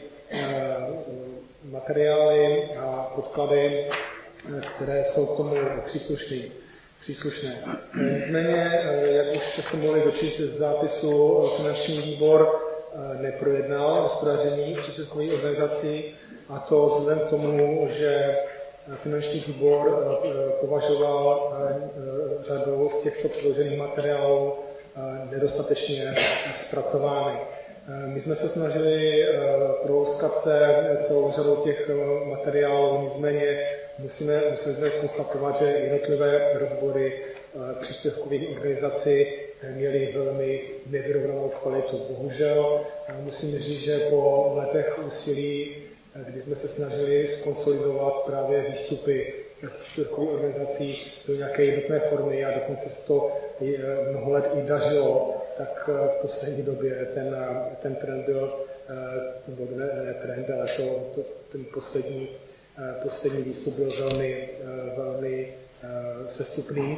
materiály a podklady, které jsou k tomu příslušné. příslušné. Nicméně, jak už jste se mohli dočíst z zápisu, finanční výbor neprojednal hospodaření příspěvkových organizací, a to vzhledem k tomu, že finanční výbor považoval řadu z těchto předložených materiálů nedostatečně zpracovány. My jsme se snažili prouskat se celou řadou těch materiálů, nicméně musíme, musíme konstatovat, že jednotlivé rozbory příspěvkových organizací měly velmi nevyrovnanou kvalitu. Bohužel musím říct, že po letech úsilí, kdy jsme se snažili skonsolidovat právě výstupy z příspěvkových organizací do nějaké jednotné formy a dokonce se to mnoho let i dařilo, tak v poslední době ten, ten trend byl, nebo ne, ne trend, ale to, to, ten poslední, poslední výstup byl velmi, velmi sestupný.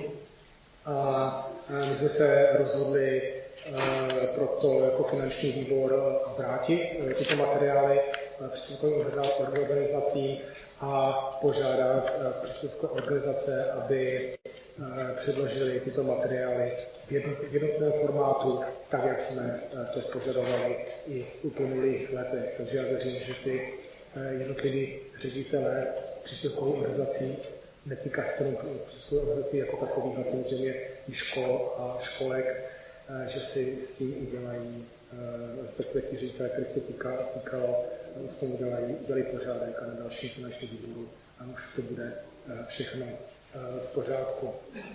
A my jsme se rozhodli proto jako finanční výbor vrátit tyto materiály příspěvkovým organizacím a požádat příspěvkové organizace, aby předložili tyto materiály v jednotném formátu, tak jak jsme to požadovali i v uplynulých letech. Takže já věřím, že si jednotliví ředitelé příspěvkových organizací, netýká se to příspěvkových organizací jako takových, ale samozřejmě i škol a školek, že si s tím udělají, respektive ti ředitelé, který se týká, týkalo, v tom udělají, udělají pořádek a na dalším finančním výboru a už to bude všechno v pořádku.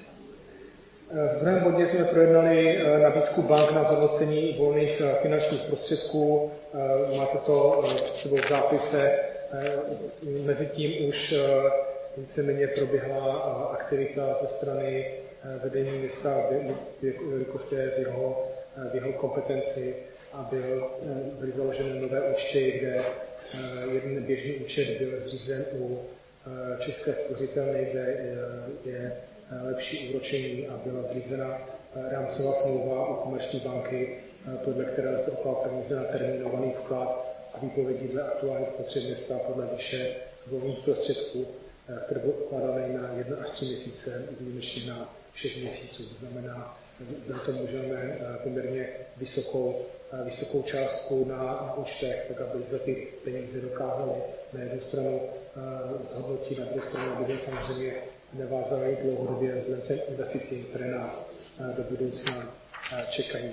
V druhém bodě jsme projednali nabídku bank na zhodnocení volných finančních prostředků. Máte to v zápise. Mezitím už víceméně proběhla aktivita ze strany vedení města, jelikož to je v jeho, v jeho kompetenci, a byl, byly založeny nové účty, kde jeden běžný účet byl zřízen u České spořitelny, kde je lepší úročení, a byla zřízena rámcová smlouva u Komerční banky, podle které se okládá peníze na termínovaný vklad a výpovědi dle aktuálních potřeb města podle výše volných prostředků, které byly ukládány na jedna až tři měsíce, výjimečně na šest měsíců. To znamená, že to můžeme poměrně vysokou, vysokou částku na, na účtech, tak aby zde ty peníze dokázali na jednu stranu zhodnotit, na druhou stranu, aby samozřejmě nevázali dlouhodobě vzhledem těm investicím, které nás do budoucna čekají.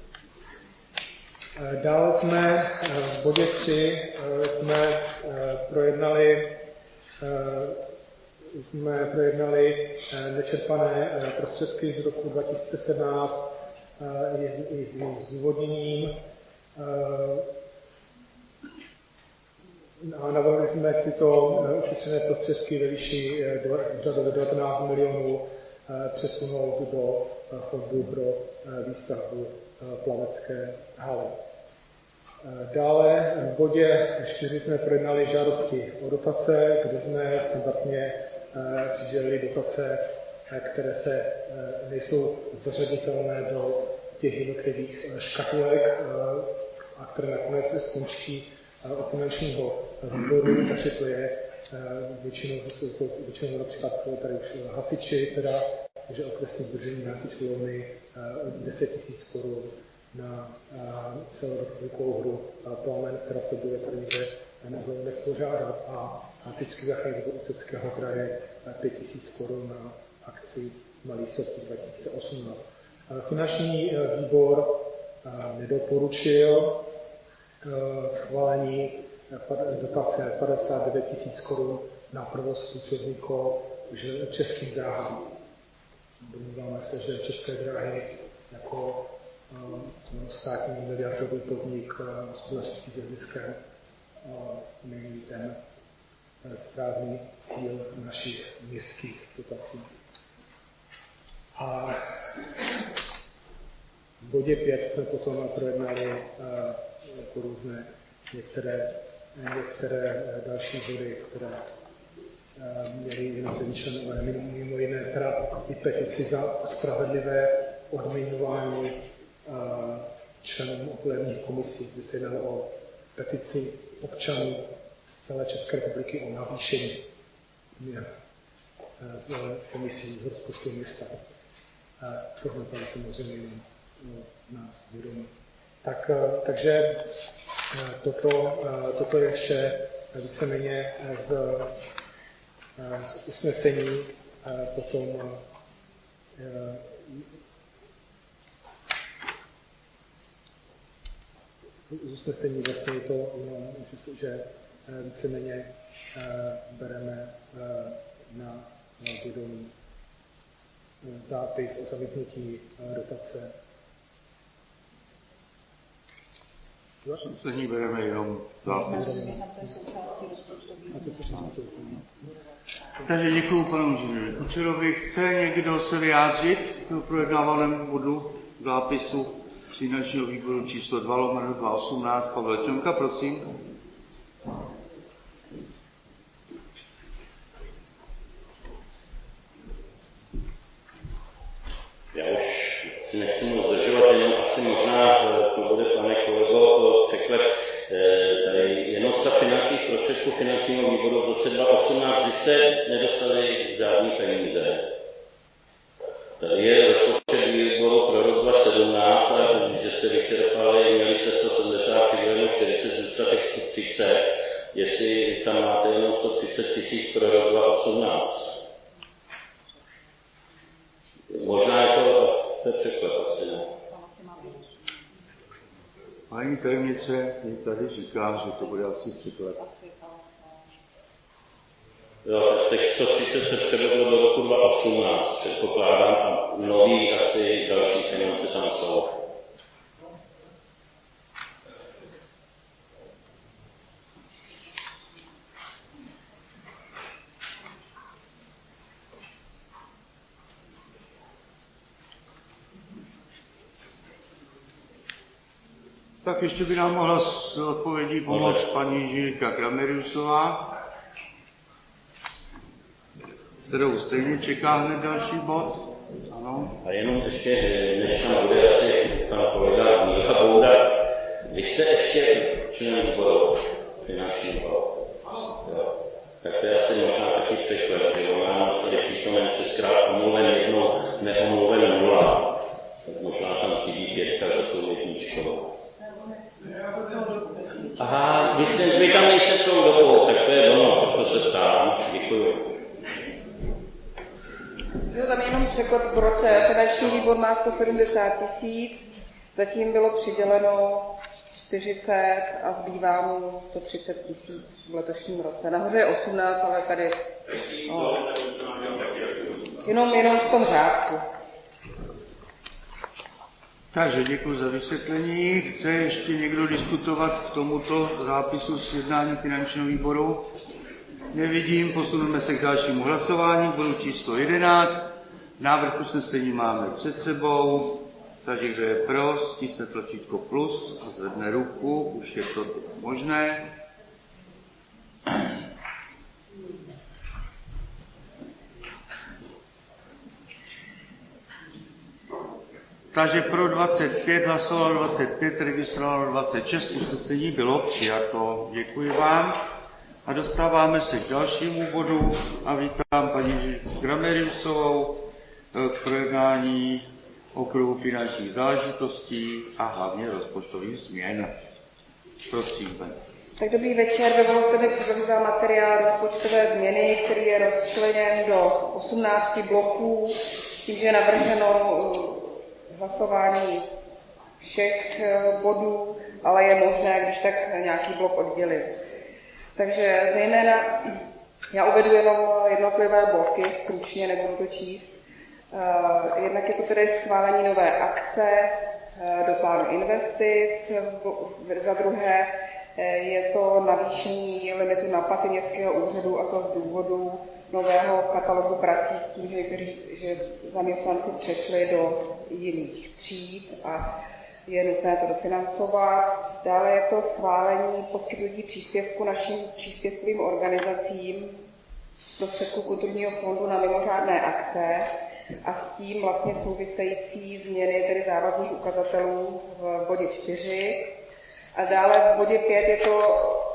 Dále jsme v bodě tři jsme projednali, jsme projednali nečerpané prostředky z roku dva tisíce sedmnáct i s jejím zdůvodněním. A navrhli jsme tyto ušetřené prostředky ve výši řadově devatenáct milionů přesunout do fondu pro výstavbu plavecké haly. Dále v bodě čtyři jsme projednali žádosti o dotace, kde jsme standardně přidělili dotace, které se nejsou zařaditelné do těch jednotlivých škatulek a které nakonec skončí u finančního výboru, takže to je většinou, jsou to většinou například tady už hasiči, teda, že okresní sdružení hasičů Louny deset tisíc korun na celorepublikovou hru Plamen, která se bude tady někde na Hlouně spořádat, a hasičský záchranný sbor Ústeckého kraje pět tisíc korun na akci Malý sopky dva tisíce osmnáct. Finanční výbor nedoporučil schválení dotace padesát devět tisíc korun na provoz průčelníků Českých dráhám. Domníváme se, že České dráhy jako státní miliardový podnik hospodařící se ziskem není ten správný cíl našich městských dotací. A v bodě pět jsme potom projednali jako různé některé, některé další body, které měly jednotliví členové, mimo jiné teda i petici za spravedlivé odměňování členů volebních komisí, kdy se jednalo o petici občanů z celé České republiky o navýšení z komisí z rozpočtu města. To jsme vzali samozřejmě jenom na vědomí. Tak, takže toto, toto je vše víceméně z, z usnesení. Potom z usnesení vlastně je to jenom, že, že víceméně bereme na vědomí zápis o zamítnutí dotace. Usnesení bereme jenom zápis. Takže děkuji panu inženýru Kučerovi. Chce někdo se vyjádřit k projednávanému bodu zápisu finančního výboru číslo dva lomeno dva tisíce osmnáct? Pavel Čonka, prosím. Já už nechci moc zdržovat, jenom asi možná, to bude, pane kolego, překlep. Tady jenom stav finančních prostředků finančního výboru v roce dva tisíce osmnáct, kdy se nedostali žádný peníze. Tady je rozpočet výboru pro rok dva tisíce sedmnáct, a že jste vyčerpali, měli jste sto sedmdesát milionů čtyřicet, zůstatek sto třicet, jestli tam máte jenom sto třicet tisíc pro rok dva tisíce osmnáct. Možná je to, to je překlep asi, ne? Paní tajemnice tady říká, že to bude asi překlep. Jo, tak těch sto třicet se převedlo do roku dva tisíce osmnáct, předpokládám, a nový asi další finance tam jsou. Tak ještě by nám mohla s odpovědí pomoct paní inženýrka Krameriusová, kterou stejně čeká hned další bod. Ano. A jenom ještě, než tam bude asi pan kolega Míla Bouda, vy jste ještě členem výboru finančního, tak to je asi možná taky překlep, že on nám tady přítomen šestkrát omluven jednou, neomluven nula. Tak možná tam chybí pětka za tou jedničkou. Aha, vy, jste, vy tam nejste celou dobu, tak to je ono, proto se ptám. Děkuju. No, tam jenom překlad v roce. Finanční výbor má sto sedmdesát tisíc, zatím bylo přiděleno čtyřicet a zbývá mu sto třicet tisíc v letošním roce. Nahoře je osmnáct, ale tady no, jenom, jenom v tom řádku. Takže děkuji za vysvětlení. Chce ještě někdo diskutovat k tomuto zápisu z jednání finančního výboru? Nevidím, posuneme se k dalšímu hlasování, bodu číslo jedenáct. Návrh usnesení máme před sebou, takže kdo je pro, stiskne tlačítko plus a zvedne ruku, už je to možné. Takže pro dvacet pět, hlasovalo dvacet pět, registrovalo dvacet šest, usnesení bylo přijato. Děkuji vám. A dostáváme se k dalšímu bodu a vítám paní Krameriusovou k projednání okruhu finančních záležitostí a hlavně rozpočtových změn. Prosím, paní. Tak dobrý večer, dovolte mi předložit vám materiál rozpočtové změny, který je rozčleněn do osmnácti bloků, s tím, že je navrženo hlasování všech bodů, ale je možné, když tak nějaký blok oddělit. Takže zejména já uvedu jenom jednotlivé bloky, stručně nebudu to číst. Jednak je to tedy schválení nové akce do plánu investic, za druhé je to navýšení limitu na platy městského úřadu, a to z důvodu nového katalogu prací s tím, že někteří že zaměstnanci přešli do jiných tříd a je nutné to dofinancovat. Dále je to schválení poskytnutí příspěvku našim příspěvkovým organizacím z prostředků kulturního fondu na mimořádné akce a s tím vlastně související změny tedy závazných ukazatelů v bodě čtyři. A dále v bodě pět je to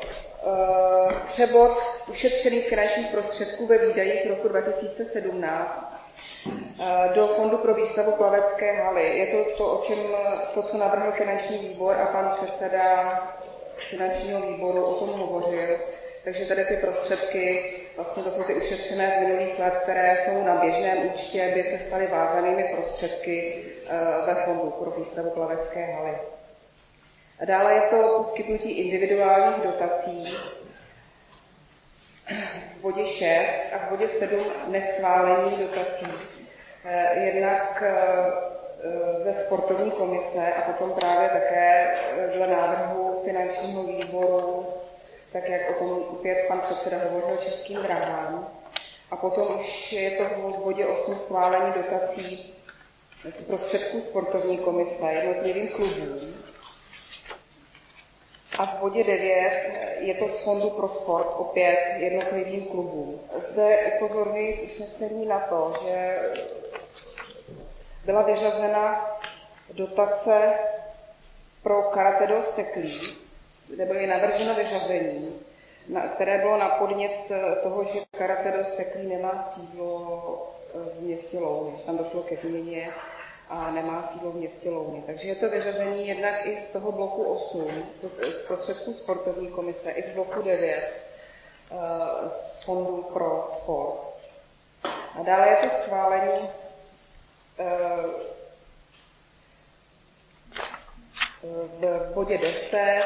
uh, převod ušetřených finančních prostředků ve výdajích roku dva tisíce sedmnáct uh, do Fondu pro výstavu plavecké haly. Je to to, o čem, to, co navrhl finanční výbor a pan předseda finančního výboru o tom hovořil. Takže tady ty prostředky, vlastně to jsou ty ušetřené z minulých let, které jsou na běžném účtě, by se staly vázanými prostředky uh, ve Fondu pro výstavu plavecké haly. A dále je to poskytnutí individuálních dotací v bodě šest a v bodě sedm neschválení dotací. Jednak ze sportovní komise a potom právě také dle návrhu finančního výboru, tak jak o tom opět pan předseda hovořil, Českým dráhám. A potom už je to v bodě osm schválení dotací z prostředků sportovní komise jednotlivým klubům. A v bodě devět je to z Fondu pro sport opět jednotlivým klubům. Zde upozorňuji v usnesení na to, že byla vyřazena dotace pro karate do Steklí, kde bylo navrženo vyřazení, které bylo na podnět toho, že karate do Steklí nemá sídlo v městě Louny, že tam došlo ke změně a nemá sídlo v městě Louny. Takže je to vyřazení jednak i z toho bloku osm, z prostředků sportovní komise, i z bloku devět, z Fondu pro sport. A dále je to schválení v bodě deset,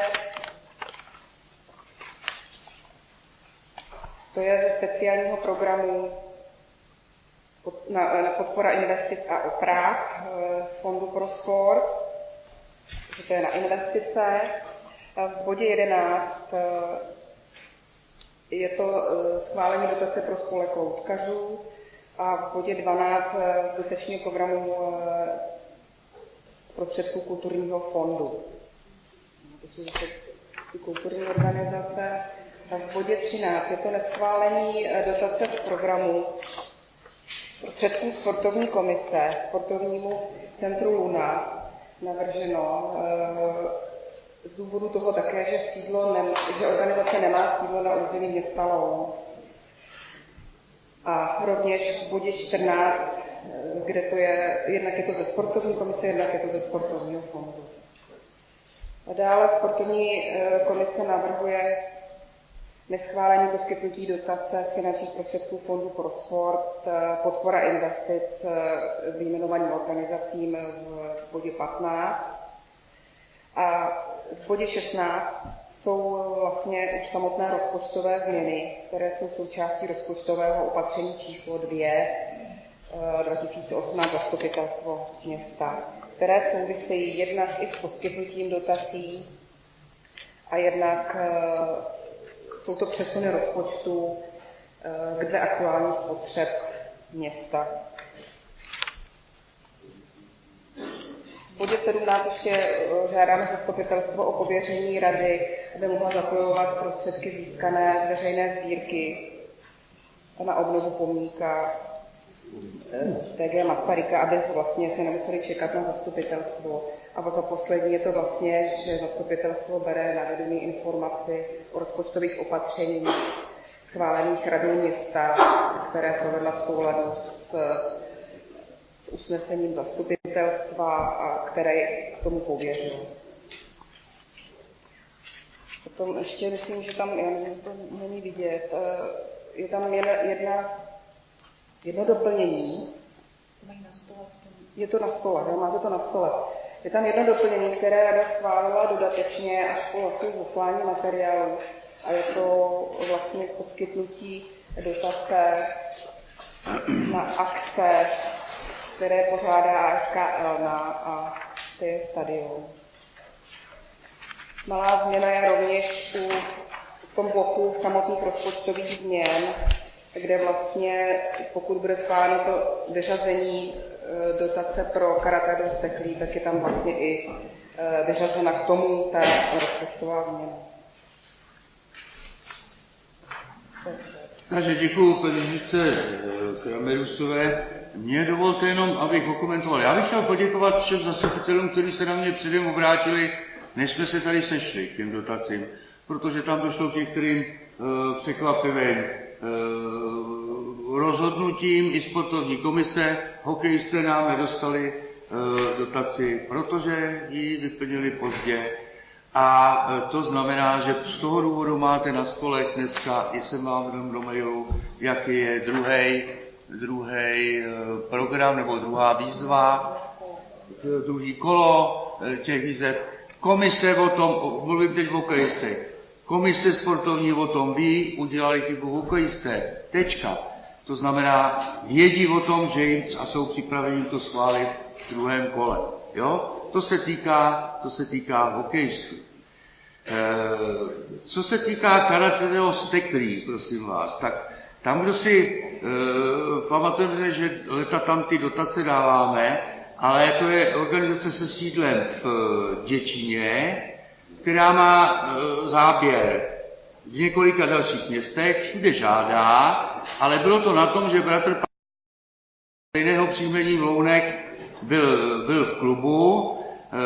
to je ze speciálního programu na, na podpora investic a oprav z Fondu pro sport, že to je na investice. V bodě jedenáct je to schválení dotace pro spolek loutkařů a v bodě dvanáct z dotačního programu z prostředků kulturního fondu. ty kulturní organizace. V bodě třináct je to neschválení dotace z programu prostředků sportovní komise sportovnímu centru Luna navrženo z důvodu toho také, že, sídlo nem, že organizace nemá sídlo na území města Loun. A rovněž v bodě čtrnáct, kde to je, jednak je to ze sportovní komise, jednak je to ze sportovního fondu. A dále sportovní komise navrhuje neschválení poskytnutí dotace z finančních prostředků Fondu pro sport, podpora investic vyjmenovaným organizacím v bodě patnáct. A v bodě šestnáct jsou vlastně už samotné rozpočtové změny, které jsou součástí rozpočtového opatření číslo dvě dva tisíce osmnáct zastupitelstvo města, které souvisejí jednak i s poskytnutím dotací a jednak jsou to přesuny rozpočtu k dle aktuálních potřeb města. V bodě sedmnáct ještě žádáme zastupitelstvo o pověření rady, aby mohla zapojovat prostředky získané z veřejné sbírky na obnovu pomníka T G Masaryka, aby vlastně jsme nemuseli čekat na zastupitelstvo. A za poslední je to vlastně, že zastupitelstvo bere na vědomí informaci o rozpočtových opatřeních schválených radou města, které provedla v souladu s, s usnesením zastupitelstva, a které k tomu pověřilo. Potom ještě myslím, že tam, já nevím, to není vidět, je tam jedna, jedno doplnění. Je to na stole, jo, máte to na stole. Je tam jedno doplnění, které rada schválila dodatečně až po vlastně zaslání materiálu. A je to vlastně poskytnutí dotace na akce, které pořádá A S K L na a to je stadion. Malá změna je rovněž u v tom bloku samotných rozpočtových změn, kde vlastně, pokud bude schváleno to vyřazení dotace pro karate do steklí, tak je tam vlastně i vyřazena k tomu ta rozpočtová změna. Takže děkuji paní Žice Kramerusové. Mně dovolte jenom, abych okomentoval. Já bych chtěl poděkovat všem zastupitelům, kteří se na mě předem obrátili, než jsme se tady sešli k těm dotacím, protože tam došlo k některým uh, překvapivým uh, rozhodnutím i sportovní komise. Hokejisté nám nedostali uh, dotaci, protože ji vyplnili pozdě. A to znamená, že z toho důvodu máte na stole dneska, jsem vám jenom do mailu, jaký je druhý druhý program nebo druhá výzva, druhý kolo těch výzev. Komise o tom, mluvím teď o hokejistech, komise sportovní o tom ví, udělali chybu hokejisté, tečka. To znamená, vědí o tom, že jim a jsou připraveni to schválit v druhém kole. Jo? To se týká, to se týká hokejistů. E, co se týká karateho steklí, prosím vás, tak tam, kdo si e, pamatujeme, že leta tam ty dotace dáváme, ale to je organizace se sídlem v Děčíně, která má e, záběr v několika dalších městech, všude žádá, ale bylo to na tom, že bratr stejného příjmení v Lounech byl, byl v klubu e,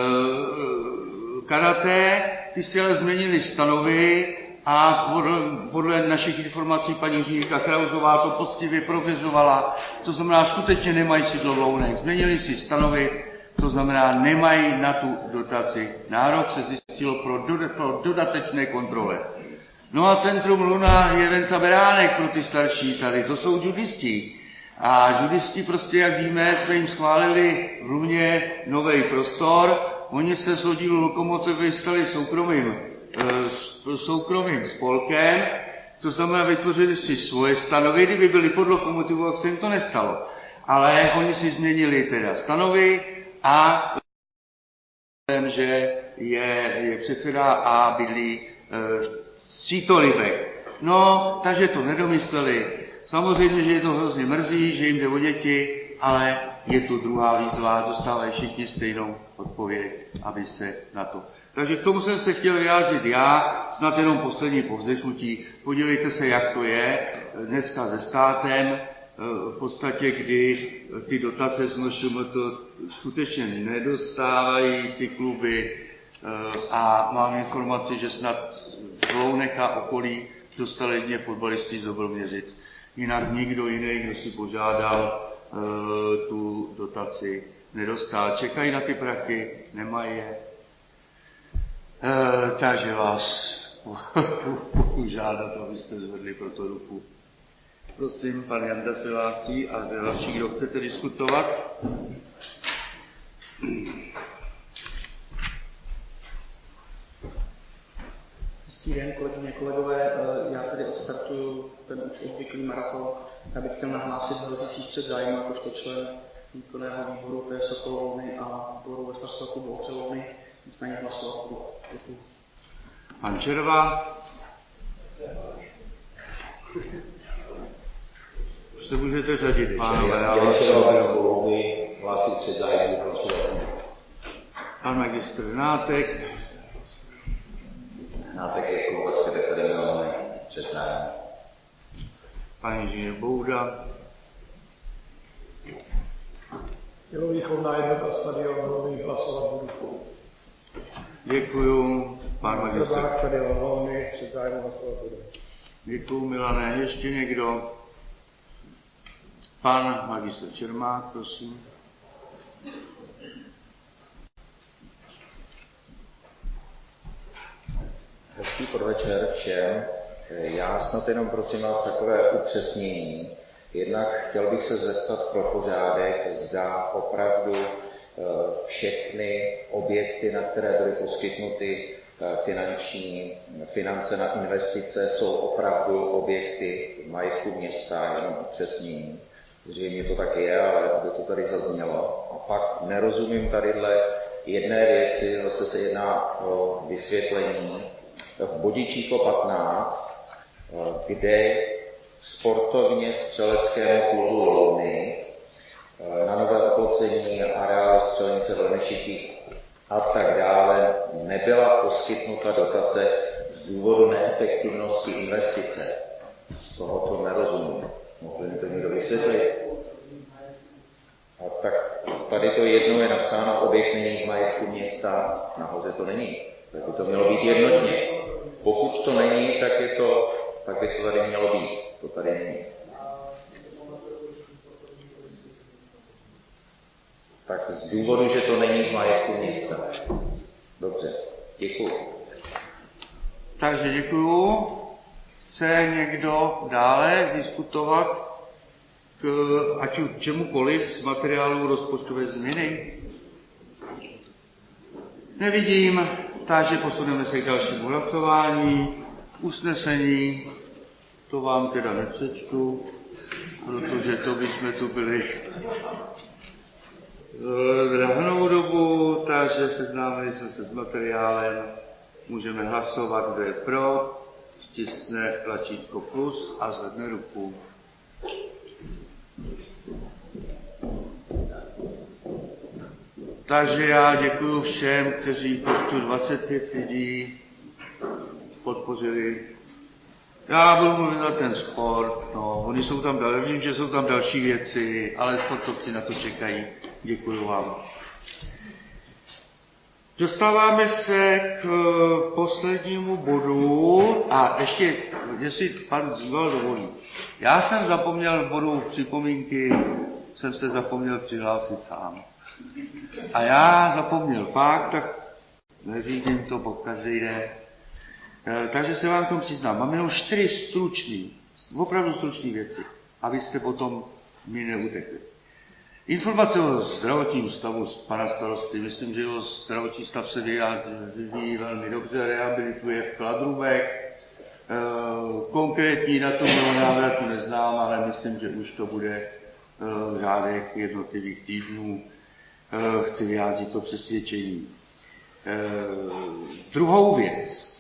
karate, ty si ale změnili stanovy a podle, podle našich informací paní ředitelka Krauzová to poctivě prověřovala. To znamená, skutečně nemají sídlo v Lounech. Změnili si stanovy, to znamená, nemají na tu dotaci nárok, se zjistilo pro, do, pro dodatečné kontrole. No a Centrum Luna je Venca Beránek pro ty starší tady, to jsou judisti. A judisti prostě, jak víme, jsme jim schválili v Luně nový prostor. Oni se z oddílu Lokomotivy stali soukromým, e, soukromým spolkem, to znamená, vytvořili si svoje stanovy, kdyby byli pod Lokomotivou, tak se jim to nestalo. Ale oni si změnili teda stanovy a že je, je předseda a bydlí e, Cítolibek. No, takže to nedomysleli. Samozřejmě, že je to hrozně mrzí, že jim jde o děti, ale je tu druhá výzva, dostávají všichni stejnou odpověď, aby se na to Takže k tomu jsem se chtěl vyjádřit já, snad jenom poslední povzdechnutí. Podívejte se, jak to je dneska se státem, v podstatě, kdy ty dotace z M Š M to skutečně nedostávají ty kluby a mám informaci, že snad z Lounek a okolí dostali jedině fotbalisti z Dobroměřic. Jinak nikdo jiný, kdo si požádal tu dotaci, nedostal. Čekají na ty prachy, nemají je. E, takže vás budu žádat, abyste zvedli pro to ruku. Prosím, pan Janda se hlásí a další, kdo chcete diskutovat. Hezký den, kolegyně, kolegové. Já tady odstartuju ten už obvyklý maraton. Já bych chtěl nahlásit hrozící střet zájmu jakožto člen výkonného výboru P S Louny a výboru Veslařského klubu Ohře Louny. Nicméně hlasovat budu. Děkuji. Pan Červa. Už se můžete řadit, pánové. Já Červa z Louny, hlásit střet zájmu hlasovat. Pan magistr Nátek. Nátek je Klubařské akademie střet zájmu. Pan inženýr Bouda. Tělovýchovná jednota stadion Louny, hlasovat budu. Děkuju. Pan magistr. Stadion Louny, střet zájmu, hlasovat budu. Děkuju, Milané. Ještě někdo? Pan magistr Čermák, prosím. Hezký podvečer všem. Já snad jenom prosím vás takové upřesnění. Jednak chtěl bych se zeptat pro pořádek, zda opravdu všechny objekty, na které byly poskytnuty finanční, finance na investice, jsou opravdu objekty majetku města, jenom upřesnění. Zřejmě to tak je, ale aby to tady zaznělo. A pak nerozumím tadyhle jedné věci, zase se jedná o vysvětlení. V bodě číslo patnáct, kde sportovně střeleckému klubu Louny na nové oplocení areálu střelnice v Lenešicích a tak dále nebyla poskytnuta dotace z důvodu neefektivnosti investice. Z toho to nerozumím. Mohli mi to někdo vysvětlit? A tak tady to jedno je napsáno, objekt není v majetku města, nahoře to není. Tak by to mělo být jednotně. Pokud to není, tak, je to, tak by to tady mělo být. To tady není. Tak z důvodu, že to není v majetku města. Dobře, děkuji. Takže děkuju. Chce někdo dále diskutovat k ať už čemukoliv z materiálu rozpočtové změny? Nevidím, takže posuneme se k dalšímu hlasování. Usnesení, to vám teda nepřečtu, protože to bychom tu byli drahnou dobu, takže seznámili jsme se s materiálem, můžeme hlasovat, kdo je pro, stiskne tlačítko plus a zvedne ruku. Takže já děkuji všem, kteří počtu dvacet pět lidí podpořili. Já budu mluvit na ten sport, no, oni jsou tam další, vím, že jsou tam další věci, ale sportovci na to čekají. Děkuji vám. Dostáváme se k poslednímu bodu a ještě, jestli pan Zíval dovolí. Já jsem zapomněl v bodu připomínky, jsem se zapomněl přihlásit sám. A já zapomněl fakt, tak neřídím to po každý den. E, takže se vám k tomu přiznám. Mám jenom čtyři stručný, opravdu stručné věci, abyste potom mi neutekli. Informace o zdravotním stavu z pana starosty. Myslím, že jeho zdravotní stav se vyvíjí velmi dobře, rehabilituje v Kladrubech. E, konkrétní datum jeho návratu neznám, ale myslím, že už to bude e, v řádech jednotlivých týdnů. E, chci vyjádřit to přesvědčení. E, druhou věc.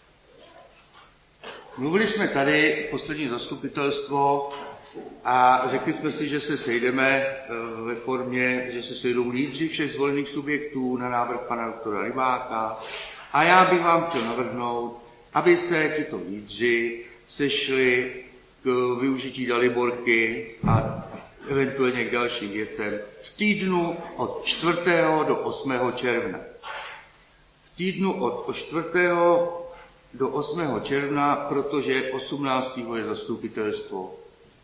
Mluvili jsme tady, poslední zastupitelstvo, a řekli jsme si, že se sejdeme ve formě, že se sejdou lídři všech zvolených subjektů na návrh pana doktora Rybáka A já bych vám chtěl navrhnout, aby se tito lídři sešli k využití Daliborky a eventuálně k dalším věcem v týdnu od čtvrtého do osmého června. V týdnu od čtvrtého do osmého června, protože osmnáctého je zastupitelstvo.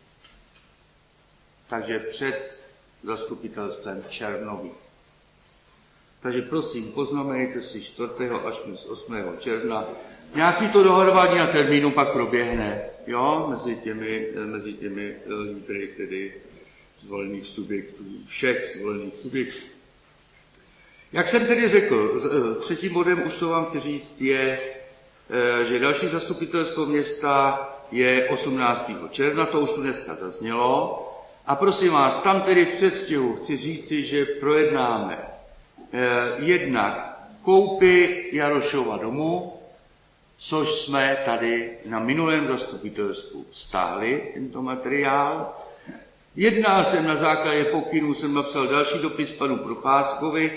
Takže před zastupitelstvem červnovým. Takže prosím, poznamenejte si čtvrtého až osmého června. Nějaký to dohodování na termínu pak proběhne, jo, mezi těmi, mezi těmi lídry, tedy zvolených subjektů, všech zvolených subjektů. Jak jsem tedy řekl, třetím bodem už to vám chci říct je, že další zastupitelstvo města je osmnáctého června, to už tu dneska zaznělo. A prosím vás, tam tedy v předstihu chci říci, že projednáme jednak koupy Jarošova domu, což jsme tady na minulém zastupitelstvu stáhli, tento materiál. Jedná se na základě pokynů, jsem napsal další dopis panu Procházkovi,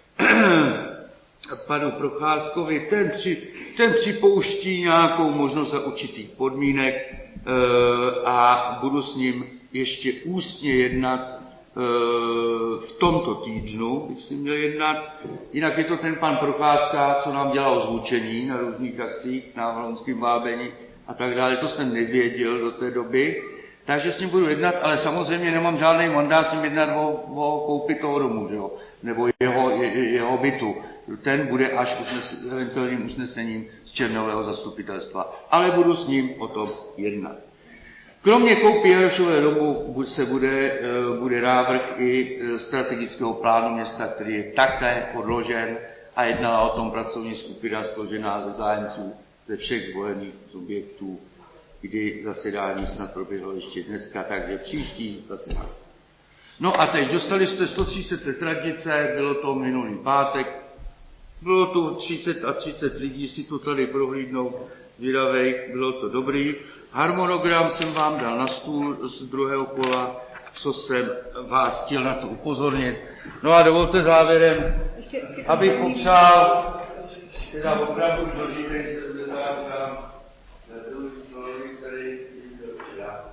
panu Procházkovi, ten, při, ten připouští nějakou možnost za určitých podmínek e, a budu s ním ještě ústně jednat e, v tomto týdnu, bych s ním měl jednat. Jinak je to ten pan Procházka, co nám dělal zvučení na různých akcích, na Hlavonském vábení a tak dále. To jsem nevěděl do té doby. Takže s ním budu jednat, ale samozřejmě nemám žádný mandát s ním jednat o, o koupi toho domu, že jo? Nebo jeho, je, jeho bytu. Ten bude až usnes, eventuálním usnesením z červnového zastupitelstva. Ale budu s ním o tom jednat. Kromě koupy Jarošového domu se bude, bude návrh i strategického plánu města, který je také podložen a jednala o tom pracovní skupina složená ze zájemců ze všech zvolených subjektů, kdy zasedání snad proběhlo ještě dneska, takže příští zasedání. No a teď dostali jste sto třicet let radnice, bylo to minulý pátek, bylo tu třicet a třicet lidí, si to tady prohlídnou zvědavej, bylo to dobrý. Harmonogram jsem vám dal na stůl z druhého kola, co jsem vás chtěl na to upozornit. No a dovolte závěrem, abych popřál, teda opravdu doživej sedmdesát gram, který byl včera.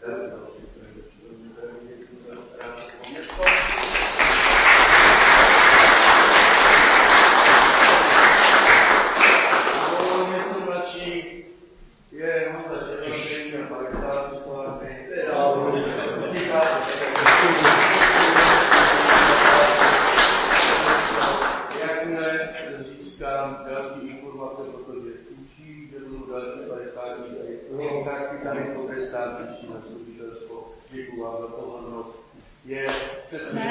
Je Honza Červený, padesát čtyři, jakmile získám další informace, protože tuším, že budou další padesátní kontakty, tady potrestám příští zastupitelstvo. Děkuji vám za pozornost. Je přesně...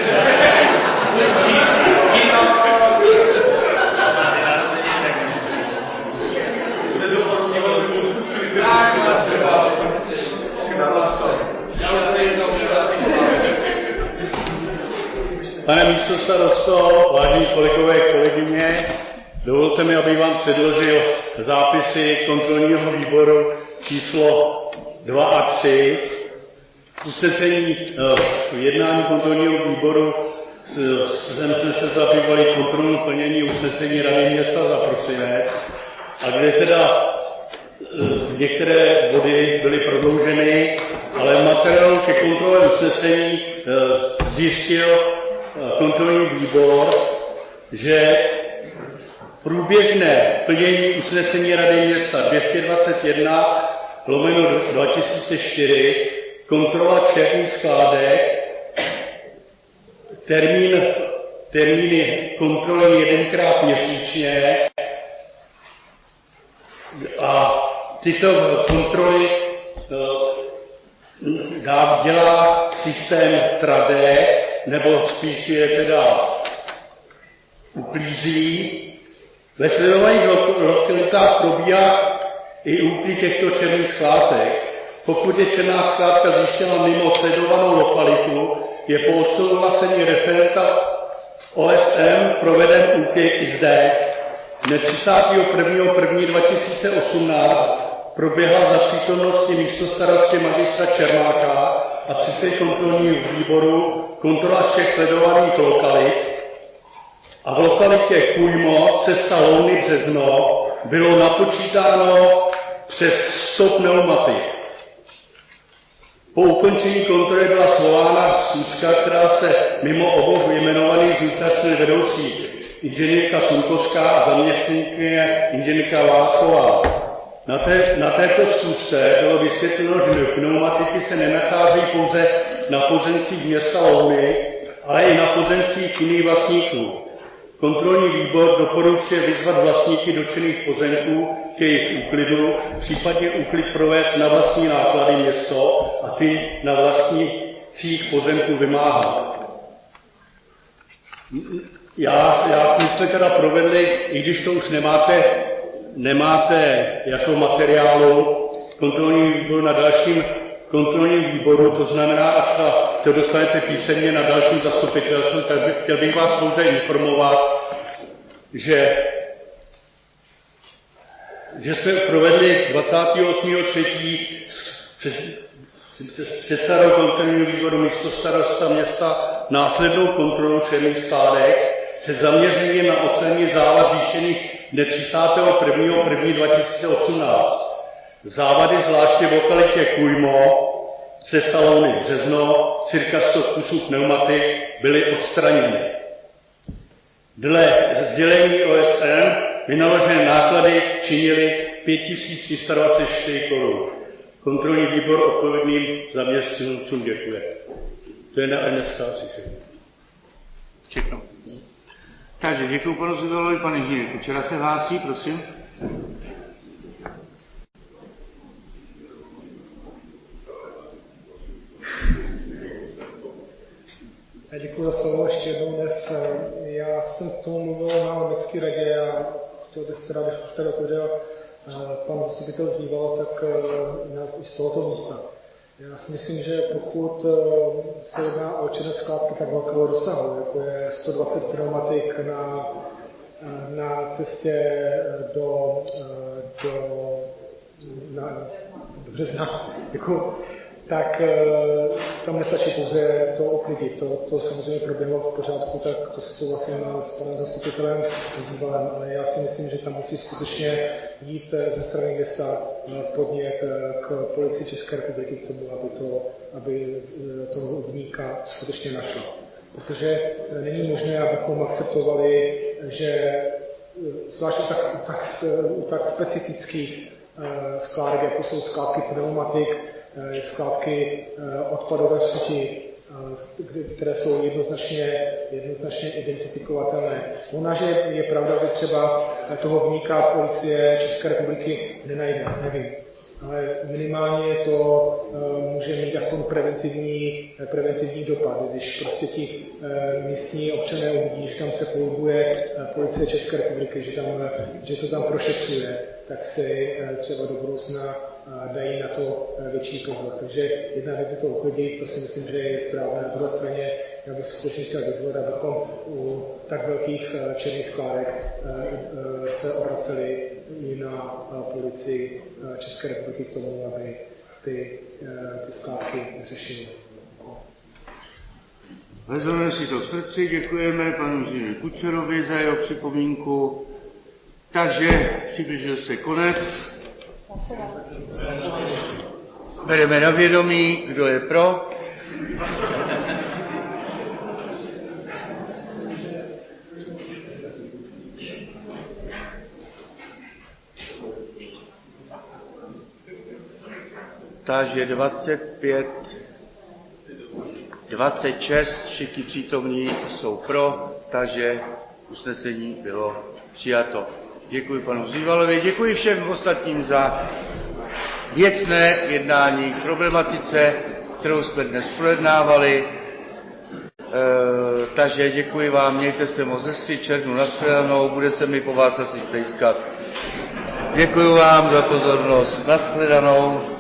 Pane místostarosto, vážení kolegové, kolegyně, dovolte mi, abych vám předložil zápisy kontrolního výboru číslo dva a tři. Usnesení v jednání kontrolního výboru jsme se zabývali kontrolou plnění usnesení Rady města za prosinec, a kde teda některé body byly prodlouženy, ale v materiálu ke kontrole usnesení zjistil kontrolní výbor, že průběžné plnění usnesení Rady města dvě stě dvacet jedna lomeno dva tisíce čtyři, kontrola černých skládek, termín, termíny kontroly jedenkrát měsíčně a tyto kontroly dá, dělá systém Trade, nebo spíš je teda uklízí. Ve sledovaných lokalitách probíhá i úklid těchto černých skládek. Pokud je černá skládka zjištěna mimo sledovanou lokalitu, je po odsouhlasení referenta O S M proveden úklid i zde. Dne třicátého prvního prvního dva tisíce osmnáct proběhla za přítomnosti místostarostky magistra Čermáka a předsedy kontrolního výboru kontrola všech sledovaných lokalit a v lokalitě Kujmo, cesta Louny Březno, bylo napočítáno přes sto pneumatik. Po ukončení kontroly byla svolána schůzka, která se mimo obou vyjmenovaných zúčastnili vedoucí inženýrka Sunkovská a zaměstnankyně inženýrka Váchová. Na, té, na této schůzce bylo vysvětleno, že pneumatiky se nenacházejí pouze na pozemcích města Louny, ale i na pozemcích jiných vlastníků. Kontrolní výbor doporučuje vyzvat vlastníky dotčených pozemků k jejich úklidu, případně úklid provést na vlastní náklady město a ty na vlastnících pozemků vymáhat. Já, já my jsme teda provedli, i když to už nemáte, nemáte jako materiálu, kontrolní výbor na dalším kontrolním výboru, to znamená, až to dostanete písemně na dalším zastupitelstvu, tak bych, chtěl bych vás pouze informovat, že, že jsme provedli dvacátého osmého třetího předsedou kontrolního výboru místostarosta města následnou kontrolu černých skládek se zaměřením na odstranění závad zjištěných dne třicátého prvního prvního dva tisíce osmnáct. Závady zvláště v lokalitě Kujmo, cesta Louny Březno, cirka sto kusů pneumatik byly odstraněny. Dle sdělení O S N vynaložené náklady činily pět tisíc tři sta dvacet čtyři korun. Kontrolní výbor odpovědným zaměstnancům děkuje. To je na N S K asi všechno. Takže děkuji panu Zivalovi, pane inženýr Kučera se hlásí, prosím. Děkuji za slovo ještě jednou dnes. Já jsem k tomu mluvil na městské radě a chtěl bych teda, když už tady otevřel pan zastupitel Zíval, tak i z tohoto místa. Já si myslím, že pokud se jedná o černé skládky tak velkého dosahu, jako je sto dvacet pneumatik na, na cestě do, do, na, do Března, jako, tak tam nestačí pouze to uklidit. To, to samozřejmě proběhlo v pořádku, tak to souhlasím s panem zastupitelem Zívalem, ale já si myslím, že tam musí skutečně jít ze strany města podnět k policii České republiky k tomu, aby, to, aby toho udníka skutečně našla. Protože není možné, abychom akceptovali, že zvlášť u tak, u tak, u tak specifických skládek, jako jsou skládky pneumatik, skládky odpadové suti, které jsou jednoznačně, jednoznačně identifikovatelné. Ona, že je pravda, že třeba toho vníka policie České republiky nenajde, nevím. Ale minimálně to uh, může mít aspoň preventivní, preventivní dopad. Když prostě ti uh, místní občané uvidí, že tam se pohybuje uh, policie České republiky, že, tam, že to tam prošetřuje, tak si uh, třeba do budoucna uh, dají na to uh, větší pozor. Takže jedna věc je to uklidit, to si myslím, že je správné. Na druhé straně já bych skutečně chtěl vyzvat, abychom u tak velkých uh, černých skládek uh, uh, se obraceli i na uh, policii uh, České republiky k tomu, aby ty, ty skládky řešily. Vezmeme si to k srdci, děkujeme panu inženýru Kučerovi za jeho připomínku. Takže přibližil se konec. Bereme na vědomí, kdo je pro. Takže dvacet pět, dvacet šest, všichni přítomní jsou pro, takže usnesení bylo přijato. Děkuji panu Zívalovi, děkuji všem ostatním za věcné jednání k problematice, kterou jsme dnes projednávali. E, takže děkuji vám, mějte se moc hezky, červnu nashledanou, bude se mi po vás asi stejskat. Děkuji vám za pozornost, nashledanou.